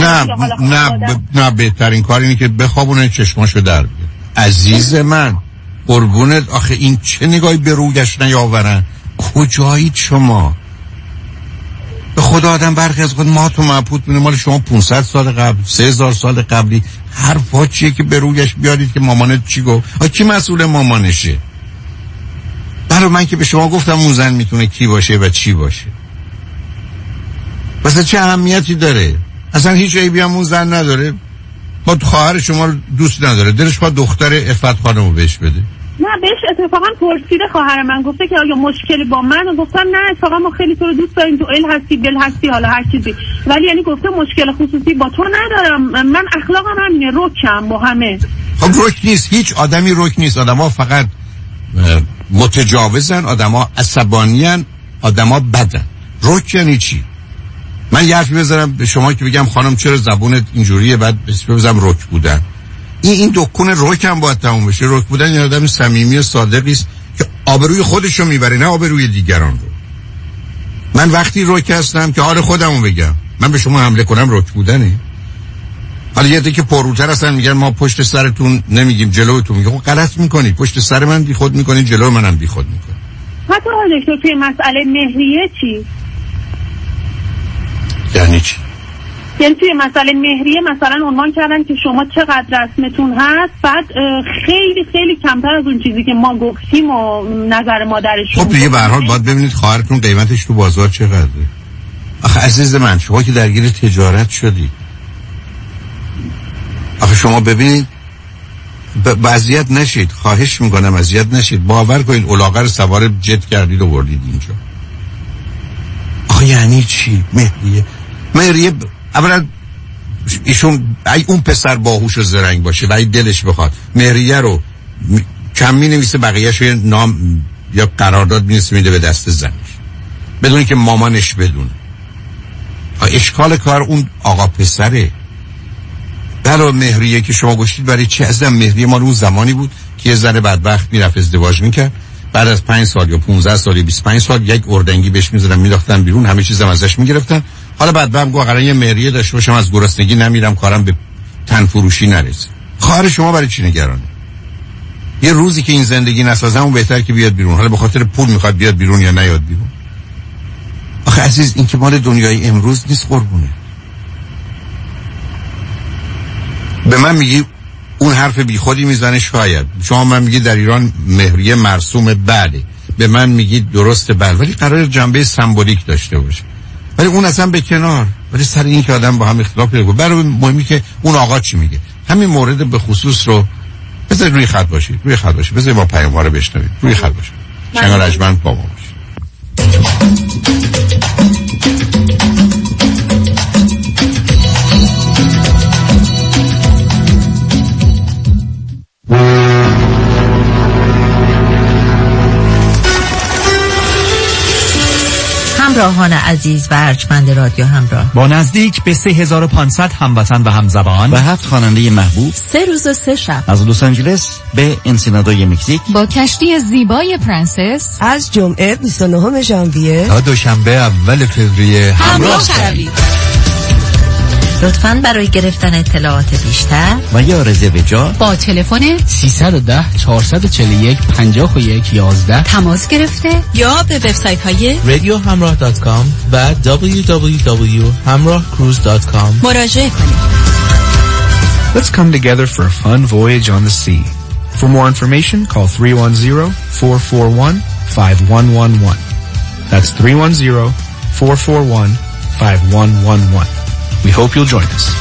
نه بهترین کار اینه که بخوابونه چشماشو در بیاره. عزیز من قربونت، آخه این چه نگاهی به رویش نیاورن؟ کجایید شما؟ به خدا آدم برخی از خود ما تو مبهوت میونه مال شما 500 سال قبل 3000 سال قبلی حرفا چیه که به رویش بیارید که مامانت چی گفت؟ کی مسئول مامانشه؟ برای من که به شما گفتم اون زن میتونه کی باشه و چی باشه. واسه چه اهمیتی داره؟ اصلا هیچ عیبی هم اون زن نداره. با خواهر شما رو دوست نداره، دلش با دختر عفت خانمو بهش بده. نه بهش اتفاقا پرسیده خواهر من، گفته که آیا مشکلی با من، و گفتم نه اتفاقا ما خیلی تو رو دوست داریم، تو ال هستی دل هستی حالا هر چیزی، ولی یعنی گفته مشکل خصوصی با تو ندارم، من اخلاقم همینه، رکم با همه. خب رک نیست، هیچ آدمی رک نیست، آدما فقط متجاوزن، آدما عصبانیان، آدما بدن. رک یعنی چی؟ من یه حرفی بذارم به شما که بگم خانم چرا زبونت اینجوریه، بعد بزنم رک بودن. این دکون رک هم باید تموم بشه. رک بودن یه آدم صمیمی و صادقی است که آبروی خودش رو میبره نه آبروی دیگران رو. من وقتی رک هستم که حال خودمو بگم، من به شما حمله کنم رک بودنه. حالا یه دیگه پروتر هستن میگن ما پشت سرتون نمیگیم جلوتون. میگه خب غلط میکنید، پشت سر من بی خود میکنید، جلو منم بی خود میکنید. حتی دکتر توی مسئله مهریه چی؟ یعنی چی؟ یعنی توی مسئله مهریه مثلا عنوان کردن که شما چقدر رسمتون هست، بعد خیلی خیلی کمتر از اون چیزی که ما گفتیم و نظر مادرشون. خب دیگه به هر حال باید ببینید خواهرتون قیمتش تو بازار چقدره. آخه عزیز من شما که درگیر تجارت شدی، آخه شما ببینید اذیت نشید، خواهش میکنم اذیت نشید. باور کنید علاقه رو سوار جت کردید و بردید اینجا. آخه یعنی چی؟ مهریه اولا ایشون اون پسر باهوش و زرنگ باشه و دلش بخواد مهریه رو کم می نویسه، بقیه‌شو یه نام یا قرارداد می نویسه میده به دست زنش بدون که مامانش بدونه. اشکال کار اون آقا پسره. برای مهریه که شما گشتید برای چه؟ ازم مهریه ما اون زمانی بود که یه زن بدبخت میرفت ازدواج میکرد، بعد از 5 سال یا 15 سال یا 25 سال یک اردنگی بهش میذارن مینداختن بیرون، همه چیزم ازش میگرفتن. حالا بعد بهم گفت قراره یه مهریه داشته باشم، از گرسنگی نمیرم، کارم به تن فروشی نرسه. خواهر شما برای چی نگرانه؟ یه روزی که این زندگی نسازم اون بهتر که بیاد بیرون. حالا به خاطر پول میخواد بیاد بیرون یا نیاد بیرون. آخه عزیز این که مال دنیای امروز نیست قربونه. به من میگی اون حرف بیخودی میزنه شاید. شما من میگی در ایران مهریه مرسوم بله، به من میگی درسته بله، ولی قرار جنبه سمبولیک داشته باشه. ولی اون اصلا به کنار، ولی سر این که آدم با هم اختلاف پیدا کنه. برای مهمی که اون آقا چی میگه. همین مورد به خصوص رو بذار روی خط باشید، روی خط باشید، بذار ما پیام‌ها رو بشنویم. روی خط باشید. شنگ رجمند با ما باشید. همراهان عزیز و ارجمند رادیو همراه، با نزدیک به 3500 هموطن و همزبان و 7 خواننده محبوب، 3 روز و 3 شب از لس آنجلس به انسینادوی مکزیک با کشتی زیبای پرنسس از جمعه 29 ژانویه تا دوشنبه اول فوریه همراه شوید. لطفاً برای گرفتن اطلاعات بیشتر و یا رزرو جا با تلفن 310 441 5111 تماس گرفته یا به وبسایت های radiohamrah.com و www.hamrahcruise.com مراجعه کنید. Let's come together for a fun voyage on the sea. For more information, call 310-441-5111. That's 310-441-5111. We hope you'll join us.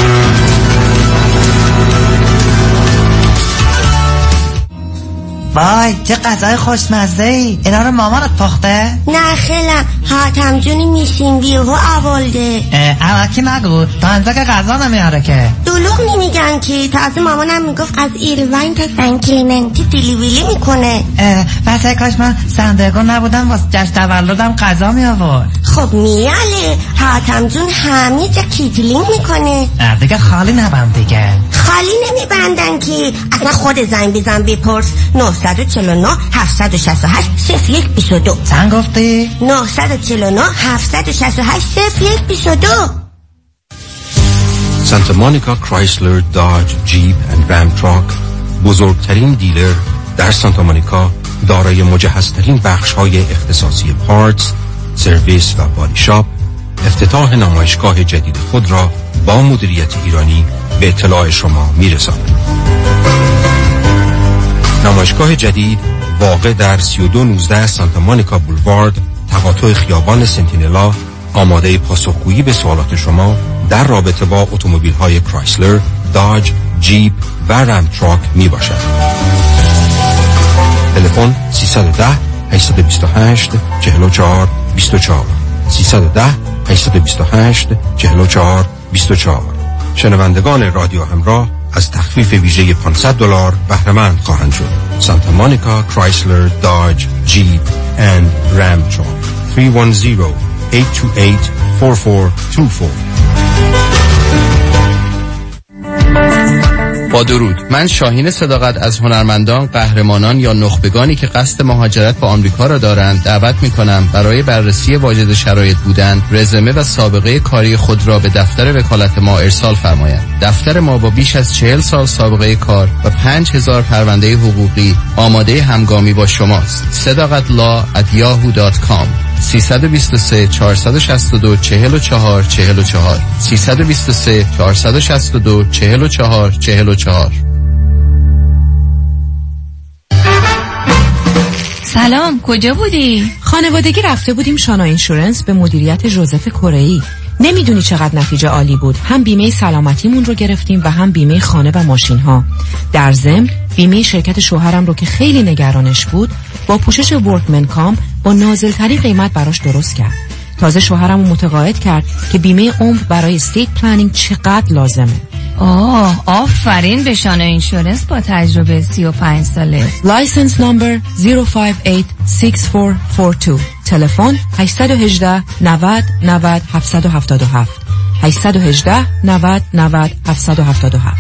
وای چه غذای خوشمزه‌ای. اینا رو مامانت پخته؟ نه خیلم حاتم جونی میشین بیهو اولده. اواکی نگو تا انزا که غذا نمیاره که. دلوغ نمیگن که تازه مامانم میگفت از ایروین تا سن کلیمنتی دیلیویلی میکنه. پس کاش من سندرگو نبودم واسه جشن تولدم غذا می آورد. خب میاله حاتم جون همه جا کیتلینگ میکنه. دیگه خالی نبند دیگه. خالی نمیبندن که اصلا خود زنگ بزن بپرس. 949 768 0122. چند گفتی؟ 949 768 0122. سانتا مونیکا کرایسلر داج جیپ اند رام تراک بزرگترین دیلر در سانتا مونیکا، دارای مجهزترین بخش‌های اختصاصی پارتس، سرویس و بادی شاپ، افتتاح نمایشگاه جدید خود را با مدیریت ایرانی به اطلاع شما می‌رساند. نمایشگاه جدید واقع در 3219 سانتا مونیکا بولوارد، تقاطع خیابان سنتینلا، آماده پاسخگویی به سوالات شما در رابطه با اتومبیل‌های کرایسلر، داج، جیپ و رام تراک می باشد. تلفن 310 828 44 24 310 828 44 24. شنوندگان رادیو همراه از تخفیف ویژه $500 بهره مند خواهند شد. سانتا مونیکا کرایسلر داج جیپ اند رام تراک 310-828-4424. با درود، من شاهین صداقت از هنرمندان، قهرمانان یا نخبگانی که قصد مهاجرت به آمریکا را دارند دعوت می‌کنم برای بررسی واجد شرایط بودن، رزومه و سابقه کاری خود را به دفتر وکالت ما ارسال فرمایند. دفتر ما با بیش از 40 سال سابقه کار و 5000 پرونده حقوقی آماده همگامی با شماست. sadaqatlaw@yahoo.com 323 462 44 44 323 462 44 44. سلام، کجا بودی؟ خانوادگی رفته بودیم شانا اینشورنس به مدیریت جوزف کره‌ای. نمیدونی چقدر نتیجه عالی بود. هم بیمه سلامتیمون رو گرفتیم و هم بیمه خانه و ماشین ها. در ضمن بیمه شرکت شوهرم رو که خیلی نگرانش بود با پوشش ورکمن کام با نازل‌ترین قیمت براش درست کرد. تازه شوهرم رو متقاعد کرد که بیمه عمر برای استیت پلنینگ چقدر لازمه. آفرین به شانا اینشورنس با تجربه 35 ساله. لایسنس نمبر 0586442. تلفن 818 90 90 777 818 90 90 777.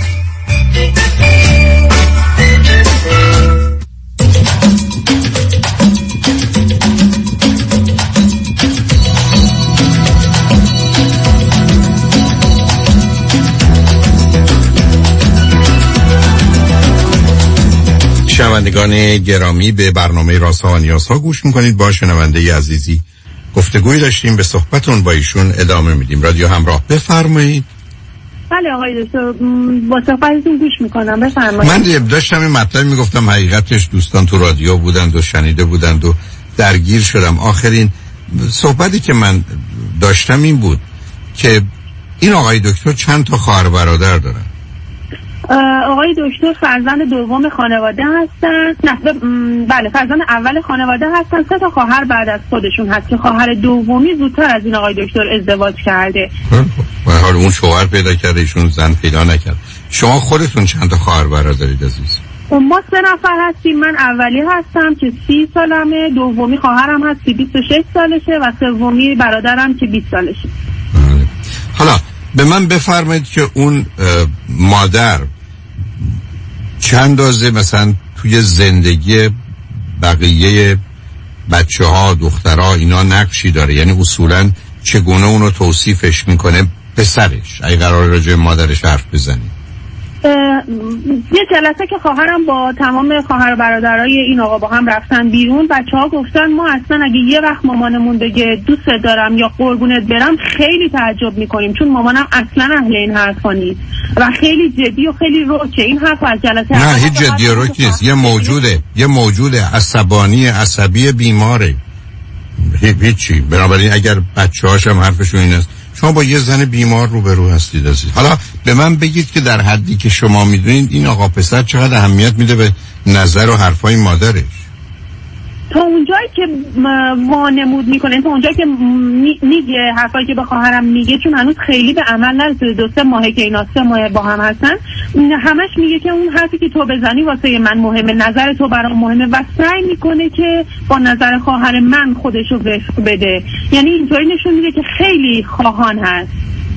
شنوندگان گرامی، به برنامه رازها و نیازها گوش میکنید. با شنونده عزیزی گفتگوی داشتیم، به صحبتون با ایشون ادامه میدیم. رادیو همراه، بفرمایید. بله آقای دکتر، با صحبتتون گوش میکنم، بفرمایید. من داشتم این مطلب میگفتم، حقیقتش دوستان تو رادیو بودند و شنیده بودند و درگیر شدم. آخرین صحبتی که من داشتم این بود که این آقای دکتر چند تا خواهر برادر دارن؟ آقای دکتر فرزند دوم خانواده هستن. بله، فرزند اول خانواده هستن. 3 تا خواهر بعد از خودشون هست که خواهر دومی زودتر از این آقای دکتر ازدواج کرده. به حال اون شوهر پیدا کرده، ایشون زن پیدا نکرد. شما خودتون چند تا خواهر برادرید عزیز؟ ما 3 نفر هستیم. من اولی هستم که 30 سالمه، دومی خواهرم هست که 26 سالشه و سومی برادرم که 20 سالشه. حالا به من بفرمایید که اون مادر چند اندازه مثلا توی زندگی بقیه بچه ها، دخترها اینا نقشی داره؟ یعنی اصولا چگونه اونو توصیفش میکنه پسرش اگه قرار راجع مادرش حرف بزنید؟ یه جلسه که خواهرم با تمام خواهر برادرای این آقا با هم رفتن بیرون، بچه‌ها گفتن ما اصلا اگه یه وقت مامانمون بگه دوست دارم یا قربونت برم خیلی تعجب میکنیم، چون مامانم اصلا اهل این حرفا نیست و خیلی جدی و خیلی روکه. این حرف از جلسه نه هیچ جدی و روک نیست. یه موجود عصبانی، عصبی، بیماره، هیچی. بنابراین اگر بچه‌هاش هم حرفشون این است، شما با یه زن بیمار روبرو هستید عزیز. حالا به من بگید که در حدی که شما میدونید این آقا پسر چقدر اهمیت میده به نظر و حرفای مادرش؟ تا اونجایی که وانمود میکنه، تا اونجایی که میگه حرفایی که به خواهرم میگه، چون هنوز خیلی به عمل نرسیده، 2-3 ماهه که اینا 3 ماه با هم هستن، همش میگه که اون حرفی که تو بزنی واسه من مهمه، نظر تو برام مهمه و سعی میکنه که با نظر خواهر من خودشو وفق بده. یعنی اینطوری نشون میده که خیلی خواهان هست.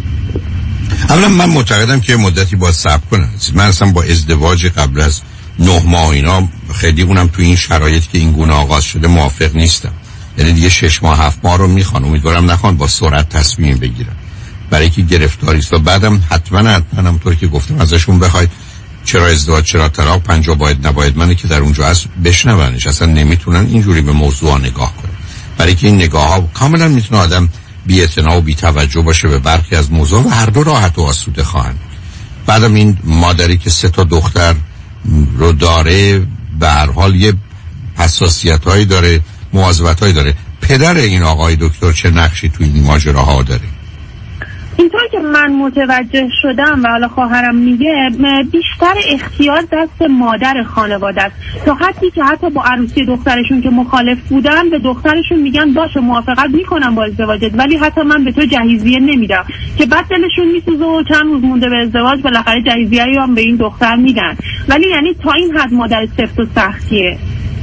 اولا من معتقدم که مدتی باید صبر کنه. من اصلا با ازدواج قبل از 9 ماه اینا خیلی اونم تو این شرایط که این گونه آغاز شده موافق نیستم. یعنی دیگه 6 ماه 7 ماه رو میخوان، امیدوارم نخوان با سرعت تصمیم بگیرن، برای که گرفتاری است. و بعدم حتما همونطور که گفتم ازشون بخواید چرا ازدواج، چرا طلاق، 50 باید نباید منه که در اونجا هست بشنونش. اصلا نمیتونن اینجوری به موضوع نگاه کنن، برای که این نگاه ها کاملا میتونه آدم بی‌اعتنا و بی‌توجه باشه به برخی از موضوع و هر دو راحت و آسوده خواهند. بعدم این مادری که 3 تا دختر رو داره به هر حال یه حساسیت‌هایی داره، مواظبت‌هایی داره. پدر این آقای دکتر چه نقشی توی این ماجراها داره؟ اینطور که من متوجه شدم و حالا خواهرم میگه، بیشتر اختیار دست مادر خانواده است، تا حدی که حتی با عروسی دخترشون که مخالف بودن به دخترشون میگن باشه موافقت میکنم با ازدواجت، ولی حتی من به تو جهیزیه نمیدم، که بعد دلشون میسوزه و چند روز مونده به ازدواج بالاخره جهیزیه هم به این دختر میدن. ولی یعنی تا این حد مادر سفت و سختیه.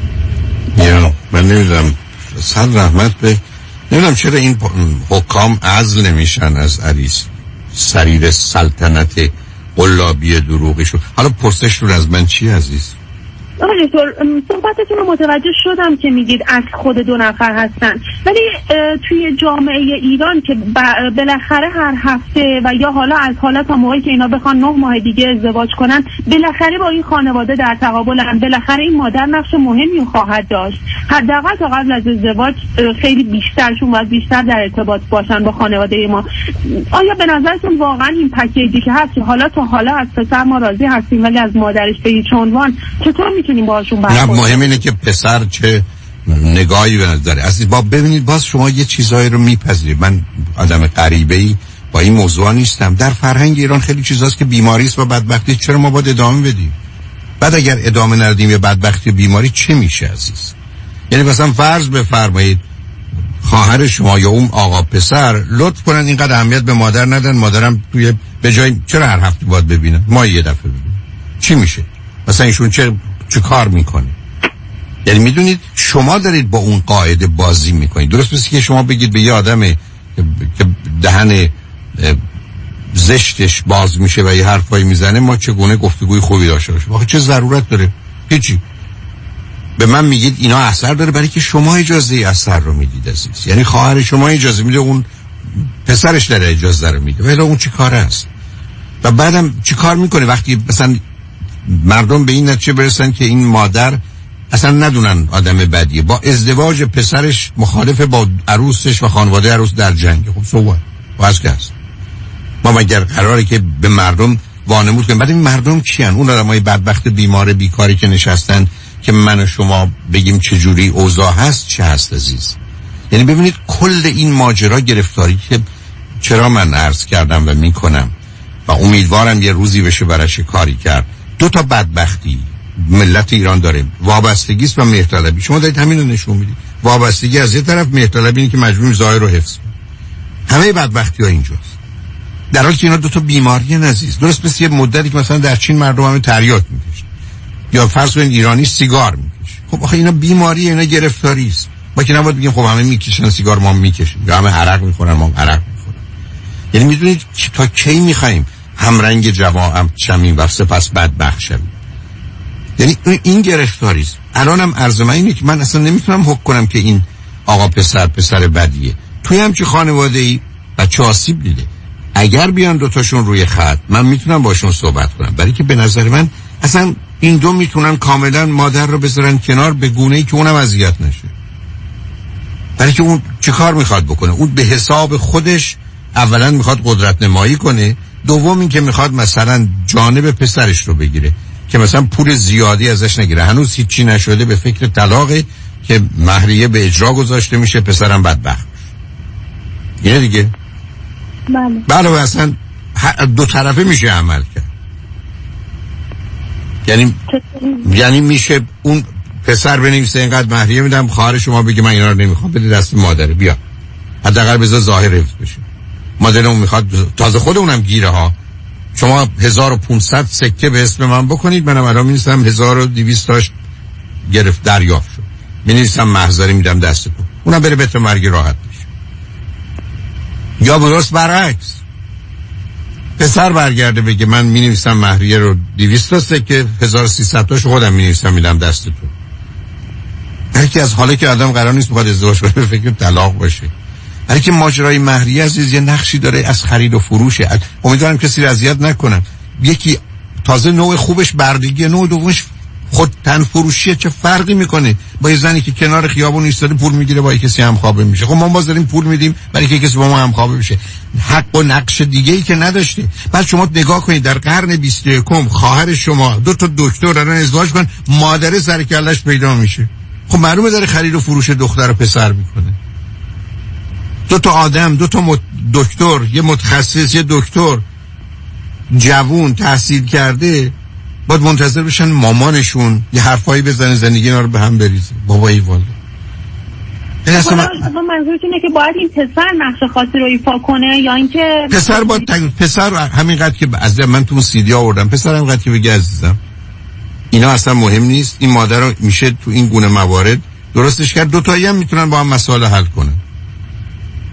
من نمیدونم، صد رحمت به، نمیدونم چرا این حکام عزل نمیشن از عریس سریر سلطنت قلابی دروغشون. حالا پرسشتون از من چی عزیز؟ آقای دکتر صحبتتون رو متوجه شدم که میگید از خود 2 نفر هستن، ولی توی جامعه ایران که بالاخره هر هفته و یا حالا از حالا تا موقعی که اینا بخوان 9 ماه دیگه ازدواج کنن بالاخره با این خانواده در تقابلن، بالاخره این مادر نقش مهمی خواهد داشت. حداقل تا قبل از ازدواج خیلی بیشترشون باید بیشتر در ارتباط باشن با خانواده ما. آیا به نظرتون واقعا این پکیجی که هست حالا تا حالا از پسر ما راضی هستیم ولی از مادرش به هیچ عنوان، چطور میتونیم باهاشون برخورد کنیم؟ مهم اینه که پسر چه نگاهی به نظر عزیز با ببینید. باز شما یه چیزایی رو میپذیرید. من آدم غریبه‌ای با این موضوع نیستم. در فرهنگ ایران خیلی چیزاست که بیماری است و بدبختی، چرا ما باید ادامه بدیم؟ بعد اگر ادامه ندیم یا بدبختی بیماری چه میشه عزیز؟ یعنی مثلا فرض بفرمایید خواهر شما یا اون آقا پسر لطف کنن اینقدر اهمیت به مادر ندن، مادرم توی به جای چرا هر هفته باید ببینن، ما یه دفعه ببینیم، چی میشه؟ مثلا ایشون چه کار میکنه؟ یعنی میدونید شما دارید با اون قاعده بازی میکنید. درست مثل که شما بگید به یه آدم که دهن زشتش باز میشه و یه حرفایی میزنه ما چگونه گفتگوی خوبی داشته باشیم. آخه چه ضرورت داره؟ هیچی. به من میگید اینا اثر داره برای که شما اجازه اثر رو میدید عزیز. یعنی خواهر شما اجازه میده، اون پسرش داره اجازه رو میده، ولی اون چی کار است؟ و بعدم چی کار میکنه وقتی مثلا مردم به این نتیجه برسن که این مادر اصلا ندونن آدم بدیه، با ازدواج پسرش مخالف با عروسش و خانواده عروس در جنگ. خب سوال واس که هست. ما مگر قراره که به مردم وانمود کنیم؟ بعد این مردم کیان؟ اون آدمای بدبخت بیمار بیکاری که نشستن که من و شما بگیم چه جوری اوضاع هست چه هست عزیز؟ یعنی ببینید کل این ماجرا گرفتاری که چرا من عرض کردم و میکنم و امیدوارم یه روزی بشه براش کاری کرد. 2 تا بدبختی ملت ایران داره، وابستگی است و مهرطلبی. شما دارید همین رو نشون میدید. وابستگی از یه طرف، مهرطلبی اینه که مجبوریم ظاهر رو حفظ کنیم. همه بدبختی‌ها اینجاست. در حالی که اینا 2 تا بیماری عزیز. درست مثل یه مدتی که مثلا در چین مردم همه تریاک میکشن یا فرض کنید ایرانی سیگار میکشه. خب آخه اینا بیماری، اینا گرفتاری است. ما که نباید بگیم خب همه میکشن سیگار ما میکشیم یا همه عرق میخورن ما عرق میخوریم. یعنی میدونید تا کی میخوایم همرنگ جوام شمیم و سپس بدبخت شویم؟ یعنی این گرفتاری است. الانم عرض من اینه که من اصلا نمیتونم حکم کنم که این آقا پسر بدیه. توی همچین خانواده‌ای بچه آسیب دیده. اگر بیان 2 تاشون روی خط من میتونم باشون صحبت کنم، برای که به نظر من اصلا این 2 میتونن کاملا مادر رو بذارن کنار به گونه‌ای که اونم اذیت نشه. برای که اون چه کار میخواد بکنه؟ اون به حساب خودش اولا میخواد قدرت نمایی کنه، دوم این که میخواد مثلا جانب پسرش رو بگیره که مثلا پول زیادی ازش نگیره. هنوز هیچی نشده، به فکر طلاقه که مهریه به اجرا گذاشته میشه، پسرم بدبخت اینه دیگه. بله اصلا 2 طرفه میشه عمل کرد. یعنی میشه اون پسر بنویسه اینقدر مهریه میدم، خواهر شما بگه من اینا رو نمیخوام، بده دست مادره، بیا حداقل بذار ظاهر حفظ بشه. مادر اون میخواد، تازه خود اونم گیره ها. شما 1500 سکه به اسم من بکنید، منم الان می‌نویسم 1200 تاش گرفت دریافت شد، می‌نویسم محضری میدم دستتون، اونم بره بهت مرگی راحت میشه. یا درست برعکس، پسر برگرده بگه من می‌نویسم مهریه رو 200 تا سکه 1300 تاش خودم می‌نویسم میدم دستتون. هرکی از حالا که آدم قرار نیست بخواد ازدواج کنه به فکر طلاق باشه. برای که ماجرای مهریه عزیز یه نقشی داره از خرید و فروشه. امیدوارم کسی رو اذیت نکنم. یکی تازه نوع خوبش بردگی، نوع دومش خود تن فروشیه. چه فرقی میکنه با یه زنی که کنار خیابون ایستاده پول میگیره با کسی همخوابه میشه؟ خب ما باز داریم پول میدیم برای که کسی با ما همخوابه بشه. حق و نقش دیگه ای که نداشته. بعد شما نگاه کنید در قرن 21 خواهر شما 2 تا دکتر دارن ازدواج کن، مادر سر کله‌اش پیدا میشه. خب معلومه داره خرید و فروش دختر و پسر میکنه. 2 تا آدم، 2 تا دکتر، یه متخصص، یه دکتر جوون تحصیل کرده باید منتظر بشن مامانشون یه حرفایی بزنه زندگی اینا رو به هم بریزه. بابایی والا منظورت اینه که باید این پسر نقش خاصی رو ایفا کنه یا اینکه پسر همینقدر که از من تو CD آوردم، پسر همینقدر که بگه عزیزم اینا اصلا مهم نیست، این مادر رو میشه تو این گونه موارد درستش کرد، 2 تایی هم میتونن با هم مسائل حل کنن.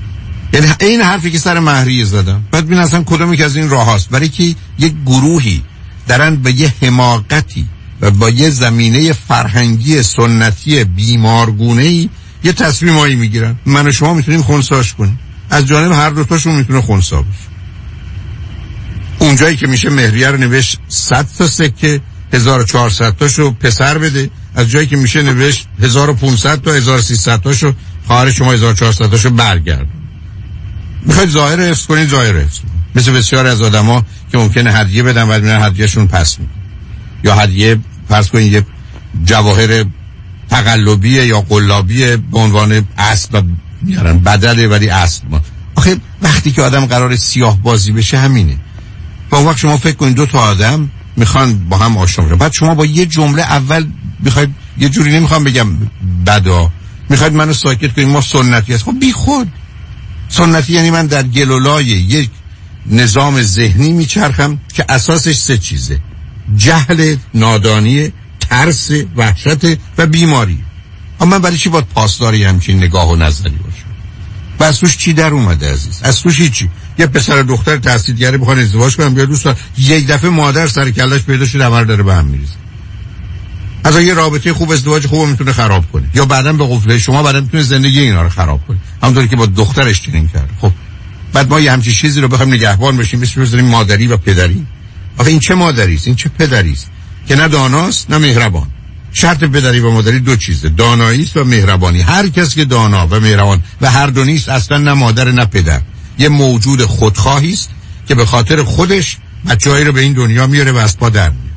یعنی این حرفی که سر مهریه زدم، بعد ببین اصلا کدومی که از این راه هاست، برای که یک گروهی دارن به یه حماقتی و با یه زمینه فرهنگی سنتی بیمارگونه‌ای یه تصمیمایی میگیرن. من و شما میتونیم خنثاش کنیم، از جانب هر دو تاشون میتونه خنثا باشه. اونجایی که میشه مهریه رو نوشت 100 تا سکه 1400 تاشو پسر بده، از جایی که میشه نوشت 1500 تا 1300 تاشو خواهر شما 1400 تاشو برگرد. میخواید ظاهر حفظ کنید، ظاهر حفظ کنید. مثل بسیار از آدما که ممکنه هدیه بدن بعد میرن هدیهشون پس میدن، یا هدیه فرض کنید یه جواهر تقلبیه یا قلابیه به عنوان اصل میارن، بدله ولی اصل ما. آخه وقتی که آدم قرار سیاه بازی بشه همینه. با اون وقت شما فکر کنید دو تا آدم میخوان با هم آشنا بشن، بعد شما با یه جمله اول میخواید، یه جوری نمیخوام بگم بدا، میخواید منو ساکت کنید ما سنتی هست. خب بی خود سنتی یعنی من در گلولای یک نظام ذهنی میچرخم که اساسش سه چیزه: جهل، نادانی، ترس، وحشت و بیماری. اما من برای چی باید پاسداری همچین نگاه و نظری باشم؟ و از توش چی در اومده عزیز؟ از توش هیچی. یه پسر و دختر تحصیلگره بخوان ازدواج کنن، بیا دوستان یک دفعه مادر سر کله‌اش پیدا شده همه داره به هم میریزه. از یه رابطه خوب، ازدواج خوب میتونه خراب کنه، یا بعداً به قفله شما بعداً میتونه زندگی اینا رو خراب کنه، همونطوری که با دخترش چنین کرد. خب بعد ما یه همچین چیزی رو بخوایم نگهبان باشیم، بذاریم مادری و پدری. آخه این چه مادری است، این چه پدری است که نه داناست نه مهربان. شرط پدری و مادری دو چیزه: دانایی است و مهربانی. هر کس که دانا و مهربان و هر دو نیست اصلا نه مادر نه پدر، یه موجود خودخواهی است که به خاطر خودش بچه‌هایی رو به این دنیا میاره و از پا در میاره.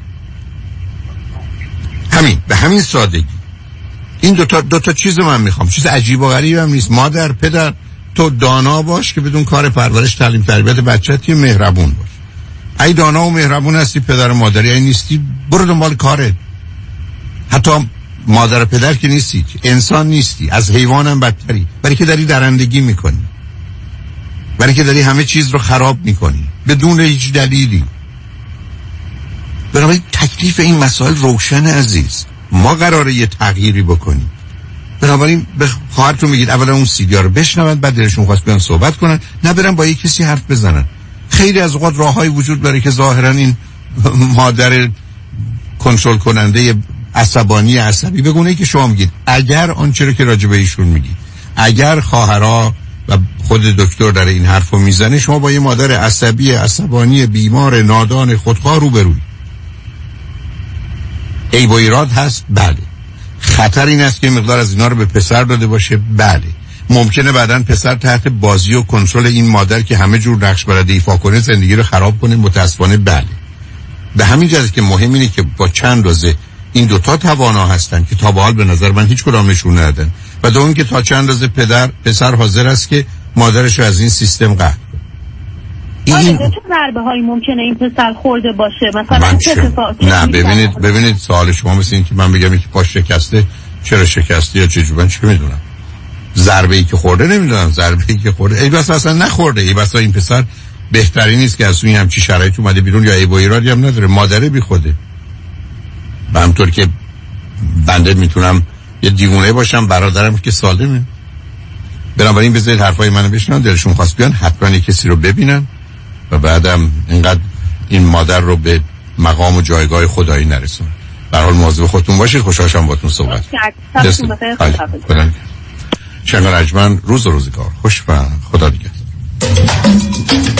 همین، به همین سادگی. این دو تا چیز من میخوام، چیز عجیب و غریب هم نیست. مادر، پدر، تو دانا باش که بدون کار پرورش، تعلیم، تربیت بچه‌ت مهربون باش. ای دانا و مهربون هستی پدر و مادری، ای نیستی برو دنبال کارت. حتی مادر و پدر که نیستی، انسان نیستی، از حیوان هم بدتری، برای که داری درندگی میکنی، برای که داری همه چیز رو خراب میکنی بدون هیچ دلیلی. بنابراین تکلیف این مسائل روشن عزیز، ما قراره یه تغییری بکنیم. بنابراین به خواهرتون میگید اولا اون سیدیا رو بشنون، بعد دلشون خواست بیان صحبت کنن، نه برن با یک کسی حرف بزنن. خیلی از اوقات راههایی وجود داره که ظاهرا این مادر کنترل کننده عصبی بگونه که شما میگید اگر آنچه رو که راجع به ایشون میگید، اگر خواهرها و خود دکتر در این حرفو میزنه، شما با یه مادر عصبانی بیمار نادان خودخواه روبروی. عیب و ایراد هست؟ بله. خطر این است که مقدار از اینا رو به پسر داده باشه؟ بله. ممکنه بعداً پسر تحت بازی و کنترل این مادر که همه جور نقش بلده ایفا کنه زندگی رو خراب کنه. متاسفانه بله. به همین جهت که مهم اینه که با چند روزه این دوتا توانا هستن که تا به حال به نظر من هیچ کدام نشون ندادن، و دوم که تا چند روز پسر حاضر است که مادرش رو از این سیستم قطع کنه. این چه ضربه هایی ممکنه این پسر خورده باشه؟ مثلا نه ببینید سوال شما مثل این که من بگم که پاش شکسته، چرا شکسته یا چه من چه میدونم. ضربه ای که خورده نمیدونم، ضربه ای که خورده ای بس اصلا نخورده، ای بس این پسر بهتری نیست که از اون همچی شرایط اومده بیرون، یا عیب و ایرادی هم نداره، مادره بی خوده. به همطور که بنده میتونم یه دیوونه باشم، برادرم که سالمه. بنابراین بذارید حرفای منو بشنون، دلشون خواست بیان حتما یک کسی رو ببینن و بعدم اینقدر این مادر رو به مقام و جایگاه خدایی نرسون. به هر حال مواظب خودتون باشید. خوشحال شدم باهاتون صحبت کردم. شنگ رجمن، روز و روزگار خوش و خدا نگهدار.